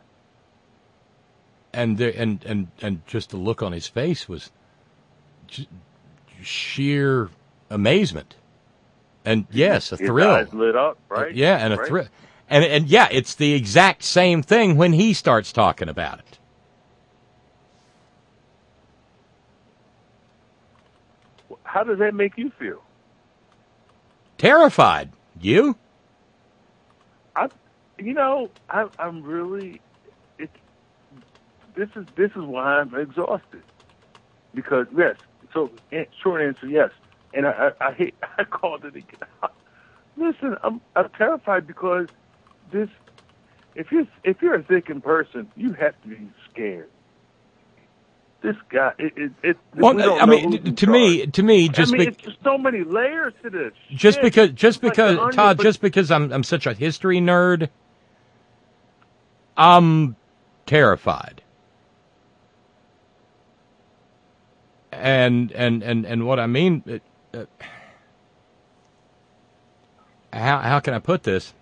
and just the look on his face was sheer amazement, and yes, a thrill. His eyes lit up, right? Yeah, and a thrill. And yeah, it's the exact same thing when he starts talking about it. How does that make you feel? Terrified. You? I'm really. This is why I'm exhausted. Because yes, so short answer, yes. And I called it again. Listen, I'm terrified because this. If you're a thinking person, you have to be scared. This guy, well, I mean, to me, just it's just so many layers to this. Just shit. because, Like Todd, just because I'm such a history nerd, I'm terrified. And what I mean, how can I put this?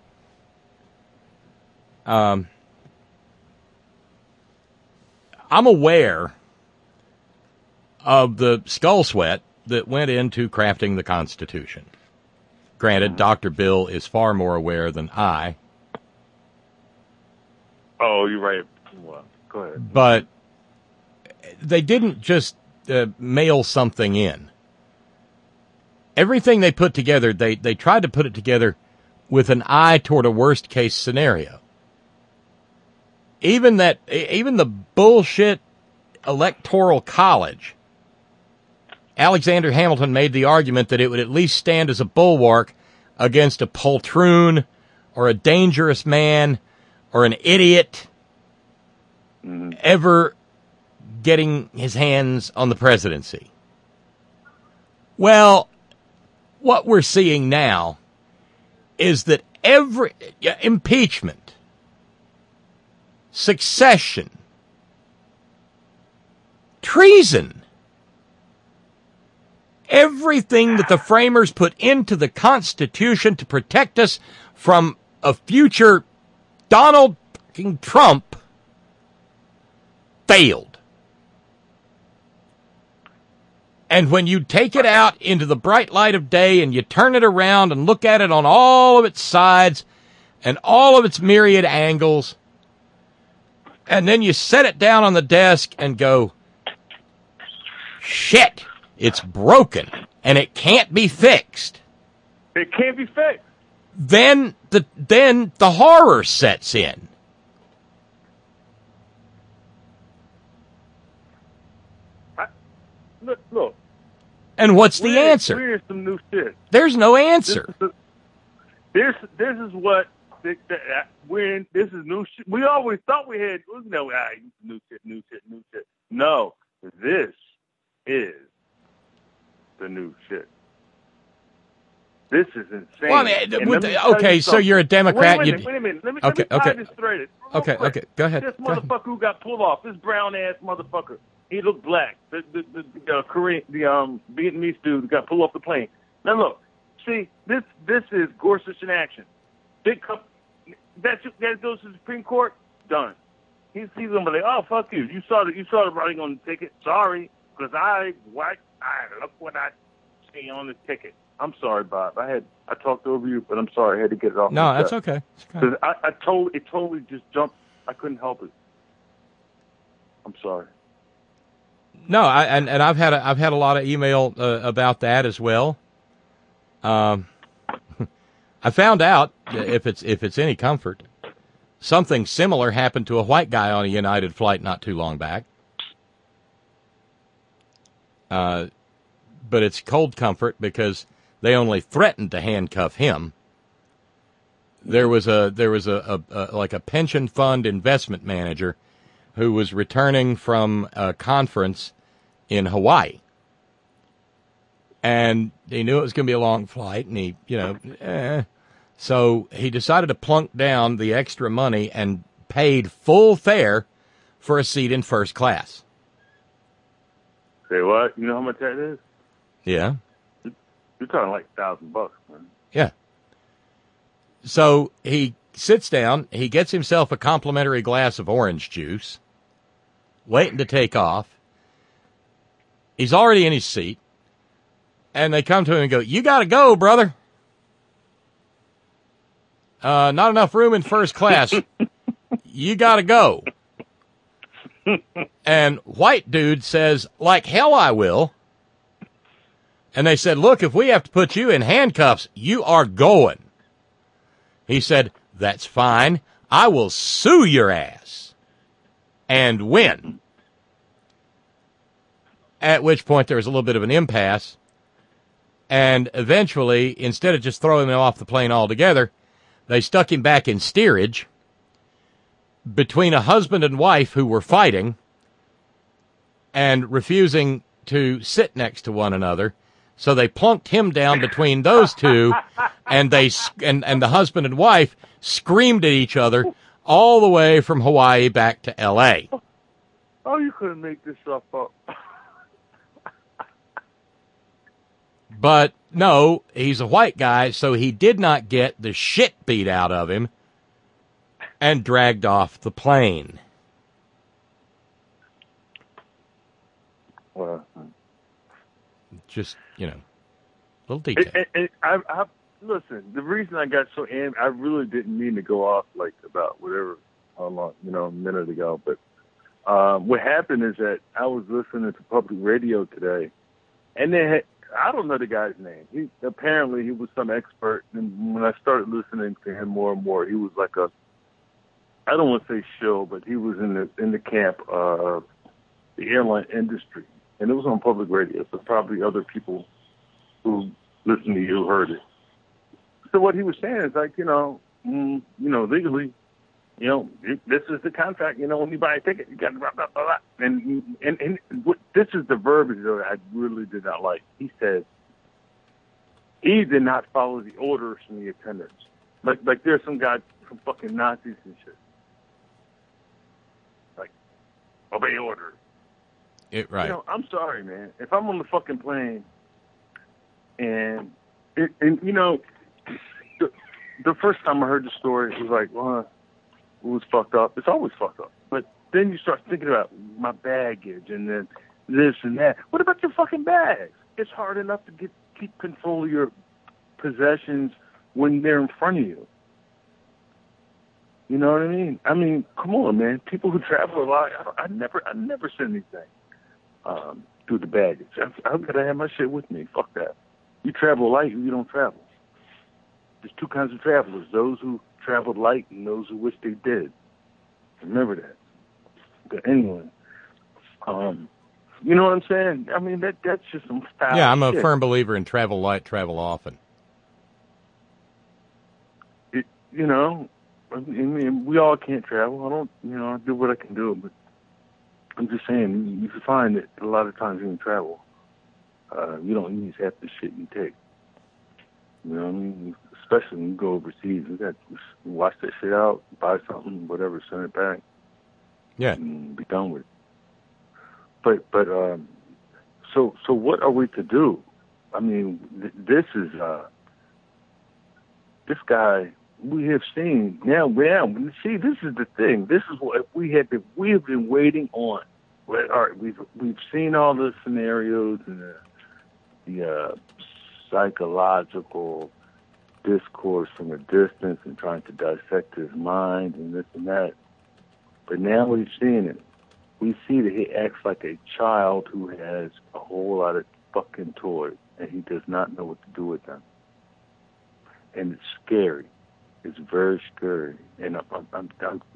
I'm aware of the skull sweat that went into crafting the Constitution. Granted, Dr. Bill is far more aware than I. Oh, you're right. Well, go ahead. But they didn't just mail something in. Everything they put together, they tried to put it together with an eye toward a worst-case scenario. Even the bullshit Electoral College, Alexander Hamilton made the argument that it would at least stand as a bulwark against a poltroon or a dangerous man or an idiot ever getting his hands on the presidency. Well, what we're seeing now is that every impeachment, succession, treason, everything that the framers put into the Constitution to protect us from a future Donald fucking Trump failed. And when you take it out into the bright light of day and you turn it around and look at it on all of its sides and all of its myriad angles, and then you set it down on the desk and go, shit, it's broken and it can't be fixed. It can't be fixed. Then the horror sets in. Look. And what's the answer? Here's some new shit. There's no answer. This is what when this is new shit. We always thought we had new shit. No, this is the new shit. This is insane. Well, I mean, okay, so you're a Democrat. Wait a minute. Let me tie this straight. Okay, go ahead. This motherfucker who got pulled off, this brown ass motherfucker. He looked black. The Korean, Vietnamese dude got pulled off the plane. Now look, see, this is Gorsuch in action. Big cup. That goes to the Supreme Court. Done. He's gonna be like, oh fuck you. You saw the writing on the ticket. Sorry, because look what I see on the ticket. I'm sorry, Bob. I talked over you, but I'm sorry. I had to get it off. No, that's okay. Because it totally just jumped. I couldn't help it. I'm sorry. No, I've had a lot of email about that as well. I found out, if it's any comfort, something similar happened to a white guy on a United flight not too long back. But it's cold comfort because they only threatened to handcuff him. There was a like a pension fund investment manager who was returning from a conference in Hawaii. And he knew it was going to be a long flight, and he, so he decided to plunk down the extra money and paid full fare for a seat in first class. Say what? You know how much that is? Yeah. You're talking like $1,000, man. Yeah. So he sits down, he gets himself a complimentary glass of orange juice, waiting to take off. He's already in his seat, and they come to him and go, you got to go, brother. Not enough room in first class. You got to go. And white dude says, like hell I will. And they said, look, if we have to put you in handcuffs, you are going. He said, that's fine. I will sue your ass and win. At which point there was a little bit of an impasse. And eventually, instead of just throwing him off the plane altogether, they stuck him back in steerage between a husband and wife who were fighting and refusing to sit next to one another. So they plunked him down between those two, and the husband and wife screamed at each other all the way from Hawaii back to L.A. Oh, you couldn't make this stuff up. But no, he's a white guy, so he did not get the shit beat out of him and dragged off the plane. Well, just, little detail. I listen, the reason I got so angry, I really didn't mean to go off like about whatever, how long, a minute ago. But what happened is that I was listening to public radio today, and they had, I don't know the guy's name. He was some expert, and when I started listening to him more and more, he was like I don't want to say shill, but he was in the camp of the airline industry, and it was on public radio, so probably other people who listen to you heard it. So what he was saying is like, legally, this is the contract. When you buy a ticket, you got to blah blah blah. And this is the verbiage that I really did not like. He said he did not follow the orders from the attendants. Like there's some guy from fucking Nazis and shit. Like, obey orders. Right. I'm sorry, man. If I'm on the fucking plane and the first time I heard the story, it was like, well, it was fucked up. It's always fucked up. But then you start thinking about my baggage and then this and that. What about your fucking bags? It's hard enough to keep control of your possessions when they're in front of you. You know what I mean? I mean, come on, man. People who travel a lot, I never send anything through the baggage. I've got to have my shit with me. Fuck that. You travel light, you don't travel. There's two kinds of travelers: those who traveled light and those who wish they did. Remember that. But anyway, you know what I'm saying? I mean, that's just some style. Yeah, I'm a shit. firm believer in travel light, travel often. I mean, we all can't travel. I don't, I do what I can do, but I'm just saying, you can find that a lot of times when you travel, you don't use half the shit you take. You know what I mean? Especially when you go overseas, you got to wash that shit out, buy something, whatever, send it back. Yeah. And be done with it. But so what are we to do? I mean, this is this guy we have seen now. See, this is the thing. This is what we have been waiting on. All right, we've seen all the scenarios and the psychological discourse from a distance and trying to dissect his mind and this and that. But now we've seen it. We see that he acts like a child who has a whole lot of fucking toys and he does not know what to do with them. And it's scary. It's very scary. And I'm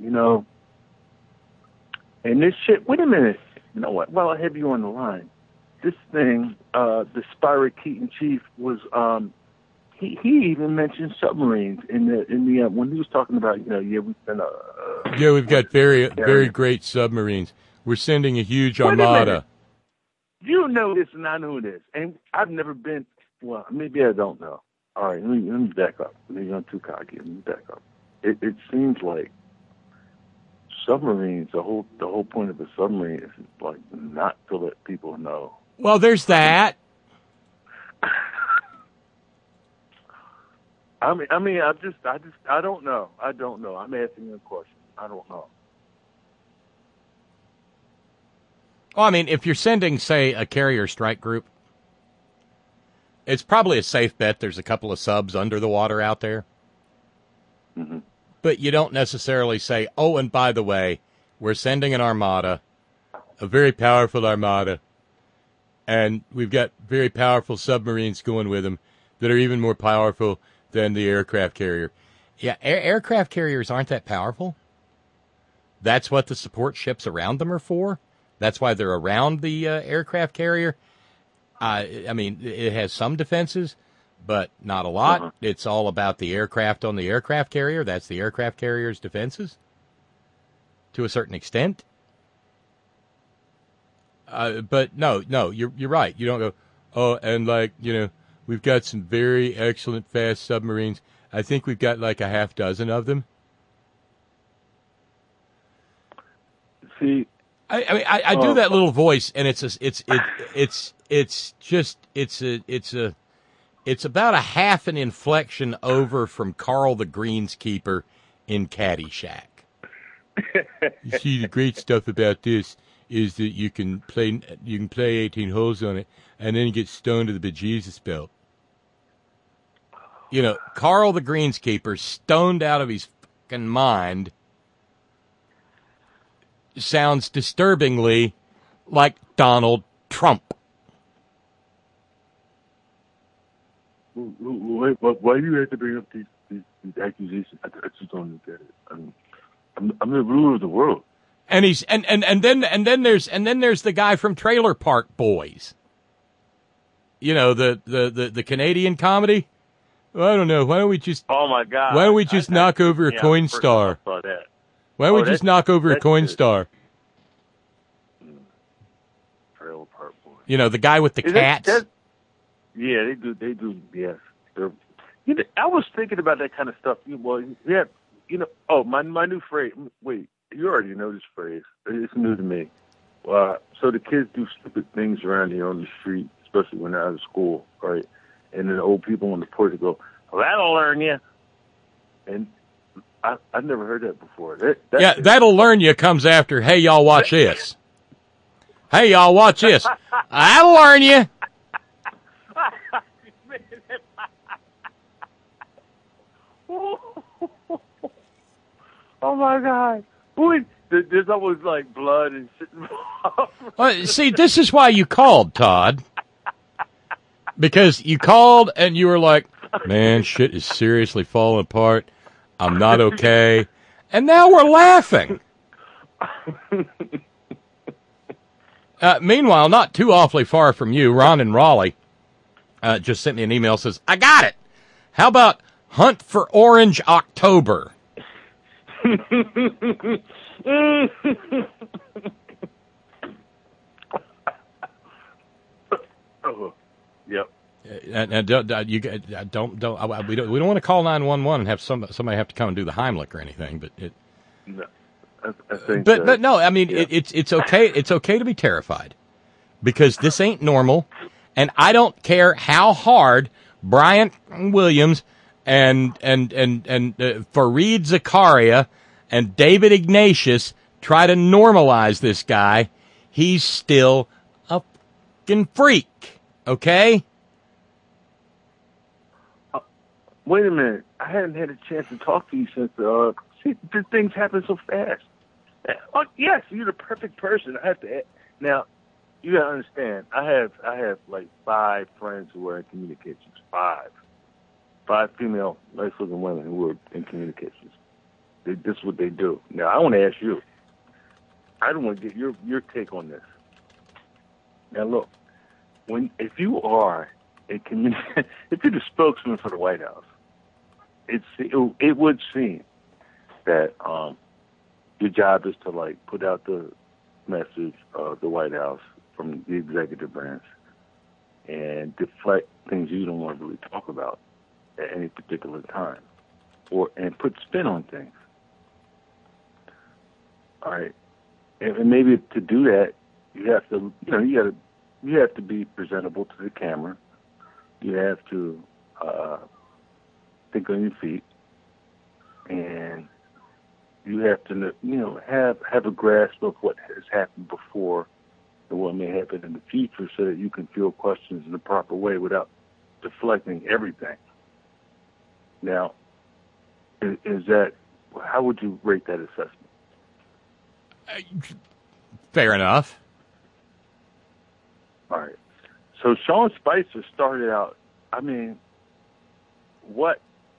and this shit, wait a minute. You know what? Well, I have you on the line. This thing, the Spira Keaton chief was, he even mentioned submarines in the when he was talking about, we've been we've got very great submarines. We're sending a huge armada. You know this and I know this, and I've never been. Well, maybe I don't know. All right, let me back up. Maybe I'm too cocky. Let me back up. It seems like submarines. The whole point of a submarine is like not to let people know. Well, there's that. I mean, I don't know. I'm asking you a question. I don't know. Well, I mean, if you're sending, say, a carrier strike group, it's probably a safe bet there's a couple of subs under the water out there. Mm-hmm. But you don't necessarily say, oh, and by the way, we're sending an armada, a very powerful armada, and we've got very powerful submarines going with them that are even more powerful than the aircraft carrier. Yeah, aircraft carriers aren't that powerful. That's what the support ships around them are for. That's why they're around the aircraft carrier. I mean, it has some defenses, but not a lot. Uh-huh. It's all about the aircraft on the aircraft carrier. That's the aircraft carrier's defenses to a certain extent. But no, you're right. You don't go, oh, and like, we've got some very excellent fast submarines. I think we've got like a half dozen of them. See, I do that little voice, and it's about a half an inflection over from Carl the Greenskeeper in Caddyshack. You see, the great stuff about this is that you can play 18 holes on it, and then you get stoned to the bejesus belt. Carl the Greenskeeper, stoned out of his fucking mind, sounds disturbingly like Donald Trump. Wait, why do you have to bring up these accusations? I just don't get it. I'm the ruler of the world. And he's and then there's the guy from Trailer Park Boys. The Canadian comedy. Well, I don't know. Why don't we just? Oh my God! Why don't we just knock over a Coinstar? Why don't we just knock over a Coinstar? Trailer Park Boys. The guy with the cats. Yeah, they do. Yes, I was thinking about that kind of stuff. Well, yeah, Oh, my new phrase. Wait, you already know this phrase. It's new to me. So the kids do stupid things around here on the street, especially when they're out of school, right? And then the old people on the porch go, well, that'll learn you. And I've never heard that before. That'll learn you comes after, hey, y'all watch this. Hey, y'all watch this. That'll learn you. Oh, my God. Boy, there's always like blood and shit involved. See, this is why you called, Todd. Because you called and you were like, man, shit is seriously falling apart. I'm not okay. And now we're laughing. Meanwhile, not too awfully far from you, Ron in Raleigh just sent me an email, says, I got it. How about Hunt for Orange October? Yep. And we don't want to call 911 and have somebody have to come and do the Heimlich or anything, but it. No, I think. But no, I mean it's okay. It's okay to be terrified because this ain't normal, and I don't care how hard Bryant Williams and Fareed Zakaria and David Ignatius try to normalize this guy. He's still a fucking freak. Okay? Wait a minute. I hadn't had a chance to talk to you since these things happen so fast. Yes, you're the perfect person. I have to. Now, you gotta understand. I have like 5 friends who are in communications. 5 female, nice-looking women who are in communications. This is what they do. Now, I want to ask you. I don't want to get your take on this. Now, look. If you are if you're the spokesman for the White House, it would seem that your job is to like put out the message of the White House from the executive branch and deflect things you don't want to really talk about at any particular time, and put spin on things. All right, and maybe to do that, you have to you have to be presentable to the camera. You have to think on your feet, and you have to, have a grasp of what has happened before and what may happen in the future, so that you can field questions in the proper way without deflecting everything. Now, how would you rate that assessment? Fair enough. All right. So Sean Spicer started out, what?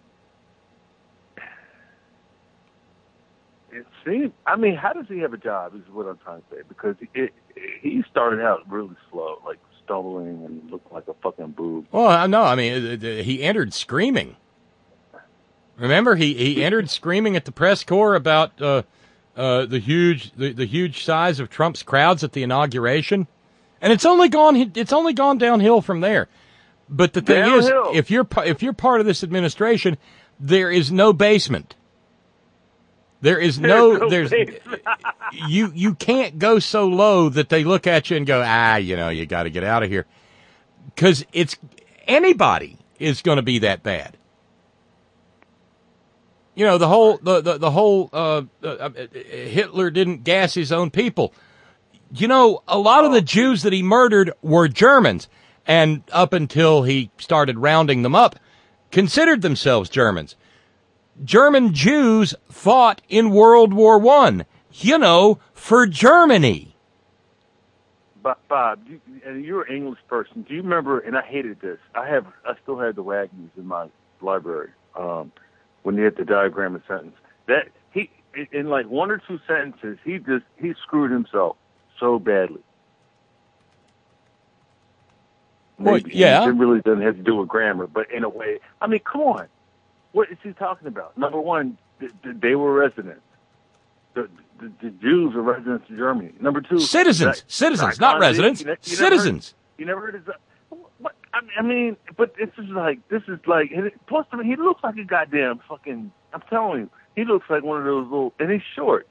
It seems, how does he have a job is what I'm trying to say, because he started out really slow, like stumbling and like a fucking boob. Well, no, I mean, he entered screaming. Remember, he entered screaming at the press corps about the huge size of Trump's crowds at the inauguration, and it's only gone downhill from there. But the thing is, if you're part of this administration, there is no basement. There is you can't go so low that they look at you and go, you got to get out of here, because anybody is going to be that bad. You know, the whole Hitler didn't gas his own people. You know, a lot of the Jews that he murdered were Germans, and up until he started rounding them up, considered themselves Germans. German Jews fought in World War I, for Germany. But Bob, you're an English person. Do you remember? And I hated this. I still had the Wagner's in my library. When they had the diagram of sentence, that he in like one or two sentences, he screwed himself so badly. Well, yeah, it really doesn't have to do with grammar, but in a way, I mean, come on, what is he talking about? Number one, they were residents. The Jews were residents of Germany. Number two, citizens, not residents, citizens. You never heard of that? What? I mean, but this is like, plus, I mean, he looks like a goddamn fucking, I'm telling you, he looks like one of those little, and he's short.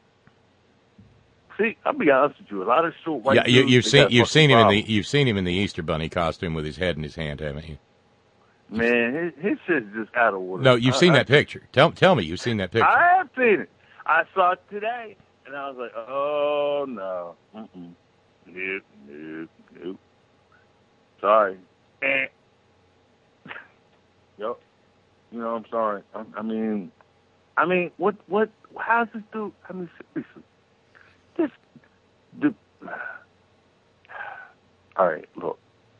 See, I'll be honest with you, a lot of short white dudes, you've seen him in the Easter Bunny costume with his head in his hand, haven't you? Man, his shit's just out of order. No, you've seen that picture. Tell me you've seen that picture. I have seen it. I saw it today, and I was like, oh, no. Nope. Sorry. Yep. I'm sorry. I mean, what, how's this dude? I mean, seriously. All right, look.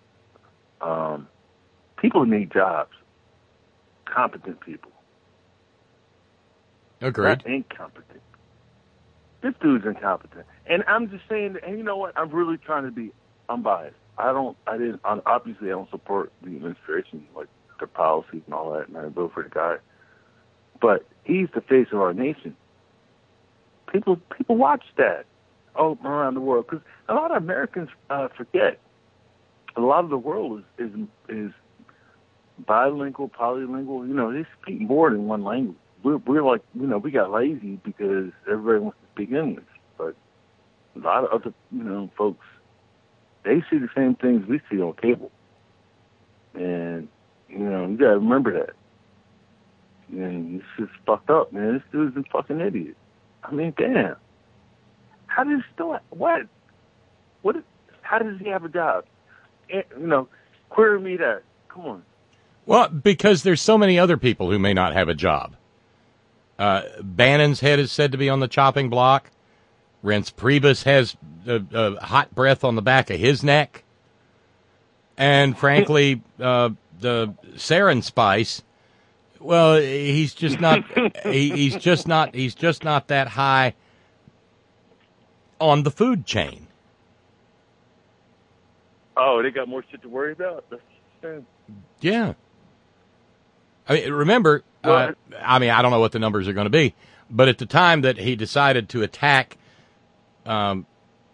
People need jobs. Competent people. Agreed. Not incompetent. This dude's incompetent. And I'm just saying, and you know what? I'm really trying to be unbiased. Obviously I don't support the administration, like their policies and all that, and I vote for the guy. But he's the face of our nation. People watch that all around the world, because a lot of Americans forget. A lot of the world is bilingual, polylingual. They speak more than one language. We're like, we got lazy because everybody wants to speak English. But a lot of other, folks, they see the same things we see on cable. And, you got to remember that. And it's just fucked up, man. This dude's a fucking idiot. I mean, damn. How does he still, what? How does he have a job? Query me that. Come on. Well, because there's so many other people who may not have a job. Bannon's head is said to be on the chopping block. Reince Priebus has a hot breath on the back of his neck. And frankly, the Sarin Spice, well, he's just not, he's just not that high on the food chain. Oh, they got more shit to worry about? Yeah. I mean, remember, I don't know what the numbers are going to be, but at the time that he decided to attack, I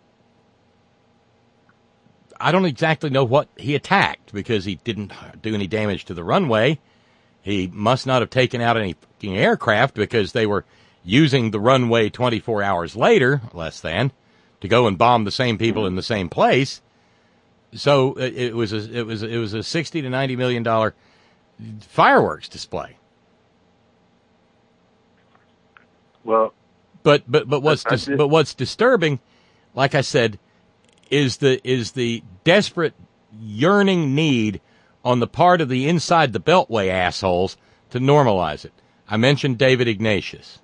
don't exactly know what he attacked, because he didn't do any damage to the runway. He must not have taken out any fucking aircraft, because they were using the runway 24 hours later, less than, to go and bomb the same people in the same place. So it was a $60 to $90 million fireworks display. Well, but what's disturbing, like I said, is the desperate yearning need on the part of the inside the Beltway assholes to normalize it. I mentioned David Ignatius.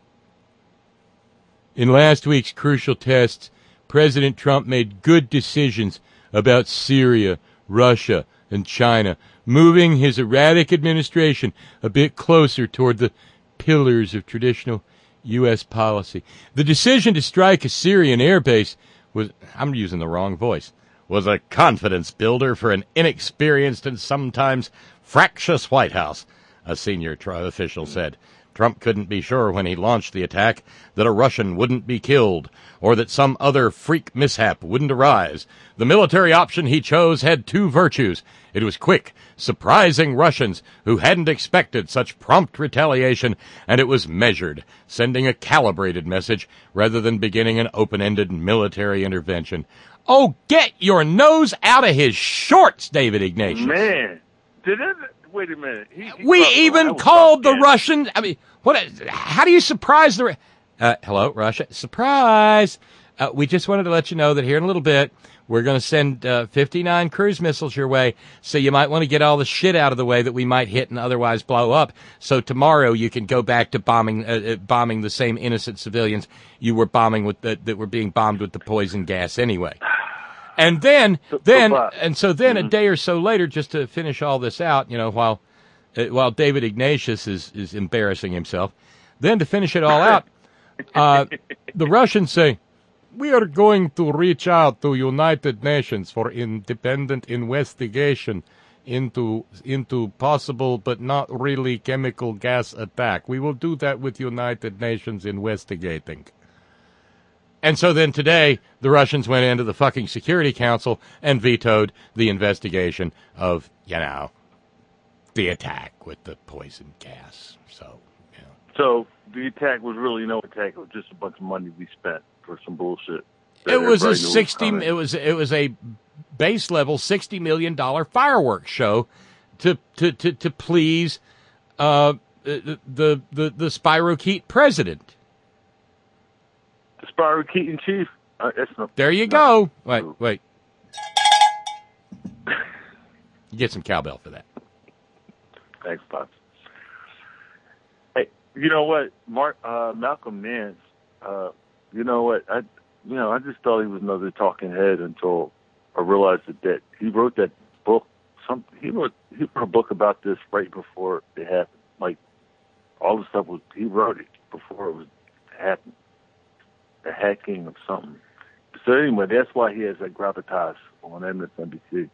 In last week's crucial tests, President Trump made good decisions about Syria, Russia, and China, moving his erratic administration a bit closer toward the pillars of traditional U.S. policy. The decision to strike a Syrian airbase was, I'm using the wrong voice, was a confidence builder for an inexperienced and sometimes fractious White House, a senior official said. Trump couldn't be sure when he launched the attack that a Russian wouldn't be killed or that some other freak mishap wouldn't arise. The military option he chose had two virtues. It was quick, surprising Russians who hadn't expected such prompt retaliation, and it was measured, sending a calibrated message rather than beginning an open-ended military intervention. Oh, get your nose out of his shorts, David Ignatius. Man, wait a minute. We even called the Russians. I mean, how do you surprise the... hello, Russia. Surprise. We just wanted to let you know that here in a little bit, we're going to send 59 cruise missiles your way, so you might want to get all the shit out of the way that we might hit and otherwise blow up. So tomorrow you can go back to bombing the same innocent civilians you were bombing with that were being bombed with the poison gas anyway. And then a day or so later, just to finish all this out, while David Ignatius is embarrassing himself, then to finish it all out, the Russians say, we are going to reach out to United Nations for independent investigation into possible but not really chemical gas attack. We will do that with United Nations investigating. And so then today, the Russians went into the fucking Security Council and vetoed the investigation of, the attack with the poison gas. So the attack was really no attack. It was just a bunch of money we spent for some bullshit. It was a base level $60 million fireworks show to please the Spirochete president. The Spirochete chief. There you go. Wait. You get some cowbell for that. Thanks, Pops. Hey, you know what, Malcolm Nance. You know what? I just thought he was another talking head until I realized that he wrote that book. He wrote a book about this right before it happened. Like all the stuff he wrote it before it was happened. The hacking of something. So anyway, that's why he has that gravitas on MSNBC.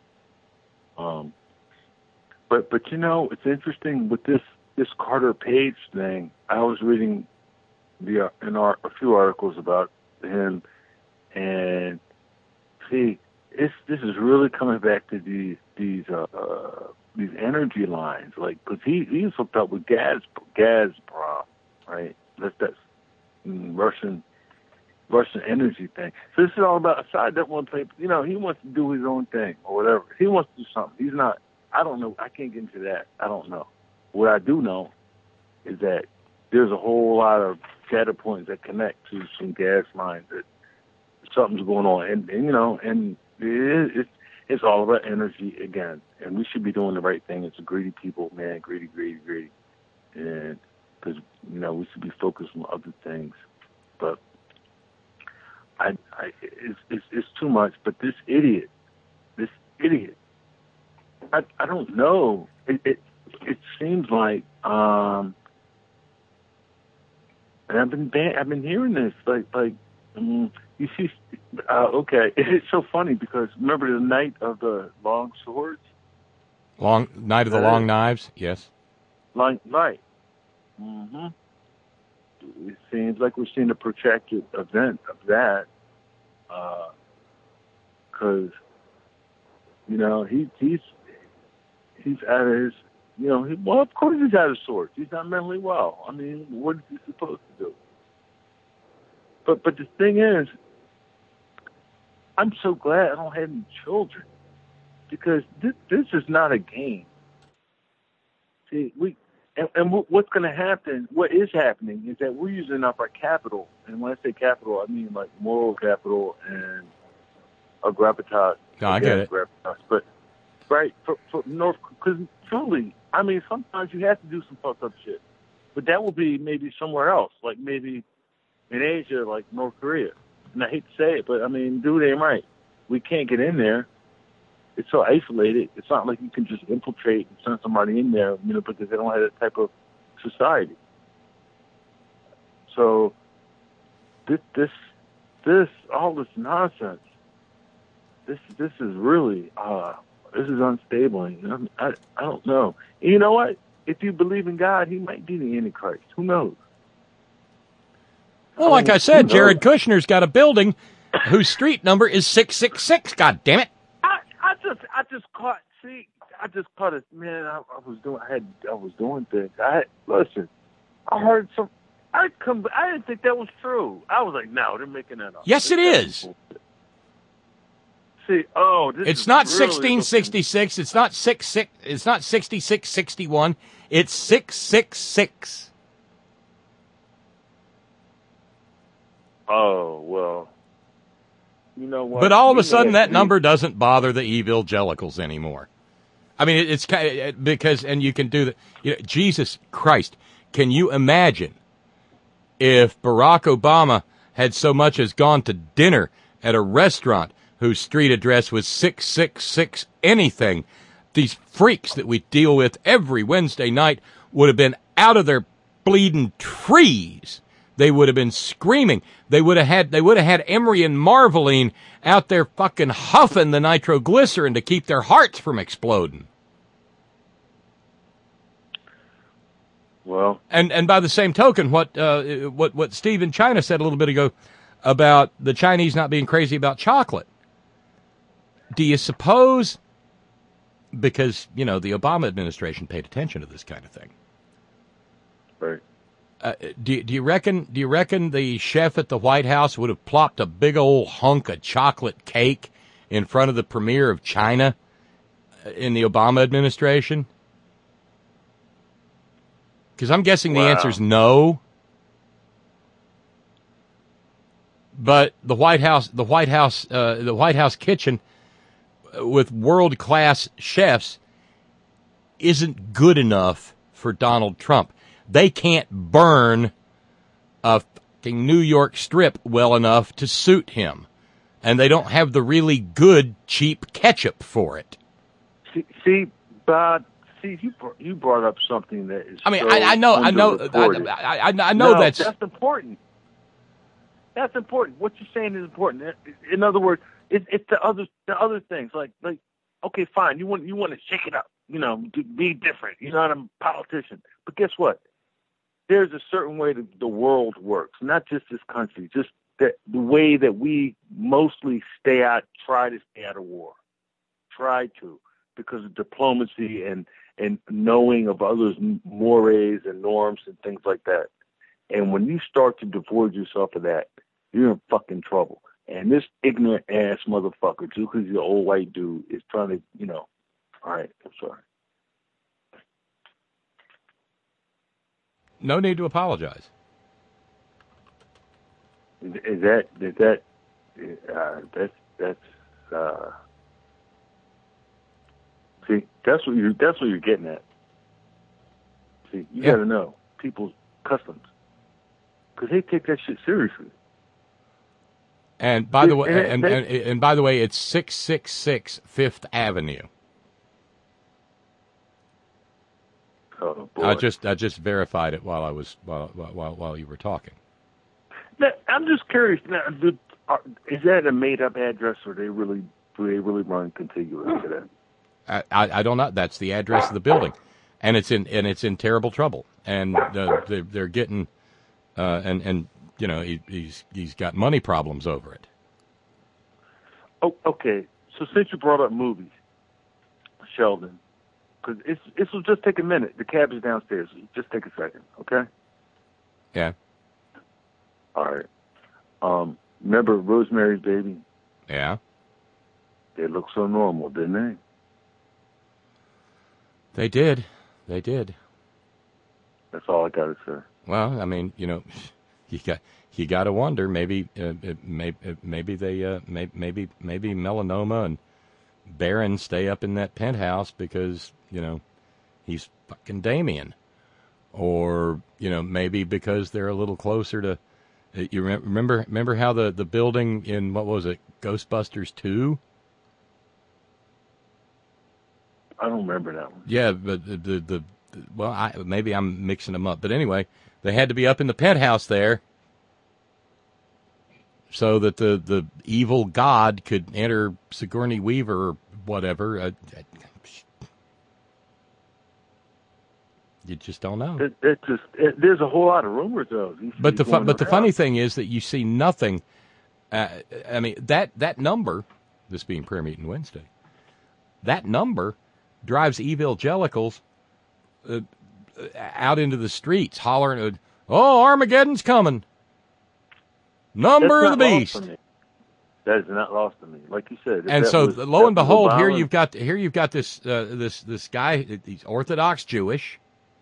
But it's interesting with this Carter Page thing. I was reading a few articles about him, and see, this is really coming back to these energy lines, like because he's hooked up with Gazprom, right? That's Russian energy thing. So this is all about a side that one play. He wants to do his own thing or whatever. He wants to do something. He's not. I don't know. I can't get into that. I don't know. What I do know is that there's a whole lot of data points that connect to some gas lines that something's going on, and it's all about energy again. And we should be doing the right thing. It's a greedy people, man, greedy, and because we should be focused on other things. But it's too much. But this idiot, I don't know. It seems like, and I've been hearing this you see. Okay, it's so funny because remember the night of the long swords, night of the long knives. Yes. Right. Mm-hmm. It seems like we're seeing a protracted event of that, because he's out of his. Of course he's out of sorts. He's not mentally well. I mean, what is he supposed to do? But the thing is, I'm so glad I don't have any children, because this is not a game. See, what's going to happen, what is happening, is that we're using up our capital. And when I say capital, I mean like moral capital and a gravitas. No, I get it. Gravitas. But, right, for North, because truly, I mean, sometimes you have to do some fucked up shit. But that will be maybe somewhere else, like maybe in Asia, like North Korea. And I hate to say it, but I mean, dude ain't right. We can't get in there. It's so isolated. It's not like you can just infiltrate and send somebody in there, because they don't have that type of society. So this all this nonsense this is really this is unstable. And I don't know. And you know what? If you believe in God, He might be the Antichrist. Who knows? Well, like I said, Jared Kushner's got a building whose street number is 666. God damn it! I just caught it, man. I was doing things. Listen. I heard some. I didn't think that was true. I was like, no, they're making that up. Yes, it is. See, it's not 1666. It's not 66. It's not 6661. It's 666. Oh, well, you know what? But all of a sudden, that number doesn't bother the evangelicals anymore. I mean, it's because, and you can do that. You know, Jesus Christ, can you imagine if Barack Obama had so much as gone to dinner at a restaurant whose street address was 666 anything? These freaks that we deal with every Wednesday night would have been out of their bleeding trees. They would have been screaming. They would have had Emery and Marveline out there fucking huffing the nitroglycerin to keep their hearts from exploding. Well, and by the same token, what Steve in China said a little bit ago about the Chinese not being crazy about chocolate. Do you suppose, because the Obama administration paid attention to this kind of thing, right? Do you reckon the chef at the White House would have plopped a big old hunk of chocolate cake in front of the premier of China in the Obama administration? Because I'm guessing the answer is no. But the White House kitchen with world-class chefs isn't good enough for Donald Trump. They can't burn a fucking New York strip well enough to suit him. And they don't have the really good, cheap ketchup for it. See, Bob, you brought up something that is. I mean, so I know that's important. That's important. What you're saying is important. In other words, it's the other things like okay, fine, you want to shake it up, to be different. You're not a politician, but guess what? There's a certain way that the world works, not just this country, just the way that we mostly try to stay out of war, because of diplomacy and knowing of others' mores and norms and things like that. And when you start to divorce yourself of that, you're in fucking trouble. And this ignorant ass motherfucker, just because he's an old white dude, is trying to, all right, I'm sorry. No need to apologize. That's see, that's what you're getting at. See, you got to know people's customs, because they take that shit seriously. And by the way, and by the way, it's 666 Fifth Avenue. Oh, boy. I just verified it while you were talking. I'm just curious. Now, is that a made up address, or do they really run contiguous to that? I don't know. That's the address of the building, and it's in terrible trouble. And they're getting, he's got money problems over it. Oh, okay. So since you brought up movies, Sheldon, because this will just take a minute. The cab is downstairs. Just take a second, okay? Yeah. All right. Remember Rosemary's Baby? Yeah. They looked so normal, didn't they? They did. They did. That's all I got to say. Well, I mean, you got to wonder. Maybe Melanoma and Barron stay up in that penthouse because he's fucking Damien, or maybe because they're a little closer to. You remember how the building in, what was it, Ghostbusters 2? I don't remember that one. Yeah, but maybe I'm mixing them up. But anyway, they had to be up in the penthouse there. so that the evil God could enter Sigourney Weaver or whatever. You just don't know. There's a whole lot of rumors though. But the funny thing is that you see nothing. I mean that number, this being Prayer Meeting Wednesday, that number drives evangelicals out into the streets hollering, "Oh, Armageddon's coming! Number of the beast." That is not lost on me, like you said. And so, lo and behold, here you've got this guy. He's Orthodox Jewish,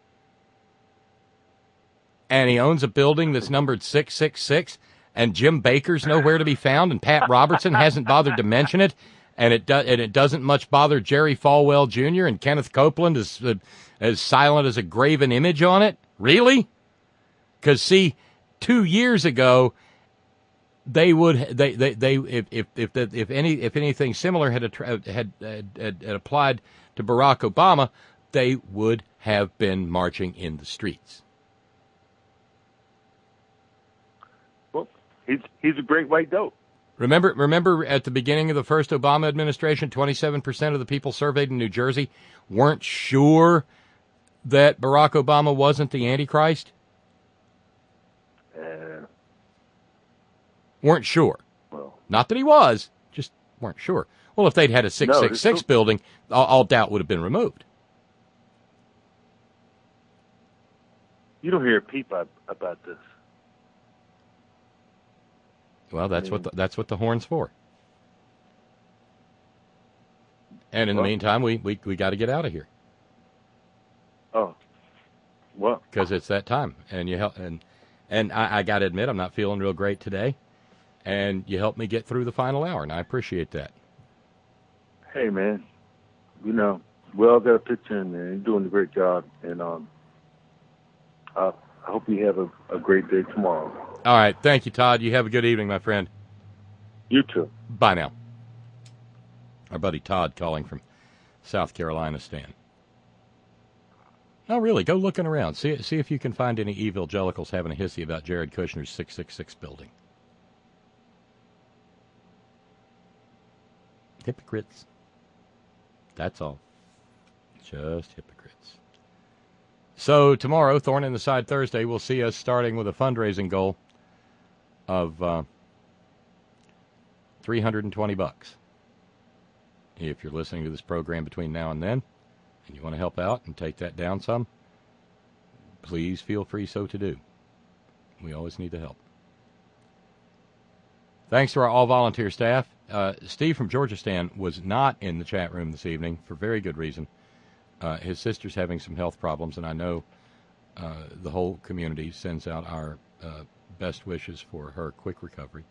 and he owns a building that's numbered 666. And Jim Baker's nowhere to be found, and Pat Robertson hasn't bothered to mention it, and it doesn't much bother Jerry Falwell Jr. and Kenneth Copeland is as silent as a graven image on it. Really? Because see, 2 years ago, they would if anything similar had applied to Barack Obama, they would have been marching in the streets. He's a great white dope. Remember at the beginning of the first Obama administration, 27% of the people surveyed in New Jersey weren't sure that Barack Obama wasn't the Antichrist? Weren't sure. Well, not that he was, just weren't sure. Well, if they'd had a 666 building, all doubt would have been removed. You don't hear a peep about this. Well, that's what the horn's for. And in the meantime, we got to get out of here. Oh, well, because it's that time, and you help, and I got to admit, I'm not feeling real great today, and you helped me get through the final hour, and I appreciate that. Hey, man, we all got a picture in there. You're doing a great job, and I hope you have a great day tomorrow. All right. Thank you, Todd. You have a good evening, my friend. You too. Bye now. Our buddy Todd calling from South Carolina, Stan. No, really, go looking around. See if you can find any evangelicals having a hissy about Jared Kushner's 666 building. Hypocrites. That's all. Just hypocrites. So tomorrow, Thorn in the Side Thursday, we'll see us starting with a fundraising goal of $320. If you're listening to this program between now and then, and you want to help out and take that down some, please feel free so to do. We always need the help. Thanks to our all-volunteer staff. Steve from Georgia Stan was not in the chat room this evening for very good reason. His sister's having some health problems, and I know the whole community sends out our best wishes for her quick recovery.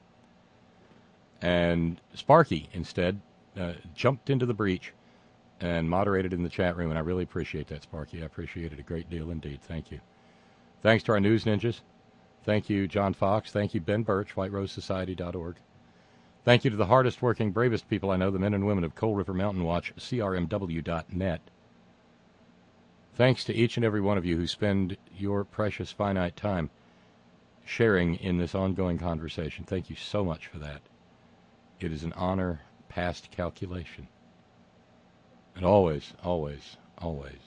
And Sparky, instead, jumped into the breach and moderated in the chat room, and I really appreciate that, Sparky. I appreciate it a great deal indeed. Thank you. Thanks to our news ninjas. Thank you, John Fox. Thank you, Ben Birch, WhiteRoseSociety.org. Thank you to the hardest working, bravest people I know, the men and women of Coal River Mountain Watch, CRMW.net. Thanks to each and every one of you who spend your precious finite time sharing in this ongoing conversation. Thank you so much for that. It is an honor past calculation. And always, always, always.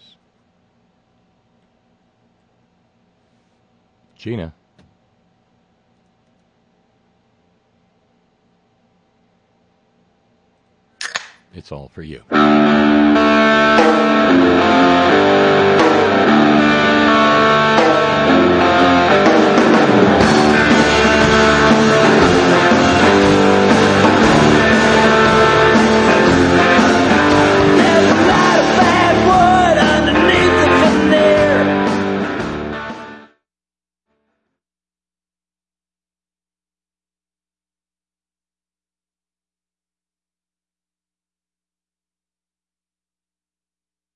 Gina. It's all for you.